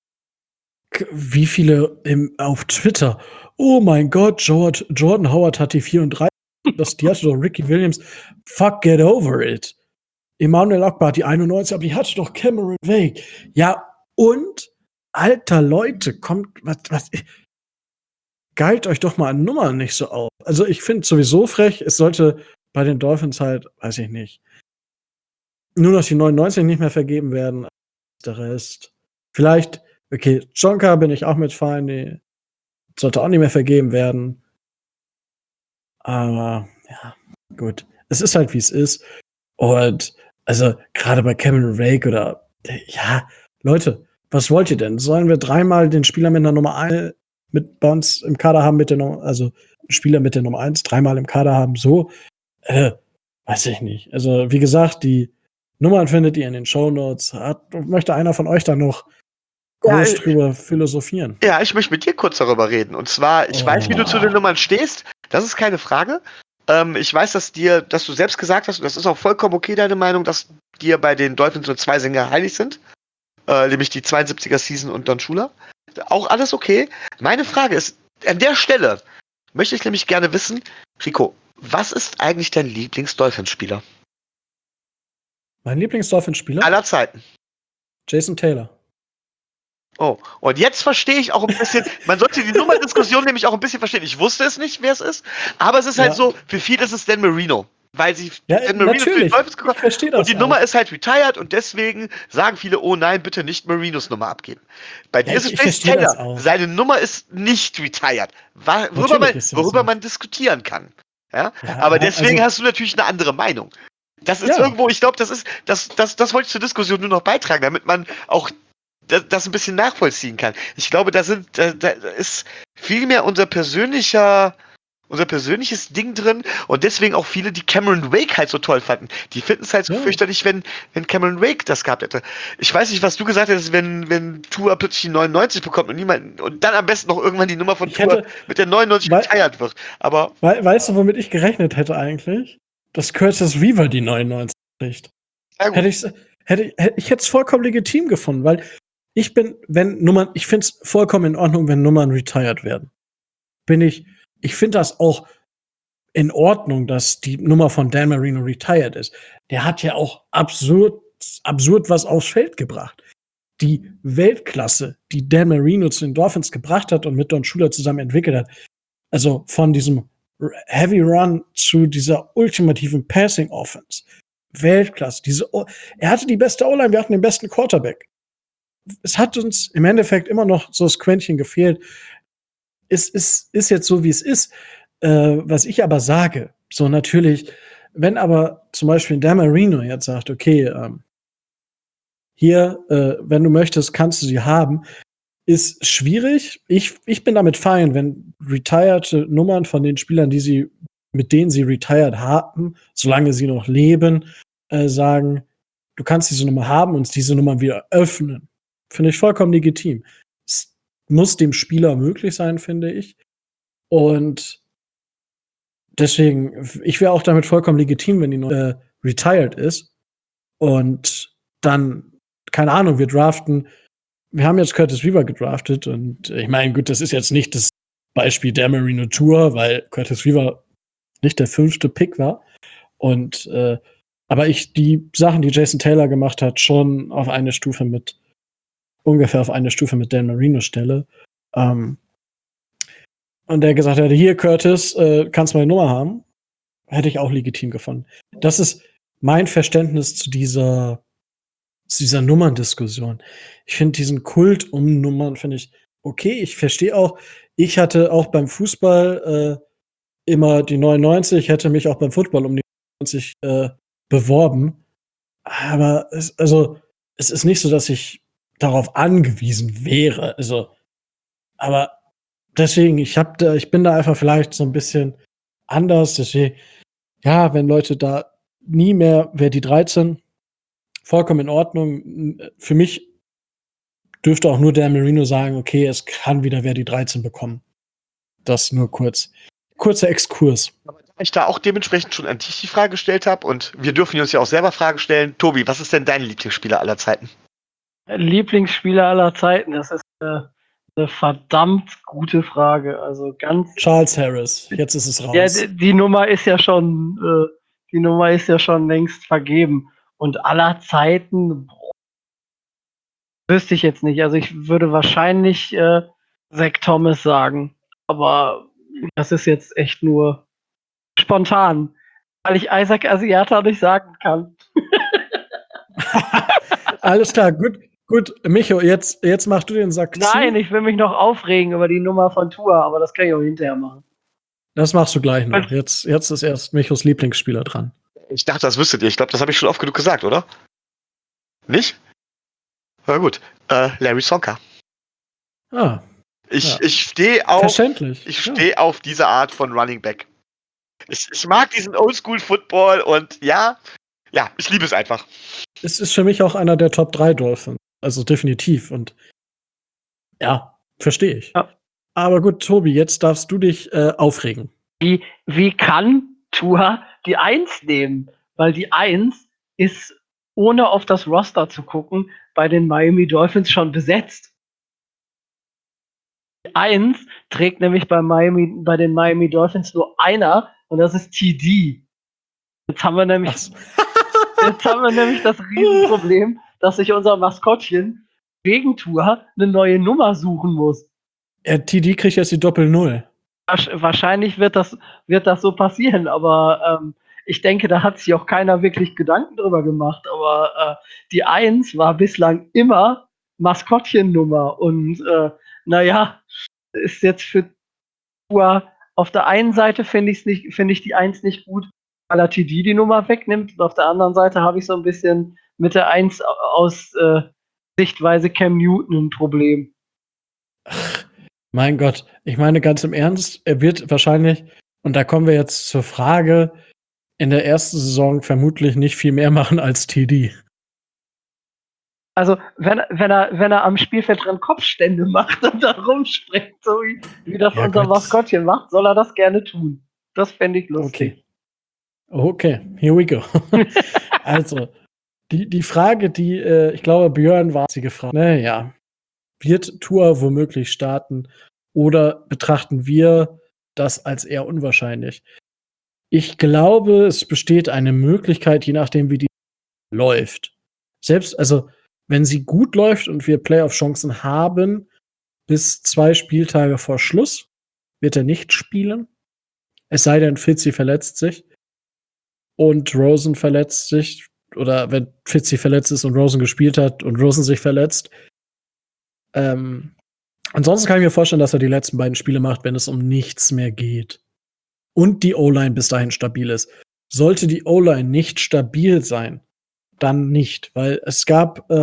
k- wie viele im, auf Twitter, oh mein Gott, George, Jordan Howard hat die vierunddreißig, das, die hatte doch Ricky Williams, fuck, get over it. Emmanuel Akbar hat die einundneunzig, aber die hatte doch Cameron Wake. Ja, und, alter Leute, kommt, was, was, geilt euch doch mal an Nummern nicht so auf. Also ich finde sowieso frech, es sollte bei den Dolphins halt, weiß ich nicht, nur noch die neunundneunzig nicht mehr vergeben werden. Der Rest. Vielleicht, okay, Jonka bin ich auch mit fein, die sollte auch nicht mehr vergeben werden. Aber, ja, gut. Es ist halt, wie es ist. Und, also, gerade bei Cameron Wake oder, ja, Leute, was wollt ihr denn? Sollen wir dreimal den Spieler mit der Nummer eins mit bei uns im Kader haben, mit der Nummer, also, einen Spieler mit der Nummer eins dreimal im Kader haben? So, äh, weiß ich nicht. Also, wie gesagt, die Nummern findet ihr in den Shownotes. Hat, möchte einer von euch da noch Ja, groß äh, drüber philosophieren? Ja, ich möchte mit dir kurz darüber reden. Und zwar, ich Oh. weiß, wie du zu den Nummern stehst. Das ist keine Frage. Ähm, ich weiß, dass dir, dass du selbst gesagt hast, und das ist auch vollkommen okay, deine Meinung, dass dir bei den Dolphins nur zwei Sänger heilig sind. Äh, nämlich die zweiundsiebziger Season und Don Shula. Auch alles okay. Meine Frage ist, an der Stelle möchte ich nämlich gerne wissen, Rico, was ist eigentlich dein Lieblings-Dolphins-Spieler Mein Lieblings-Dolphins-Spieler? aller Zeiten? Jason Taylor. Oh, und jetzt verstehe ich auch ein bisschen, man sollte die Nummerdiskussion nämlich auch ein bisschen verstehen. Ich wusste es nicht, wer es ist, aber es ist halt Ja. so, für viele ist es Dan Marino, weil sie Ja, Dan Marino für die natürlich. Dolphins Ich gekommen verstehe das und die auch. Nummer ist halt retired und deswegen sagen viele, oh nein, bitte nicht Marinos Nummer abgeben. Bei dir Ja, ist ich- es ich Jason verstehe das Taylor, auch. seine Nummer ist nicht retired, Wa- worüber, Natürlich man, ist das worüber nicht. man diskutieren kann. Ja? Ja, Aber ja, deswegen also- hast du natürlich eine andere Meinung. Das ist Ja. irgendwo, ich glaube, das ist, das, das, das wollte ich zur Diskussion nur noch beitragen, damit man auch das, das ein bisschen nachvollziehen kann. Ich glaube, da sind, da, da ist viel mehr unser persönlicher, unser persönliches Ding drin und deswegen auch viele, die Cameron Wake halt so toll fanden. Die finden es halt so Ja. fürchterlich, wenn, wenn Cameron Wake das gehabt hätte. Ich weiß nicht, was du gesagt hättest, wenn, wenn Tua plötzlich die neunundneunzig bekommt und niemand, und dann am besten noch irgendwann die Nummer von Ich Tua hätte- mit der neunundneunzig Weil- geteilt wird. Aber We weißt du, womit ich gerechnet hätte eigentlich? Dass Curtis Weaver die neunundneunzig kriegt. ja gut. Hätte ich's, hätte, hätte ich hätte es vollkommen legitim gefunden, weil ich bin, wenn Nummern, ich finde es vollkommen in Ordnung, wenn Nummern retired werden. Bin ich, ich finde das auch in Ordnung, dass die Nummer von Dan Marino retired ist. Der hat ja auch absurd, absurd was aufs Feld gebracht. Die Weltklasse, die Dan Marino zu den Dolphins gebracht hat und mit Don Shula zusammen entwickelt hat, also von diesem Heavy Run zu dieser ultimativen Passing Offense. Weltklasse. Diese o er hatte die beste O-Line, wir hatten den besten Quarterback. Es hat uns im Endeffekt immer noch so das Quäntchen gefehlt. Es ist, ist jetzt so, wie es ist. Äh, was ich aber sage, so natürlich, wenn aber zum Beispiel Dan Marino jetzt sagt, okay, ähm, hier, äh, wenn du möchtest, kannst du sie haben, ist schwierig. Ich, ich bin damit fein, wenn retired Nummern von den Spielern, die sie, mit denen sie retired haben, solange sie noch leben, äh, sagen, du kannst diese Nummer haben und diese Nummer wieder öffnen. Finde ich vollkommen legitim. Es muss dem Spieler möglich sein, finde ich. Und deswegen, ich wäre auch damit vollkommen legitim, wenn die noch äh, retired ist. Und dann, keine Ahnung, wir draften, wir haben jetzt Curtis Weaver gedraftet und ich meine, gut, das ist jetzt nicht das Beispiel der Marino Tour, weil Curtis Weaver nicht der fünfte Pick war. Und äh, aber ich die Sachen, die Jason Taylor gemacht hat, schon auf eine Stufe mit, ungefähr auf eine Stufe mit Dan Marino stelle. Ähm, und der gesagt hätte, hier Curtis, äh, kannst meine Nummer haben, hätte ich auch legitim gefunden. Das ist mein Verständnis zu dieser zu dieser Nummerndiskussion. Ich finde diesen Kult um Nummern, finde ich okay. Ich verstehe auch, ich hatte auch beim Fußball äh, immer die neunundneunzig, hätte mich auch beim Football um die neunzig äh, beworben. Aber es, also, es ist nicht so, dass ich darauf angewiesen wäre. Also, aber deswegen, ich hab da, ich bin da einfach vielleicht so ein bisschen anders. Deswegen, ja, wenn Leute da nie mehr, wer die dreizehn, vollkommen in Ordnung. Für mich dürfte auch nur Dan Marino sagen, okay, es kann wieder wer die dreizehn bekommen. Das nur kurz. Kurzer Exkurs. Aber da ich da auch dementsprechend schon an dich die Frage gestellt habe und wir dürfen uns ja auch selber Fragen stellen. Tobi, was ist denn dein Lieblingsspieler aller Zeiten? Lieblingsspieler aller Zeiten, das ist äh, eine verdammt gute Frage. Also ganz. Charles Harris, jetzt ist es raus. Ja, die, die Nummer ist ja schon, äh, die Nummer ist ja schon längst vergeben. Und aller Zeiten boah, wüsste ich jetzt nicht. Also ich würde wahrscheinlich äh, Zach Thomas sagen. Aber das ist jetzt echt nur spontan, weil ich Isaac Asiata nicht sagen kann. Alles klar, gut, gut. Micho, jetzt, jetzt machst du den Sack zu. Nein, ich will mich noch aufregen über die Nummer von Tua, aber das kann ich auch hinterher machen. Das machst du gleich noch. Jetzt, jetzt ist erst Michos Lieblingsspieler dran. Ich dachte, das wüsstet ihr. Ich glaube, das habe ich schon oft genug gesagt, oder? Nicht? Na gut. Äh, Larry Sonka. Ah. Ich, Ja. ich stehe auf, Verständlich. ich Ja. stehe auf diese Art von Running Back. Ich, ich mag diesen Oldschool-Football und ja, ja, ich liebe es einfach. Es ist für mich auch einer der Top drei Dolphins. Also definitiv. Und ja, verstehe ich. Ja. Aber gut, Tobi, jetzt darfst du dich äh, aufregen. Wie, wie kann Tua die eins nehmen? Weil die eins ist, ohne auf das Roster zu gucken, bei den Miami Dolphins schon besetzt. Die eins trägt nämlich bei, Miami, bei den Miami Dolphins nur einer und das ist T D. Jetzt haben wir nämlich, Ach so. jetzt haben wir nämlich das Riesenproblem, dass sich unser Maskottchen wegen Tua eine neue Nummer suchen muss. Ja, T D kriegt jetzt die Doppel-Null. Wahrscheinlich wird das, wird das so passieren, aber ähm, ich denke, da hat sich auch keiner wirklich Gedanken drüber gemacht. Aber äh, die eins war bislang immer Maskottchennummer und äh, naja, ist jetzt für Tua auf der einen Seite finde ich nicht, finde ich die eins nicht gut, weil er T D die Nummer wegnimmt und auf der anderen Seite habe ich so ein bisschen mit der eins aus äh, Sichtweise Cam Newton ein Problem. Mein Gott, ich meine ganz im Ernst, er wird wahrscheinlich, und da kommen wir jetzt zur Frage, in der ersten Saison vermutlich nicht viel mehr machen als T D. Also, wenn, wenn, er, wenn er am Spielfeldrand Kopfstände macht und da rumspringt, so wie, wie das Ja, unser Gott. Maskottchen macht, soll er das gerne tun. Das fände ich lustig. Okay. Okay, here we go. Also, die, die Frage, die, äh, ich glaube, Björn war sie gefragt. Naja, wird Tua womöglich starten oder betrachten wir das als eher unwahrscheinlich? Ich glaube, es besteht eine Möglichkeit, je nachdem, wie die läuft. Selbst, also, wenn sie gut läuft und wir Playoff-Chancen haben, bis zwei Spieltage vor Schluss, wird er nicht spielen. Es sei denn, Fitzy verletzt sich und Rosen verletzt sich. Oder wenn Fitzy verletzt ist und Rosen gespielt hat und Rosen sich verletzt. Ähm, ansonsten kann ich mir vorstellen, dass er die letzten beiden Spiele macht, wenn es um nichts mehr geht. Und die O-Line bis dahin stabil ist. Sollte die O-Line nicht stabil sein, dann nicht. Weil es gab ähm,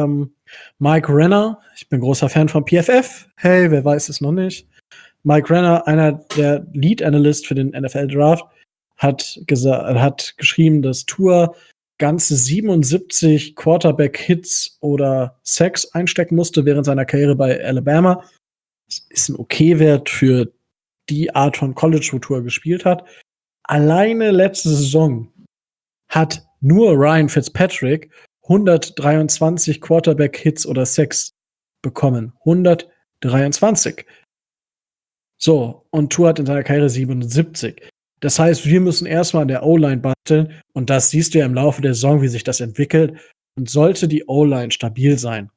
Mike Renner, ich bin großer Fan von P F F. Hey, wer weiß es noch nicht? Mike Renner, einer der Lead Analyst für den N F L Draft, hat, hat geschrieben, dass Tua ganze siebenundsiebzig Quarterback-Hits oder Sacks einstecken musste während seiner Karriere bei Alabama. Das ist ein Okay-Wert für die Art von College, wo Tua gespielt hat. Alleine letzte Saison hat nur Ryan Fitzpatrick hundertdreiundzwanzig Quarterback-Hits oder Sacks bekommen. hundertdreiundzwanzig. So, und Tua hat in seiner Karriere siebenundsiebzig. Das heißt, wir müssen erstmal an der O-Line basteln. Und das siehst du ja im Laufe der Saison, wie sich das entwickelt. Und sollte die O-Line stabil sein,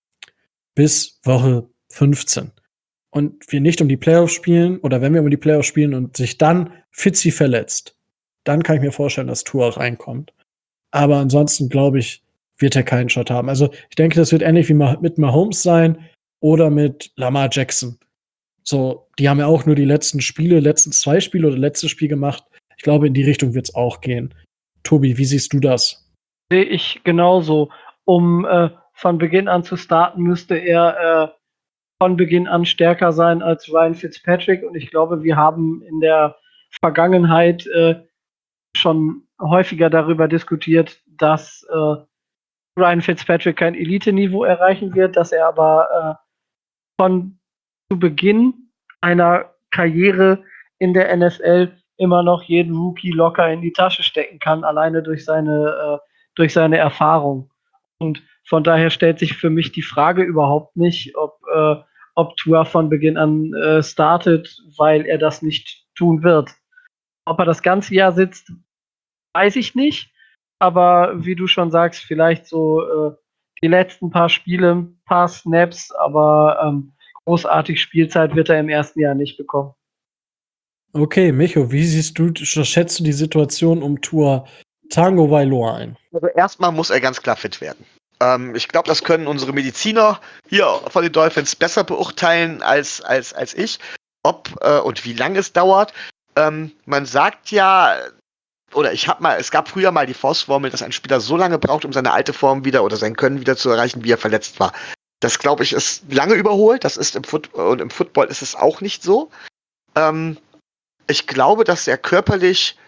bis Woche fünfzehn, und wir nicht um die Playoffs spielen, oder wenn wir um die Playoffs spielen und sich dann Fitzy verletzt, dann kann ich mir vorstellen, dass Tua reinkommt. Aber ansonsten, glaube ich, wird er keinen Shot haben. Also ich denke, das wird ähnlich wie mit Mahomes sein oder mit Lamar Jackson. So, die haben ja auch nur die letzten Spiele, letzten zwei Spiele oder letztes Spiel gemacht. Ich glaube, in die Richtung wird es auch gehen. Tobi, wie siehst du das? Sehe ich genauso. Um äh, von Beginn an zu starten, müsste er äh, von Beginn an stärker sein als Ryan Fitzpatrick. Und ich glaube, wir haben in der Vergangenheit äh, schon häufiger darüber diskutiert, dass äh, Ryan Fitzpatrick kein Elite-Niveau erreichen wird, dass er aber äh, von zu Beginn einer Karriere in der N F L immer noch jeden Rookie locker in die Tasche stecken kann, alleine durch seine, äh, durch seine Erfahrung. Und von daher stellt sich für mich die Frage überhaupt nicht, ob, äh, ob Tua von Beginn an äh, startet, weil er das nicht tun wird. Ob er das ganze Jahr sitzt, weiß ich nicht. Aber wie du schon sagst, vielleicht so äh, die letzten paar Spiele, ein paar Snaps, aber ähm, großartig Spielzeit wird er im ersten Jahr nicht bekommen. Okay, Micho, wie siehst du, schätzt du die Situation um Tua Tagovailoa ein? Also erstmal muss er ganz klar fit werden. Ähm, ich glaube, das können unsere Mediziner hier von den Dolphins besser beurteilen als, als, als ich, ob äh, und wie lange es dauert. Ähm, man sagt ja, oder ich habe mal, es gab früher mal die Faustformel, dass ein Spieler so lange braucht, um seine alte Form wieder oder sein Können wieder zu erreichen, wie er verletzt war. Das, glaube ich, ist lange überholt. Das ist im Foot- und im Football ist es auch nicht so. Ähm, ich glaube, dass er körperlich,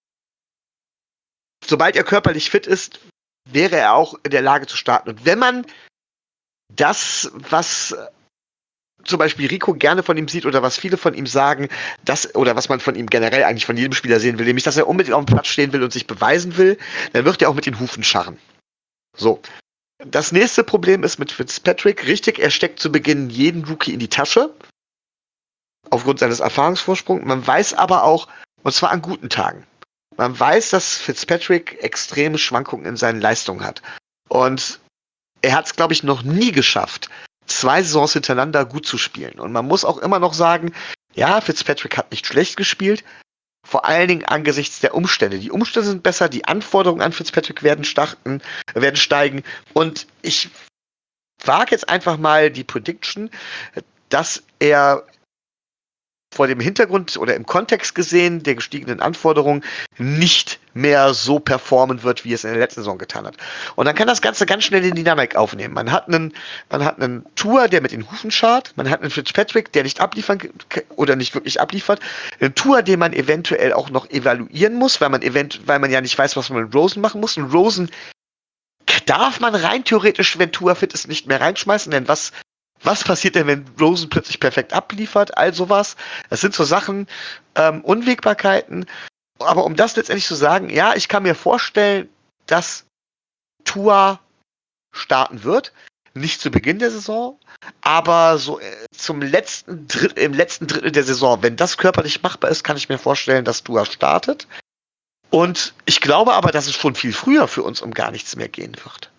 sobald er körperlich fit ist, wäre er auch in der Lage zu starten. Und wenn man das, was zum Beispiel Rico gerne von ihm sieht oder was viele von ihm sagen, das, oder was man von ihm generell eigentlich von jedem Spieler sehen will, nämlich, dass er unbedingt auf dem Platz stehen will und sich beweisen will, dann wird er auch mit den Hufen scharren. So. Das nächste Problem ist mit Fitzpatrick, richtig, er steckt zu Beginn jeden Rookie in die Tasche, aufgrund seines Erfahrungsvorsprungs. Man weiß aber auch, und zwar an guten Tagen, man weiß, dass Fitzpatrick extreme Schwankungen in seinen Leistungen hat. Und er hat es, glaube ich, noch nie geschafft, zwei Saisons hintereinander gut zu spielen. Und man muss auch immer noch sagen, ja, Fitzpatrick hat nicht schlecht gespielt, vor allen Dingen angesichts der Umstände. Die Umstände sind besser, die Anforderungen an Fitzpatrick werden, starten, werden steigen. Und ich wage jetzt einfach mal die Prediction, dass er vor dem Hintergrund oder im Kontext gesehen der gestiegenen Anforderungen nicht mehr so performen wird, wie es in der letzten Saison getan hat. Und dann kann das Ganze ganz schnell in Dynamik aufnehmen. Man hat einen, man hat einen Tua, der mit den Hufen schart, man hat einen Fitzpatrick, der nicht abliefern oder nicht wirklich abliefert, einen Tua, den man eventuell auch noch evaluieren muss, weil man event, weil man ja nicht weiß, was man mit Rosen machen muss. Und Rosen darf man rein theoretisch, wenn Tua fit ist, nicht mehr reinschmeißen, denn was Was passiert denn, wenn Rosen plötzlich perfekt abliefert? All sowas. Das sind so Sachen, ähm, Unwägbarkeiten. Aber um das letztendlich zu sagen, ja, ich kann mir vorstellen, dass Tua starten wird. Nicht zu Beginn der Saison, aber so äh, zum letzten Dritt, im letzten Drittel der Saison. Wenn das körperlich machbar ist, kann ich mir vorstellen, dass Tua startet. Und ich glaube aber, dass es schon viel früher für uns um gar nichts mehr gehen wird.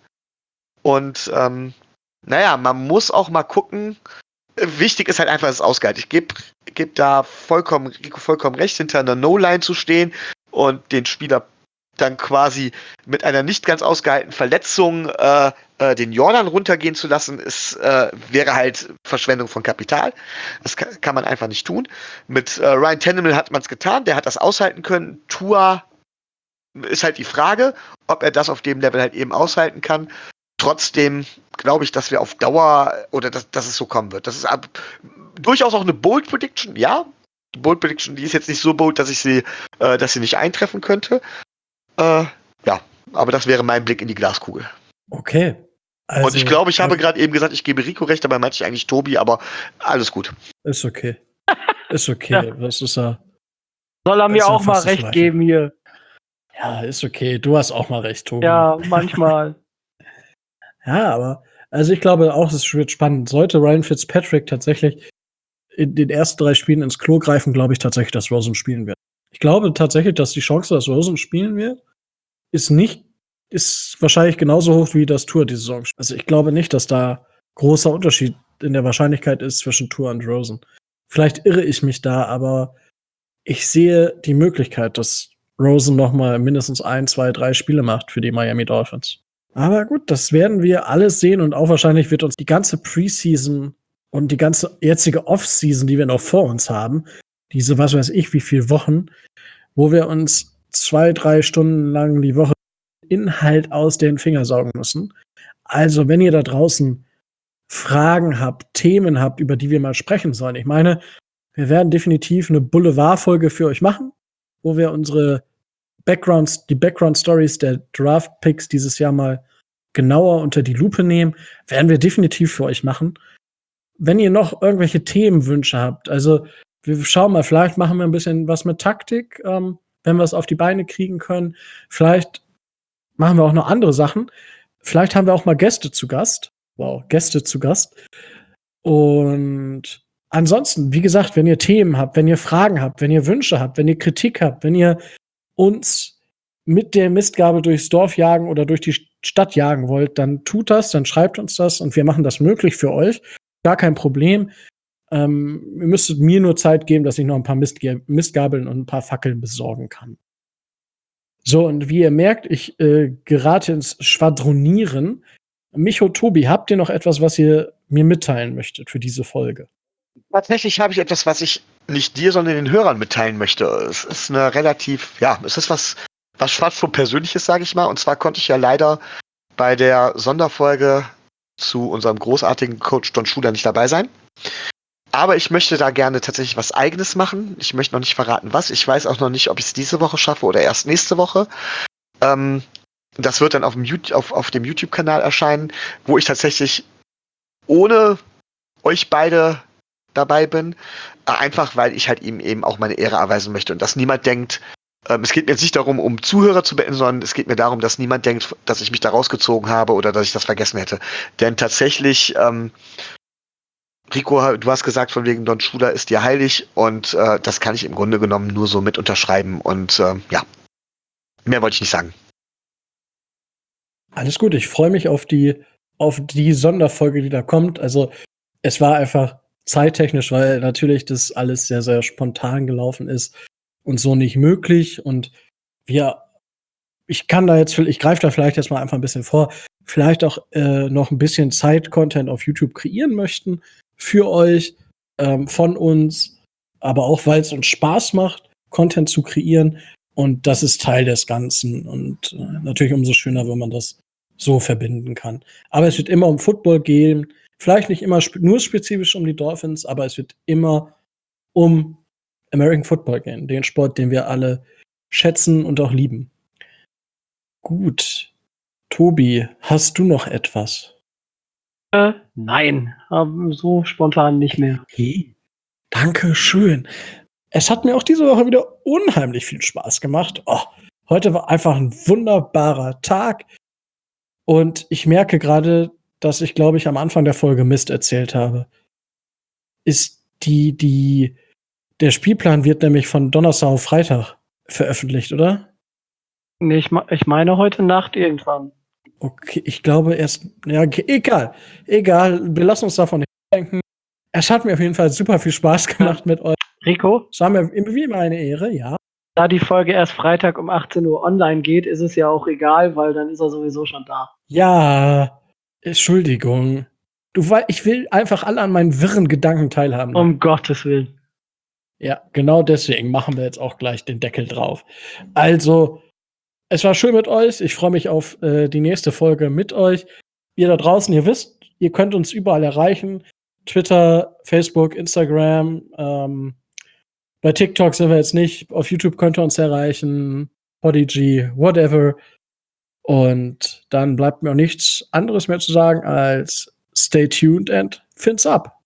Und ähm, naja, man muss auch mal gucken. Wichtig ist halt einfach das Ausgleich. Ich gebe geb da vollkommen, Rico vollkommen recht, hinter einer No-Line zu stehen und den Spieler dann quasi mit einer nicht ganz ausgehaltenen Verletzung äh, äh, den Jordan runtergehen zu lassen, ist, äh, wäre halt Verschwendung von Kapital. Das kann, kann man einfach nicht tun. Mit äh, Ryan Tannehill hat man es getan, der hat das aushalten können. Tua ist halt die Frage, ob er das auf dem Level halt eben aushalten kann. trotzdem glaube ich, dass wir auf Dauer oder dass, dass es so kommen wird. Das ist ab, durchaus auch eine Bold Prediction, ja. Die Bold Prediction, die ist jetzt nicht so bold, dass ich sie, äh, dass sie nicht eintreffen könnte. Äh, ja, aber das wäre mein Blick in die Glaskugel. Okay. Also, und ich glaube, ich habe gerade eben gesagt, ich gebe Rico recht, dabei meinte ich eigentlich Tobi, aber alles gut. Ist okay. Ist okay. Ja. Das ist ja. Soll er Das mir ist ja auch mal fast das recht Gleiche. geben hier. Ja, ist okay. Du hast auch mal recht, Tobi. Ja, manchmal. Ja, aber also ich glaube auch, es wird spannend. Sollte Ryan Fitzpatrick tatsächlich in den ersten drei Spielen ins Klo greifen, glaube ich tatsächlich, dass Rosen spielen wird. Ich glaube tatsächlich, dass die Chance, dass Rosen spielen wird, ist nicht, ist wahrscheinlich genauso hoch wie das Tour die Saison. Also ich glaube nicht, dass da großer Unterschied in der Wahrscheinlichkeit ist zwischen Tour und Rosen. Vielleicht irre ich mich da, aber ich sehe die Möglichkeit, dass Rosen noch mal mindestens ein, zwei, drei Spiele macht für die Miami Dolphins. Aber gut, das werden wir alles sehen und auch wahrscheinlich wird uns die ganze Preseason und die ganze jetzige Offseason, die wir noch vor uns haben, diese was weiß ich wie viele Wochen, wo wir uns zwei, drei Stunden lang die Woche Inhalt aus den Fingern saugen müssen. Also, wenn ihr da draußen Fragen habt, Themen habt, über die wir mal sprechen sollen, ich meine, wir werden definitiv eine Boulevard-Folge für euch machen, wo wir unsere Backgrounds, die Background-Stories der Draft-Picks dieses Jahr mal genauer unter die Lupe nehmen, werden wir definitiv für euch machen. Wenn ihr noch irgendwelche Themenwünsche habt, also wir schauen mal, vielleicht machen wir ein bisschen was mit Taktik, ähm, wenn wir es auf die Beine kriegen können. Vielleicht machen wir auch noch andere Sachen. Vielleicht haben wir auch mal Gäste zu Gast. Wow, Gäste zu Gast. Und ansonsten, wie gesagt, wenn ihr Themen habt, wenn ihr Fragen habt, wenn ihr Wünsche habt, wenn ihr Kritik habt, wenn ihr uns mit der Mistgabel durchs Dorf jagen oder durch die Stadt jagen wollt, dann tut das, dann schreibt uns das und wir machen das möglich für euch. Gar kein Problem. Ähm, ihr müsstet mir nur Zeit geben, dass ich noch ein paar Mistge- Mistgabeln und ein paar Fackeln besorgen kann. So, und wie ihr merkt, ich äh, gerate ins Schwadronieren. Micho, Tobi, habt ihr noch etwas, was ihr mir mitteilen möchtet für diese Folge? Tatsächlich habe ich etwas, was ich nicht dir, sondern den Hörern mitteilen möchte. Es ist eine relativ, ja, es ist was, was fast schon Persönliches, sage ich mal. Und zwar konnte ich ja leider bei der Sonderfolge zu unserem großartigen Coach Don Schuler nicht dabei sein. Aber ich möchte da gerne tatsächlich was Eigenes machen. Ich möchte noch nicht verraten, was. Ich weiß auch noch nicht, ob ich es diese Woche schaffe oder erst nächste Woche. Ähm, das wird dann auf dem, YouTube, auf, auf dem YouTube-Kanal erscheinen, wo ich tatsächlich ohne euch beide dabei bin. Äh, einfach, weil ich halt ihm eben auch meine Ehre erweisen möchte. Und dass niemand denkt, ähm, es geht mir jetzt nicht darum, um Zuhörer zu beenden, sondern es geht mir darum, dass niemand denkt, dass ich mich da rausgezogen habe oder dass ich das vergessen hätte. Denn tatsächlich, ähm, Rico, du hast gesagt, von wegen Don Schuler ist dir heilig und äh, das kann ich im Grunde genommen nur so mit unterschreiben und äh, ja, mehr wollte ich nicht sagen. Alles gut, ich freue mich auf die, auf die Sonderfolge, die da kommt. Also, es war einfach zeittechnisch, weil natürlich das alles sehr, sehr spontan gelaufen ist und so nicht möglich. Und wir, ich kann da jetzt, ich greife da vielleicht jetzt mal einfach ein bisschen vor, vielleicht auch äh, noch ein bisschen Zeit-Content auf YouTube kreieren möchten für euch, ähm, von uns, aber auch, weil es uns Spaß macht, Content zu kreieren. Und das ist Teil des Ganzen. Und äh, natürlich umso schöner, wenn man das so verbinden kann. Aber es wird immer um Football gehen. Vielleicht nicht immer spe- nur spezifisch um die Dolphins, aber es wird immer um American Football gehen. Den Sport, den wir alle schätzen und auch lieben. Gut. Tobi, hast du noch etwas? Äh, nein, ähm, so spontan nicht mehr. Hey, danke schön. Es hat mir auch diese Woche wieder unheimlich viel Spaß gemacht. Oh, heute war einfach ein wunderbarer Tag. Und ich merke gerade, dass ich, glaube ich, am Anfang der Folge Mist erzählt habe. Ist die, die, der Spielplan wird nämlich von Donnerstag auf Freitag veröffentlicht, oder? Nee, ich, me- ich meine heute Nacht irgendwann. Okay, ich glaube erst, ja, okay, egal, egal, wir lassen uns davon nicht denken. Es hat mir auf jeden Fall super viel Spaß gemacht mit euch. Rico, Es war mir wie immer eine Ehre, ja. da die Folge erst Freitag um achtzehn Uhr online geht, ist es ja auch egal, weil dann ist er sowieso schon da. Ja, Entschuldigung. Du weißt, ich will einfach alle an meinen wirren Gedanken teilhaben. Um Gottes Willen. Ja, genau deswegen machen wir jetzt auch gleich den Deckel drauf. Also, es war schön mit euch. Ich freue mich auf äh, die nächste Folge mit euch. ihr da draußen, ihr wisst, ihr könnt uns überall erreichen. Twitter, Facebook, Instagram, ähm, bei TikTok sind wir jetzt nicht, auf YouTube könnt ihr uns erreichen, Podigy, whatever. Und dann bleibt mir auch nichts anderes mehr zu sagen als stay tuned and fins up.